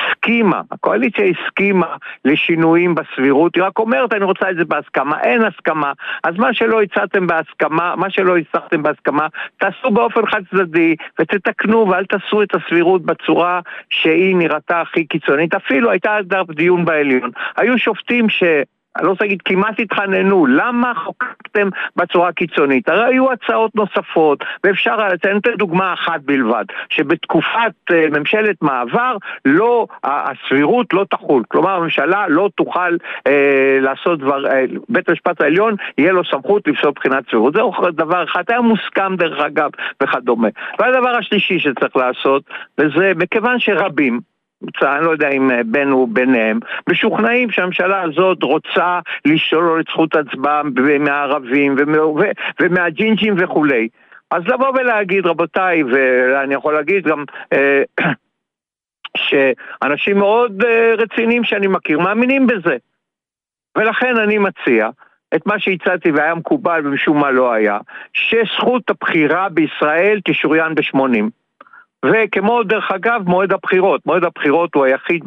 הסכימה לשינויים בסבירות, היא רק אומרת אני רוצה את זה בהסכמה, אין הסכמה, אז מה שלא הצעתם בהסכמה, תעשו באופן חד צדדי ותתקנו, ואל תעשו את הסבירות בצורה שהיא נראתה הכי קיצונית. אפילו הייתה דיון בעליון, היו שופטים אני לא רוצה להגיד, כמעט התחננו, למה חוקקתם בצורה קיצונית? הרי היו הצעות נוספות, ואפשר לציין את דוגמה אחת בלבד, שבתקופת ממשלת מעבר, הסבירות לא תחול. כלומר, הממשלה לא תוכל לעשות בית המשפט העליון, יהיה לו סמכות לפסול בחינת סבירות. זה דבר אחד, היה מוסכם דרך אגב, וכדומה. והדבר השלישי שצריך לעשות, וזה מכיוון שרבים, אני לא יודע אם בין הוא ביניהם, משוכנעים שהממשלה הזאת רוצה לשלול את זכות הצבעה מהערבים ומהג'ינג'ים וכולי. אז לבוא ולהגיד, רבותיי, ואני יכול להגיד גם שאנשים מאוד רציניים שאני מכיר מאמינים בזה. ולכן אני מציע את מה שהצעתי והיה מקובל ומשום מה לא היה, שזכות הבחירה בישראל תשוריין ב-80. וכמו דרך אגב מועד הבחירות הוא היחיד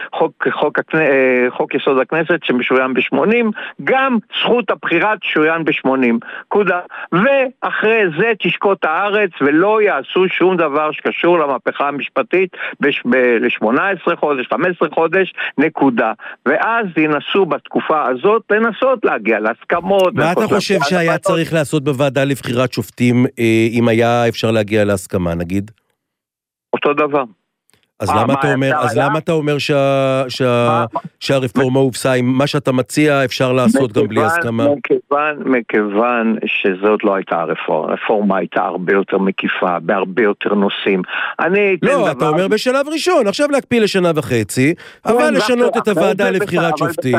בחוק יסוד הכנסת שמשוריין ב-80, גם זכות הבחירה תשוריין ב-80, קודה. ואחרי זה תשקוט הארץ ולא יעשו שום דבר שקשור למהפכה המשפטית ל-18 חודש, 15 חודש, נקודה. ואז ינסו בתקופה הזאת לנסות להגיע להסכמות. מה אתה חושב שהיה צריך לעשות בוועדה לבחירת שופטים אם היה אפשר להגיע להסכמה, נגיד? אותו דבר. אז למה אתה אומר שהרפורמה הופסה? עם מה שאתה מציע אפשר לעשות גם בלי הסכמה? מכיוון שזאת לא הייתה הרפורמה. הרפורמה הייתה הרבה יותר מקיפה, בהרבה יותר נושאים. לא, אתה אומר בשלב ראשון, עכשיו להקפיא לשנה וחצי, אבל לשנות את הוועדה לבחירת שופטים.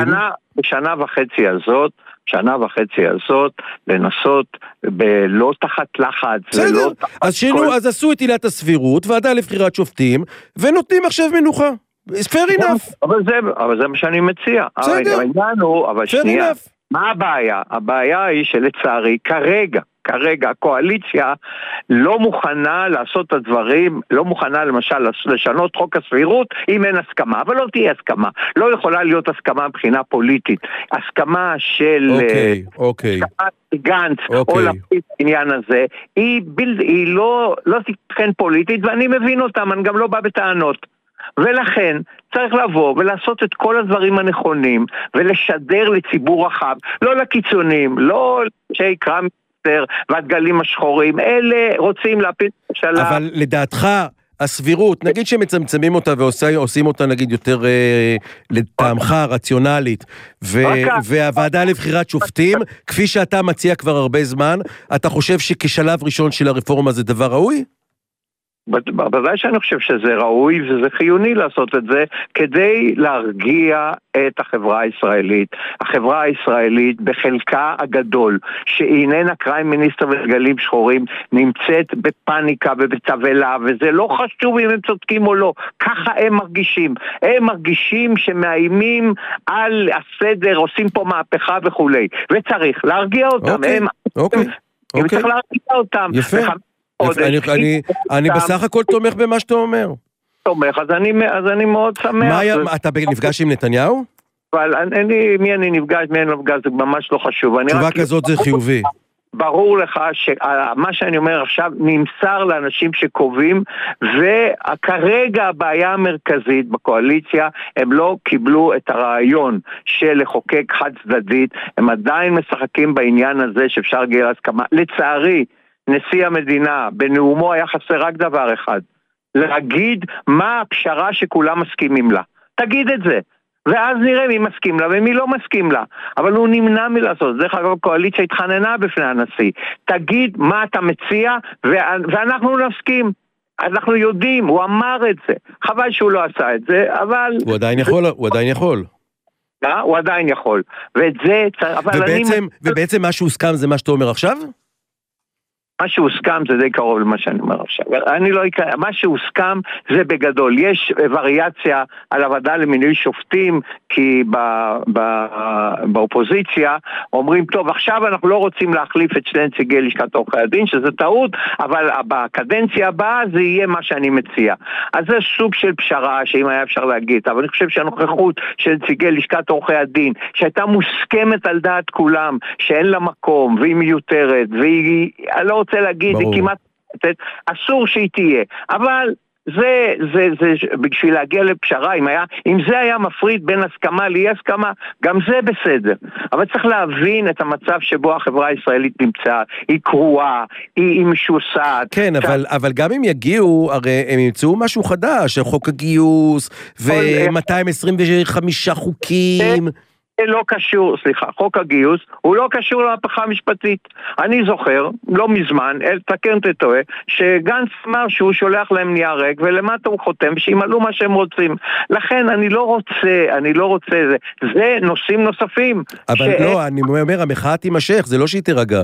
בשנה וחצי הזאת, לנסות בלא תחת לחץ. בסדר, אז עשו את עילת הסבירות, ועדה לבחירת שופטים, ונותנים עכשיו מנוחה. fair enough. אבל זה מה שאני מציע. בסדר. אבל שנייה, מה הבעיה? הבעיה היא שלצערי, כרגע הקואליציה לא מוכנה לעשות את הדברים, לא מוכנה למשל לשנות חוק הסבירות אם אין הסכמה, אבל לא תהיה הסכמה. לא יכולה להיות הסכמה מבחינה פוליטית. הסכמה של גנץ או לפיד בעניין הזה, היא לא תתכן פוליטית, ואני מבין אותם, אני גם לא בא בטענות. ולכן צריך לבוא ולעשות את כל הדברים הנכונים ולשדר לציבור רחב, לא לקיצונים, לא שיקרא והדגלים השחורים, אלה רוצים להפיל ממשלה. אבל לדעתך הסבירות, נגיד שמצמצמים אותה ועושים אותה נגיד יותר לטעמך רציונלית, והוועדה לבחירת שופטים, כפי שאתה מציע כבר הרבה זמן, אתה חושב שכשלב ראשון של הרפורמה זה דבר ראוי? בוודאי שאני חושב שזה ראוי וזה חיוני לעשות את זה כדי להרגיע את החברה הישראלית. החברה הישראלית בחלקה הגדול, שהיא איננה קריים מיניסטר ודגלים שחורים, נמצאת בפניקה ובתבלה, וזה לא חשוב אם הם צודקים או לא. ככה הם מרגישים. הם מרגישים שמאיימים על הסדר, עושים פה מהפכה וכולי. וצריך להרגיע אותם. צריך להרגיע אותם. יפה. אני בסך הכל תומך במה שאתה אומר. תומך, אז אני מאוד שמח. אתה נפגש עם נתניהו? אבל מי אני נפגש, מי אני נפגש, זה ממש לא חשוב. תשובה כזאת זה חיובי. ברור לך שמה שאני אומר עכשיו נמסר לאנשים שקובעים, וכרגע הבעיה המרכזית בקואליציה, הם לא קיבלו את הרעיון של לחוקק חד צדדית, הם עדיין משחקים בעניין הזה שאפשר להגיע להסכמה. לצערי, נשיא המדינה, בנאומו היה חסר רק דבר אחד, להגיד מה הפשרה שכולם מסכימים לה. תגיד את זה, ואז נראה מי מסכים לה ומי לא מסכים לה. אבל הוא נמנע מלעשות. דרך אגב, הקואליציה התחננה בפני הנשיא. תגיד מה אתה מציע, ואנחנו נסכים. אנחנו יודעים, הוא אמר את זה. חבל שהוא לא עשה את זה, אבל... הוא עדיין יכול. הוא עדיין יכול. ואת זה... ובעצם מה שהוסכם זה מה שאתה אומר עכשיו? מה שהוסכם זה די קרוב למה שאני אומר עכשיו. מה שהוסכם זה בגדול. יש וריאציה על הוועדה למינוי שופטים, כי באופוזיציה אומרים, טוב, עכשיו אנחנו לא רוצים להחליף את שני נציגי לשכת עורכי הדין, שזה טעות, אבל בקדנציה הבאה זה יהיה מה שאני מציע. אז זה סוג של פשרה, שאם היה אפשר להגיד, אבל אני חושב שהנוכחות של נציגי לשכת עורכי הדין, שהייתה מוסכמת על דעת כולם, שאין לה מקום, והיא מיותרת, והיא, אני לא רוצה להגיד, היא כמעט, אסור שהיא תהיה, אבל זה בשביל להגיע לפשרה, אם זה היה מפריד בין הסכמה לאי הסכמה, גם זה בסדר. אבל צריך להבין את המצב שבו החברה הישראלית נמצאה, היא קרועה, היא משוסעת. כן, אבל גם אם יגיעו, הרי הם ימצאו משהו חדש, חוק הגיוס, ו-225 חוקים. זה לא קשור, חוק הגיוס הוא לא קשור למהפכה המשפטית. אני זוכר, לא מזמן, תקן תטועה, שגנץ אמר שהוא שולח להם נייר ריק, ולמטה הוא חותם שימלאו מה שהם רוצים. לכן אני לא רוצה, זה נושאים נוספים. אבל לא, אני אומר, המחאה תימשך, זה לא שהיא תירגע.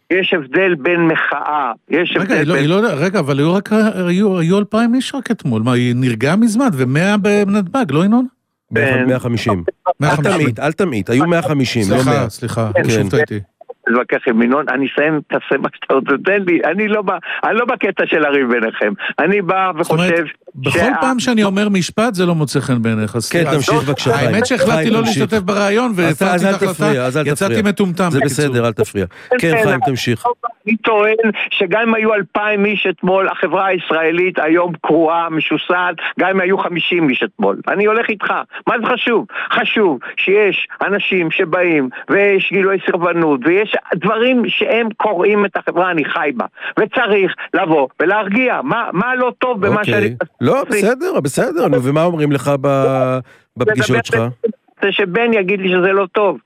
יש הבדל בין מחאה, יש הבדל בין... רגע, אבל היו 2,000 איש רק אתמול, מה, היא נרגעה מזמן, ו100 בנתב"ג, לא ינון? 150. אל תמיד, היו 150, לא 100. סליחה, שוב טעיתי. להתווכח עם ינון, אני אסיים, תעשה מה שאתה רוצה, תן לי, אני לא בקטע של הריב ביניכם, אני בא וחושב... בכל פעם שאני אומר משפט זה לא מוצא חן בעיניך. כן, תמשיך בבקשה. האמת שהחלטתי לא להשתתף ברעיון, והפרתי את ההחלטה, יצאתי מטומטם. זה בסדר, אל תפריע. כן, חיים, תמשיך. אני טוען שגם אם היו 2,000 איש אתמול, החברה הישראלית היום קרועה, משוסעת, גם אם היו 50 איש אתמול. אני הולך איתך. מה זה חשוב? חשוב שיש אנשים שבאים, ויש גילוי סרבנות, ויש דברים שהם קוראים את החברה, אני חי בה. וצריך לבוא ולהרגיע. מה לא טוב במה שאני... לא, בסדר, נו, ומה אומרים לך בפגישות שלך? זה שבן יגיד לי שזה לא טוב.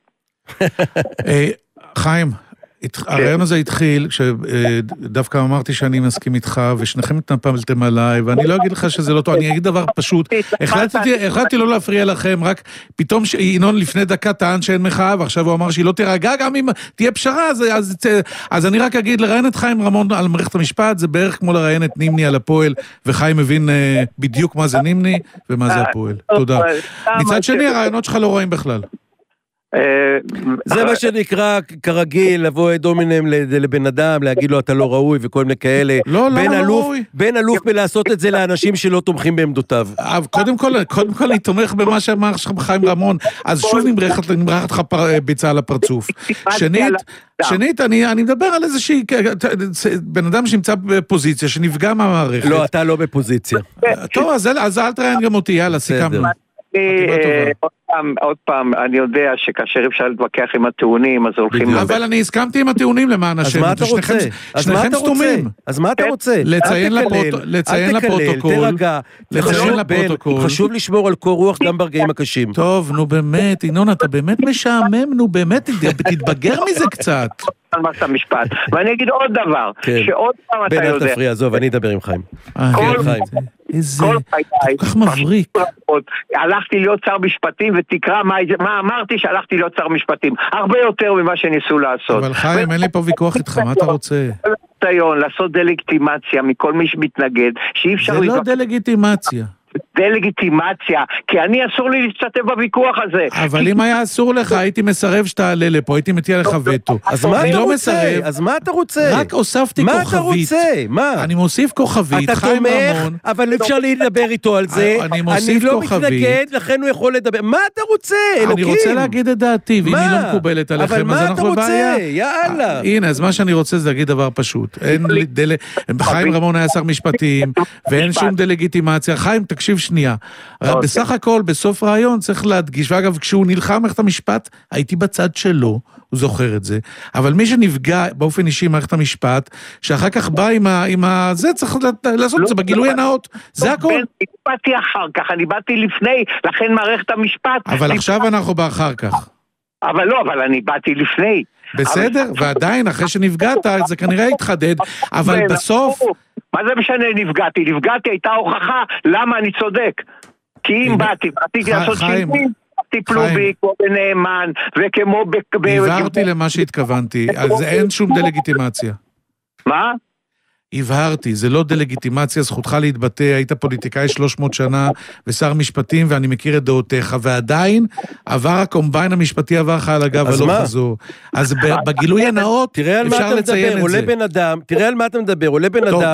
חיים, הרעיון הזה התחיל, כשדווקא אמרתי שאני מסכים איתך, ושניכם התנפלתם עליי, ואני לא אגיד לך שזה לא טוב, אני אגיד דבר פשוט, החלטתי לא להפריע לכם, רק פתאום ינון לפני דקה טען שאין מחאה, ועכשיו הוא אמר שהיא לא תירגע, גם אם תהיה פשרה, אז אני רק אגיד, לראיין את חיים רמון על מערכת המשפט, זה בערך כמו לראיין את נימני על הפועל, וחיים מבין בדיוק מה זה נימני, ומה זה הפועל. תודה. מצד שני, הרעיונות שלך לא רואים בכלל. זה מה שנקרא כרגיל לבוא דומינם לבן אדם, להגיד לו אתה לא ראוי וכל מיני כאלה. בן אלוף בלעשות את זה לאנשים שלא תומכים בעמדותיו. קודם כל אני תומך במה שאמר חיים רמון, אז שוב נמרחת לך ביצה על הפרצוף. שנית, אני מדבר על איזושהי בן אדם שנמצא בפוזיציה שנפגע מהמערכת. לא, אתה לא בפוזיציה. טוב, אז אל תראיין גם אותי, יאללה, סיכמנו. עוד פעם, אני יודע שכאשר אפשר להתווכח עם הטיעונים, אז הולכים... אבל אני הסכמתי עם הטיעונים למען השם. אז מה אתה רוצה? שניכם סתומים. אז מה אתה רוצה? לציין לפרוטוקול. חשוב לשמור על קור רוח גם ברגעים הקשים. טוב, נו באמת, ינון, אתה באמת משעמם, נו באמת, תתבגר מזה קצת. על מערכת המשפט. ואני אגיד עוד דבר, שעוד פעם אתה יודע... בן אל תפריע, עזוב, אני אדבר עם חיים. איזה... כל כך מבריק. הלכתי להיות שר משפטים, ותקרא מה אמרתי שהלכתי להיות שר משפטים. הרבה יותר ממה שניסו לעשות. אבל חיים, אין לי פה ויכוח איתך, מה אתה רוצה? לעשות דלגיטימציה מכל מי שמתנגד, שאי אפשר... זה לא דלגיטימציה. דלגיטימציה, כי אני אסור לי להשתתף בוויכוח הזה. אבל אם היה אסור לך, הייתי מסרב שתעלה לפה, הייתי מטיע לך וטו. אז מה אתה רוצה? אז מה אתה רוצה? רק הוספתי כוכבית. מה אתה רוצה? מה? אני מוסיף כוכבית, חיים רמון. אבל אפשר לדבר איתו על זה. אני לא מתנגד, לכן הוא יכול לדבר. מה אתה רוצה? אני רוצה להגיד את דעתי, ואם היא לא מקובלת עליכם, אז אנחנו בבעיה. יאללה. הנה, אז מה שאני רוצה זה להגיד דבר פשוט. חיים רמון היה שר משפטים, ואין שום דלגיטימציה. חיים, תקשיב שנייה. בסך הכל, בסוף רעיון צריך להדגיש, ואגב, כשהוא נלחם מערכת המשפט, הייתי בצד שלו, הוא זוכר את זה, אבל מי שנפגע באופן אישי מערכת המשפט, שאחר כך בא עם זה, צריך לעשות את זה בגילוי הנאות, זה הכל. אני באתי אחר כך, אני באתי לפני, לכן מערכת המשפט. אבל עכשיו אנחנו באחר כך. אבל לא, אבל אני באתי לפני. בסדר, ועדיין, אחרי שנפגעת, זה כנראה התחדד, אבל בסוף... מה זה משנה נפגעתי? נפגעתי הייתה הוכחה למה אני צודק. כי אם באתי לעשות שינוי, טיפלו בי כמו בנאמן, וכמו... הבהרתי למה שהתכוונתי, אז אין שום דלגיטימציה. מה? הבהרתי, זה לא דלגיטימציה, זכותך להתבטא, היית פוליטיקאי 300 שנה ושר משפטים, ואני מכיר את דעותיך, ועדיין עבר הקומביין המשפטי עבר לך על הגב, ולא חזור. אז בגילוי הנאות אפשר לציין את זה. תראה על מה אתה מדבר, עולה בן אדם,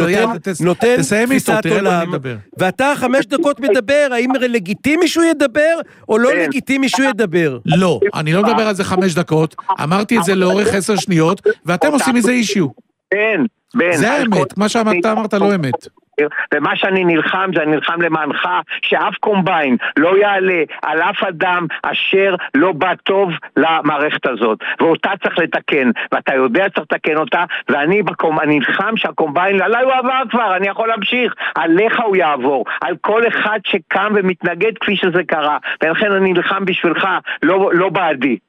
נותן תפיסת עולם, ואתה 5 דקות מדבר, האם לגיטימי שהוא ידבר, או לא לגיטימי שהוא ידבר? לא, אני לא מדבר על זה 5 דקות, אמרתי את זה לאורך 10 שניות, ואתם עושים מזה אישיו. כן. זה האמת, מה שאתה אמרת לא אמת. ומה שאני נלחם, זה אני נלחם למענך שאף קומביין לא יעלה על אף אדם אשר לא בא טוב למערכת הזאת, ואותה צריך לתקן, ואתה יודע צריך לתקן אותה, ואני נלחם שהקומביין, עליי הוא עבר כבר, אני יכול להמשיך, עליך הוא יעבור, על כל אחד שקם ומתנגד כפי שזה קרה, ולכן אני נלחם בשבילך, לא בעדי.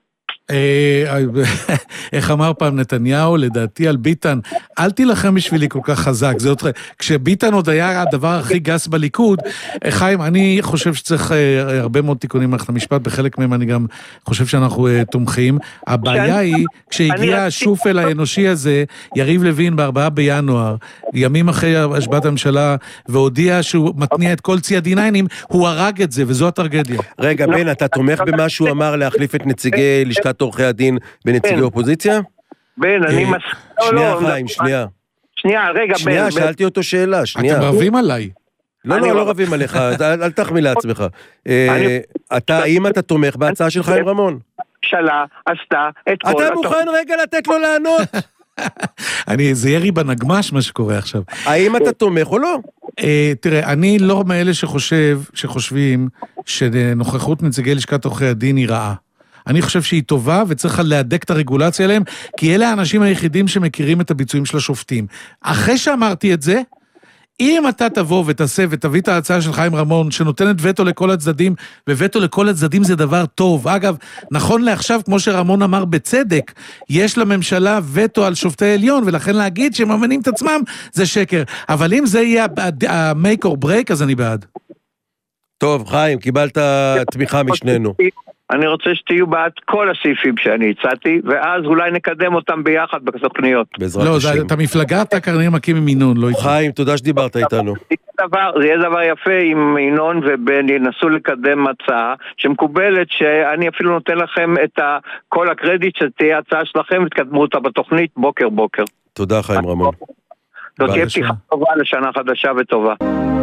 איך אמר פעם נתניהו, לדעתי על ביטן, אל תילחם בשבילי כל כך חזק, זה אותך, כשביטן עוד היה הדבר הכי גס בליכוד, חיים, אני חושב שצריך הרבה מאוד תיקונים במערכת המשפט, בחלק מהם אני גם חושב שאנחנו תומכים, הבעיה היא, כשהגיע השופל האנושי הזה, יריב לוין ב4 בינואר, ימים אחרי השבעת הממשלה, והודיע שהוא מתניע את כל ציידיניינים, הוא הרג את זה, וזו הטרגדיה. רגע, בן, אתה תומך במה שהוא אמר להחליף את נציגי לשכת עורכי הדין בנציגי אופוזיציה? בן, אני שנייה, חיים, שנייה. שנייה, רגע, בן. שנייה, שאלתי אותו שאלה, שנייה. אתם רבים עליי. לא רבים עליך, אל תחמיא לעצמך. האם אתה תומך בהצעה של חיים רמון? הממשלה עשתה את כל... אתה מוכן רגע לתת לו לענות? זה ירי בנגמש מה שקורה עכשיו. האם אתה תומך או לא? תראה, אני לא מאלה שחושבים שנוכחות נציגי לשכת עורכי הדין היא רעה. אני חושב שהיא טובה וצריכה להדק את הרגולציה עליהם, כי אלה האנשים היחידים שמכירים את הביצועים של השופטים. אחרי שאמרתי את זה, אם אתה תבוא ותעשה ותביא את ההצעה של חיים רמון, שנותנת וטו לכל הצדדים, ווטו לכל הצדדים זה דבר טוב. אגב, נכון לעכשיו, כמו שרמון אמר בצדק, יש לממשלה וטו על שופטי עליון, ולכן להגיד שהם ממנים את עצמם, זה שקר. אבל אם זה יהיה ה-make or break, אז אני בעד. טוב, חיים, קיבלת תמיכה משנינו. אני רוצה שתהיו בעד כל הסעיפים שאני הצעתי, ואז אולי נקדם אותם ביחד בסוכניות. לא, את המפלגה אתה קרניר מקים עם ינון, לא איתו. חיים, תודה שדיברת איתנו. זה יהיה דבר יפה אם ינון ובן ינסו לקדם הצעה שמקובלת, שאני אפילו נותן לכם את כל הקרדיט שתהיה הצעה שלכם ותקדמו אותה בתוכנית בוקר בוקר. תודה חיים רמון. זאת תהיה פתיחה טובה לשנה חדשה וטובה.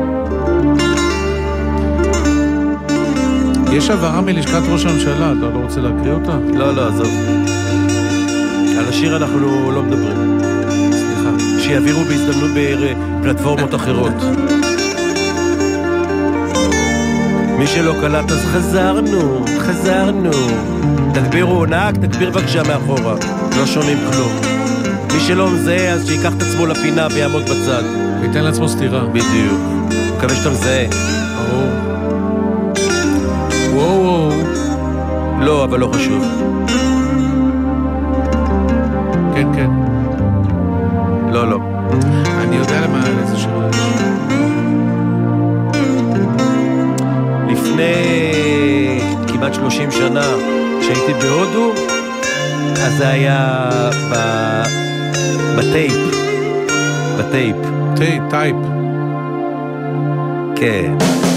יש הבהרה מלשכת ראש הממשלה, אתה לא רוצה להקריא אותה? לא, עזוב. על השיר אנחנו לא מדברים. סליחה. שיעבירו בהזדמנות בפלטפורמות אחרות. מי שלא קלט אז חזרנו. תגבירו נהג, תגביר בבקשה מאחורה. לא שומעים כלום. מי שלא מזהה אז שיקח את עצמו לפינה ויעמוד בצד. ויתן לעצמו סתירה. בדיוק. מקווה שאתה מזהה. ברור. וואו. לא, אבל לא חשוב. כן. לא. אני יודע למה איזה שיר. לפני כמעט 30 שנה, כשהייתי בהודו, אז זה היה בטייפ. טייפ. כן.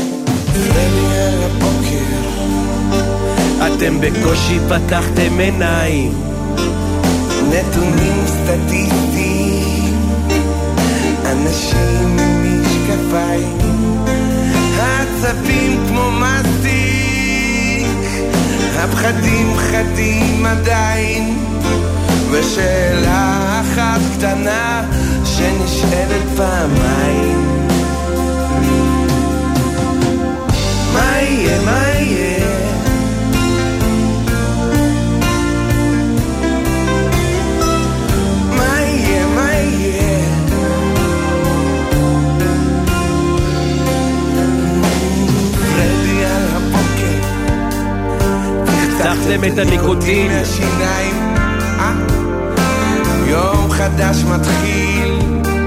אתם בקושי פתחתם עיניים, נתונים סטטיסטיים, אנשים עם משקפיים, עצבים כמו מסטיק, הפחדים חדים עדיין, ושאלה אחת קטנה שנשאלת פעמיים, מה יהיה? פתחתם את הניקוטין מהשיניים, יום חדש מתחיל,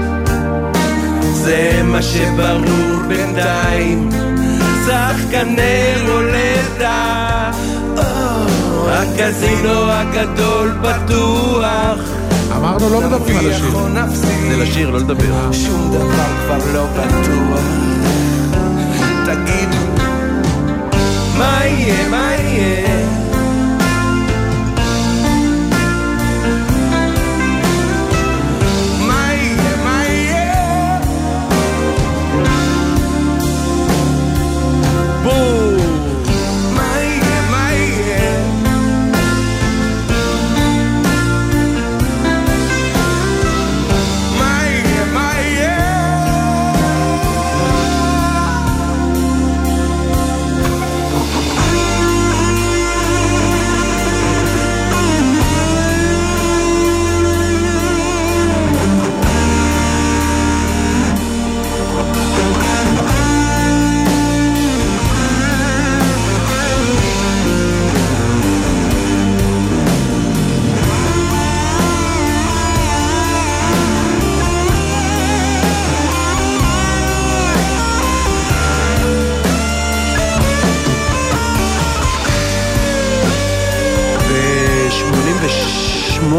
זה מה שברור בינתיים, שחקני רולטה, הקזינו הגדול פתוח. אמרנו לא מדברים על השיר, זה לשיר, לא לדבר. שום דבר כבר לא בטוח, תגיד מה יהיה?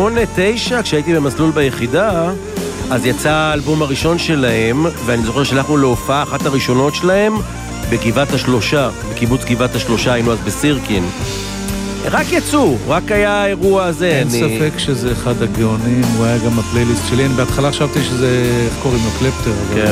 ב-8-9, כשהייתי במסלול ביחידה, אז יצא האלבום הראשון שלהם, ואני זוכר שלחנו להופעה אחת הראשונות שלהם, בגבעת השלושה, בקיבוץ גבעת השלושה, היינו אז בסירקין. רק יצאו, רק היה האירוע הזה. אין ספק שזה אחד הגאונים, הוא היה גם הפלייליסט שלי. אני בהתחלה חשבתי שזה, איך קוראים לו, קלפטר. כן.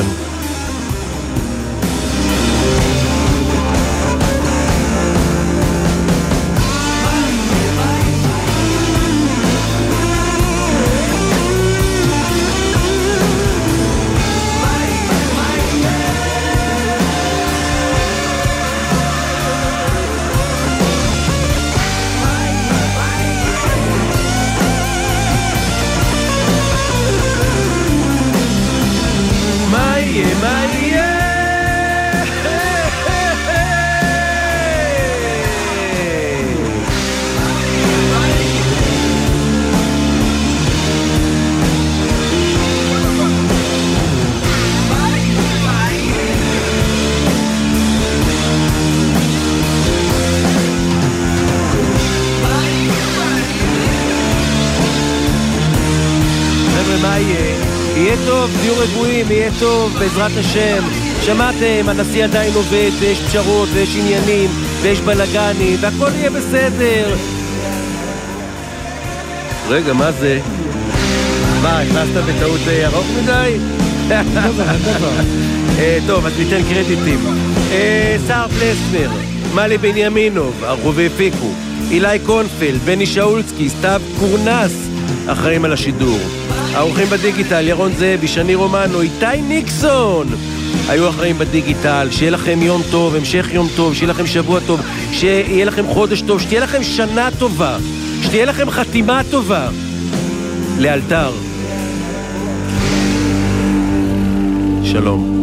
יהיה טוב, תהיו רגועים, יהיה טוב, בעזרת השם. שמעתם, הנשיא עדיין עובד, ויש פשרות, ויש עניינים, ויש בלגנים, והכל יהיה בסדר. רגע, מה זה? מה, הכנסת בטעות ארוך מדי? טוב, אז ניתן קרדיטים. שר פלסנר, מלי בנימינוב, ערכו והפיקו, אילי קונפלד, בני שאולצקי, סתיו קורנס, אחראים על השידור. האורחים בדיגיטל, ירון זאבי, שני רומנו, איתי ניקסון, היו אחראים בדיגיטל. שיהיה לכם יום טוב, המשך יום טוב, שיהיה לכם שבוע טוב, שיהיה לכם חודש טוב, שתהיה לכם שנה טובה, שתהיה לכם חתימה טובה. לאלתר. שלום.